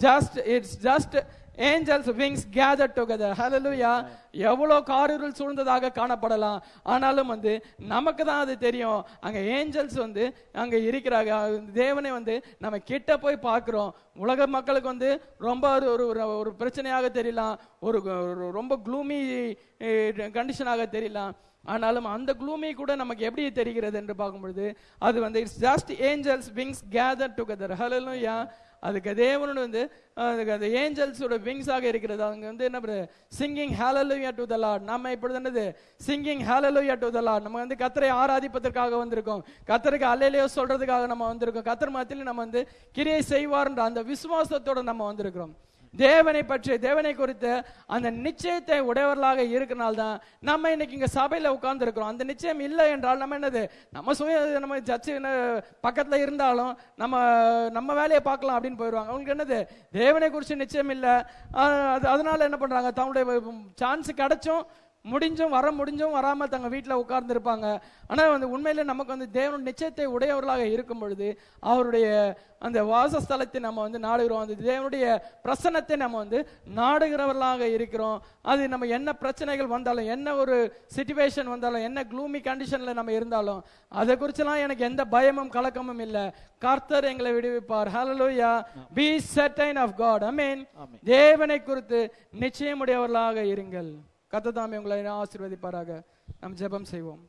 it's just angels wings gathered together. Hallelujah. எவ்வளவு காரிருள் சூழ்ந்ததாக காணப்படலாம், ஆனாலும் வந்து நமக்கு தான் அது தெரியும், அங்க ஏஞ்சல்ஸ் வந்து அங்க இருக்கிறாங்க. தேவனை வந்து நம்ம கிட்ட போய் பார்க்கிறோம். உலக மக்களுக்கு வந்து ரொம்ப ஒரு பிரச்சனையாக தெரியலாம், ஒரு ரொம்ப க்ளூமி கண்டிஷனாக தெரியலாம். ஆனாலும் அந்த க்ளூமி கூட நமக்கு எப்படி தெரிகிறது என்று பார்க்கும்பொழுது அது வந்து it's just angels wings gather together. Hallelujah. அதுக்கு தேவனோட வந்து அந்த ஏஞ்சல்ஸோட விங்ஸாக இருக்கிறது. அவங்க வந்து என்ன singing hallelujah to the Lord. நம்ம இப்பொழுது என்னது singing hallelujah to the Lord. நம்ம வந்து கர்த்தரை ஆராதிப்பதற்காக வந்திருக்கோம், கர்த்தருக்கு அல்லேலூயா சொல்றதுக்காக நம்ம வந்திருக்கோம். கர்த்தர் மத்தியில நம்ம வந்து கிரியை செய்வார்ன்ற அந்த விசுவாசத்தோட நம்ம வந்திருக்கிறோம். தேவனை பற்றி, தேவனை குறித்து அந்த நிச்சயத்தை உடையவர்களாக இருக்கிறனால்தான் நம்ம இன்னைக்கு இங்க சபையில உட்கார்ந்து இருக்கிறோம். அந்த நிச்சயம் இல்லை என்றால் நம்ம என்னது, நம்ம சர்ச்சு பக்கத்துல இருந்தாலும் நம்ம வேலையை பார்க்கலாம் அப்படின்னு போயிடுவாங்க. அவங்களுக்கு என்னது, தேவனை குறித்து நிச்சயம் இல்லை. அதனால என்ன பண்றாங்க, தன்னுடைய சான்ஸ் கிடைச்சும் முடிஞ்சும் வராம தங்க வீட்டில் உட்கார்ந்து இருப்பாங்க. ஆனா வந்து உண்மையில நமக்கு வந்து தேவன் நிச்சயத்தை உடையவர்களாக இருக்கும் பொழுது அவருடைய அந்த வாசஸ்தலத்தை நம்ம வந்து நாடுகிறோம், அந்த தேவனுடைய பிரசன்னத்தை நம்ம வந்து நாடுகிறவர்களாக இருக்கிறோம். அது நம்ம என்ன பிரச்சனைகள் வந்தாலும், என்ன ஒரு சிச்சுவேஷன் வந்தாலும், என்ன க்ளூமி கண்டிஷன்ல நம்ம இருந்தாலும் அதை குறிச்செல்லாம் எனக்கு எந்த பயமும் கலக்கமும் இல்லை. கர்த்தர் எங்களை விடுவிப்பார். Hallelujah. Be certain of God. Amen. தேவனை குறித்து நிச்சயமுடையவர்களாக இருங்கள். கர்த்தர் தாமே உங்களை ஆசீர்வதிப்பாராக. நாம் ஜெபம் செய்வோம்.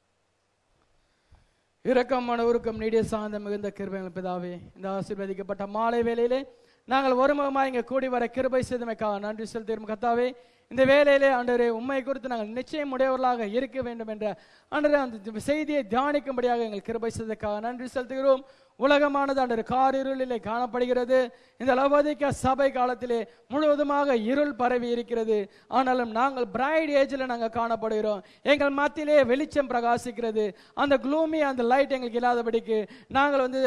இரக்கமான உருக்கம் நீடிய சாந்த மிகுந்த கிருபை பிதாவே, இந்த ஆசீர்வதிக்கப்பட்ட மாலை வேளையிலே நாங்கள் ஒருமுகமாக இங்கே கூடி வர கிருபை செய்தமைக்காக நன்றி செலுத்துகிறோம். கர்த்தாவே, இந்த வேலையிலே ஆண்டவரே உம்மை குறித்து நாங்கள் நிச்சயம் உடையவர்களாக இருக்க வேண்டும் என்ற ஆண்டவரே அந்த செய்தியை தியானிக்கும்படியாக எங்கள் கிருபை செய்ததற்காக நன்றி செலுத்துகிறோம். உலகமானது ஆண்டவரே காரிருளிலே காணப்படுகிறது. இந்த லவோதிக்கா சபை காலத்திலே முழுவதுமாக இருள் பரவி இருக்கிறது. ஆனாலும் நாங்கள் பிரைட் ஏஜ்ல நாங்கள் காணப்படுகிறோம். எங்கள் மத்தியிலே வெளிச்சம் பிரகாசிக்கிறது. அந்த க்ளூமி அந்த லைட் எங்களுக்கு இல்லாதபடிக்கு நாங்கள் வந்து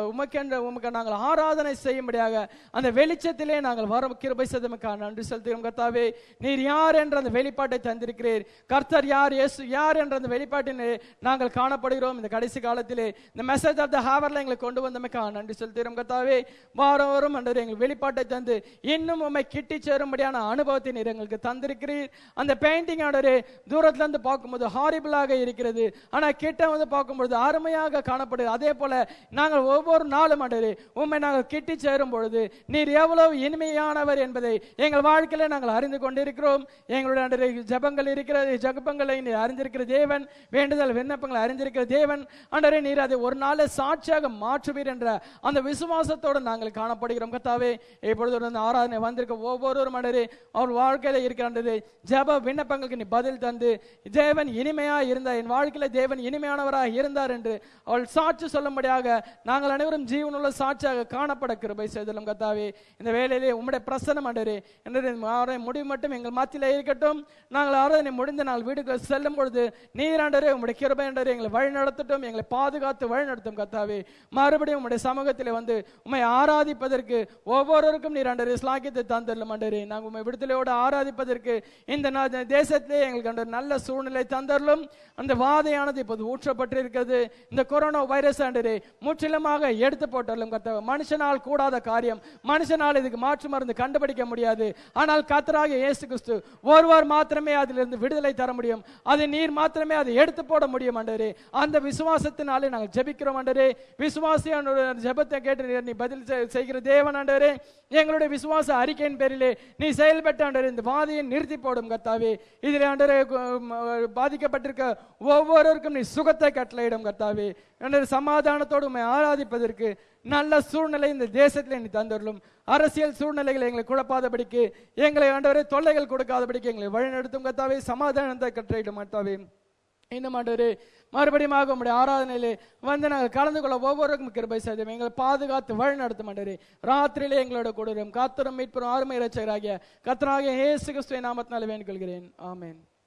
உமக்கு நாங்கள் ஆராதனை செய்யும்படியாக அந்த வெளிச்சத்திலே நாங்கள் வர கிருபை செய்ததற்காக நன்றி செலுத்துகிறோம். கர்த்தாவே, நீர் யார் என்ற அந்த வெளிப்பாட்டை தந்திருக்கிறீர். கர்த்தர் யார், இயேசு யார் என்ற அந்த வெளிப்பாட்டிலே நாங்கள் காணப்படுகிறோம். இந்த கடைசி காலத்திலே இந்த மெசேஜ் ஆஃப் த ஹாவர்ல எங்களை கொண்டு வந்தமைக்காக நன்றி செலுத்துகிறோம். கர்த்தாவே, வாரம் வரும் ஆண்டவரே எங்கள் வெளிப்பாட்டை தந்து இன்னும் உம்மை கிட்டி சேரும்படியான அனுபவத்தை நீர் எங்களுக்கு தந்திருக்கிறீர். அந்த பெயிண்டிங் ஆண்டவரே தூரத்துல இருந்து பார்க்கும்போது ஹாரிபிளாக இருக்கிறது, ஆனா கிட்ட வந்து பார்க்கும்போது அருமையாக காணப்படுது. அதே போல நாங்கள் ஒவ்வொரு நாளும் ஆண்டவரே உம்மை நாங்கள் கிட்டி சேரும் பொழுது நீர் எவ்வளவு இனிமையானவர் என்பதை எங்கள் வாழ்க்கையில நாங்கள் அறிந்து கொண்டிருக்கிறோம். எங்களுடைய ஆண்டவரே ஜெபங்கள் இருக்கிறது, ஜெபங்களை நீர் அறிந்திருக்கிற தேவன், வேண்டுதல் விண்ணப்பங்களை அறிந்திருக்கிற தேவன். ஆண்டவரே நீர் அதை ஒரு நாள் சாட்சியாக மாற்றுவீர் என்ற அந்த விசுவாசத்தோடு நாங்கள் காணப்படுகிறோம். கர்த்தாவே, இப்பொழுது ஆராதனை வந்திருக்க ஒவ்வொருவரும் ஆண்டவரே அவர் வாழ்க்கையில இருக்கிற ஜெப விண்ணப்பங்களுக்கு நீ பதில் தந்து தேவன் இனிமையா இருந்தார், என் வாழ்க்கையில தேவன் இனிமையானவராக இருந்தார் என்று அவள் சாட்சி சொல்லும்படியாக நாங்கள் அனைவரும் ஜீவனுள்ள சாட்சியாக காணப்பட கிருபை செய்தலும். கர்த்தாவே, இந்த வேளையிலே உம்முடைய பிரசன்னம் ஆண்டவரே என்னுடைய முடிவு மட்டும் எங்கள் மத்தியிலே இருக்கட்டும். நாங்கள் ஆராதனை முடிந்த நாள் வீடுகளை செல்லும் பொழுது நீர் ஆண்டவரே உம்முடைய கிருபை ஆண்டவரே எங்களை வழி நடத்தட்டும், எங்களை பாதுகாத்து வழி நடத்தும். கர்த்தாவே, மறுபடியும் உம்முடைய சமூகத்திலே வந்து உம்மை ஆராதிப்பதற்கு ஒவ்வொருவருக்கும் நீர் ஆண்டவரே ஸ்லாக்கியத்தை தந்தரலும். ஆண்டவரே, நாங்கள் உம்மை விடுதலையோடு ஆராதிப்பதற்கு இந்த தேசத்திலே எங்களுக்கு ஆண்டவரே நல்ல சூழ்நிலை தந்தரலும். அந்த வாதையானது இப்போது ஊற்றப்பட்டிருக்கிறது. இந்த கொரோனா வைரஸ் ஆண்டவரே முற்றிலுமாக எடுத்து போட்டாலும் கர்த்தாவே, மனுஷனால் கூடாத காரியம், மனுஷனால் இதுக்கு மாற்று மருந்து கண்டுபிடிக்க முடியாது. ஆனால் கர்த்தராகிய இயேசு கிறிஸ்து ஒருவர் மாத்திரமே அதிலிருந்து விடுதலை தர முடியும். அது நீர் மாத்திரமே அதை எடுத்து போட முடியும். ஆண்டவரே, அந்த விசுவாசத்தினாலே நாங்கள் ஜெபிக்கிறோம். ஆண்டவரே, விசுவாசியான ஜெபத்தை கேட்டு நீ பதில் செய்கிற தேவன். ஆண்டவரே, எங்களுடைய விசுவாச அறிக்கையின் பேரிலே நீ செயல்பட்ட ஆண்டவரே இந்த வாதையை நிறுத்தி போடும். கர்த்தாவே, இதில் ஆண்டவரே பாதிக்கப்பட்டிருக்க ஒவ்வொருவருக்கும் நீ சுகத்தை கட்டளையிடும். கர்த்தாவே, சமாதானத்தோடு உம்மை ஆராதிப்பதற்கு நல்ல சூழ்நிலை இந்த தேசத்தில் நீ தந்துள்ளோம். அரசியல் சூழ்நிலைகளை எங்களை குழப்பாதபடிக்கு, எங்களை ஆண்டவரே தொல்லைகள் கொடுக்காதபடிக்கு எங்களை வழிநடத்தும். கர்த்தாவே, சமாதானத்தை கட்டளையிடும். கர்த்தாவே, இன்னும் ஆண்டவரே மறுபடியும் உம்முடைய ஆராதனையிலே வந்து நாங்கள் கலந்து கொள்ள ஒவ்வொருவருக்கும் கிருபை செய்தோம். எங்களை பாதுகாத்து வழி நடத்தும். ஆண்டவரே, ராத்திரியிலே எங்களோட கூட காத்தரும் மீட்பரும் ஆறுமை இரட்சகராகிய கர்த்தராகிய இயேசு கிறிஸ்துவின் நாமத்தினாலே வேண்டிக் கொள்கிறேன். ஆமென்.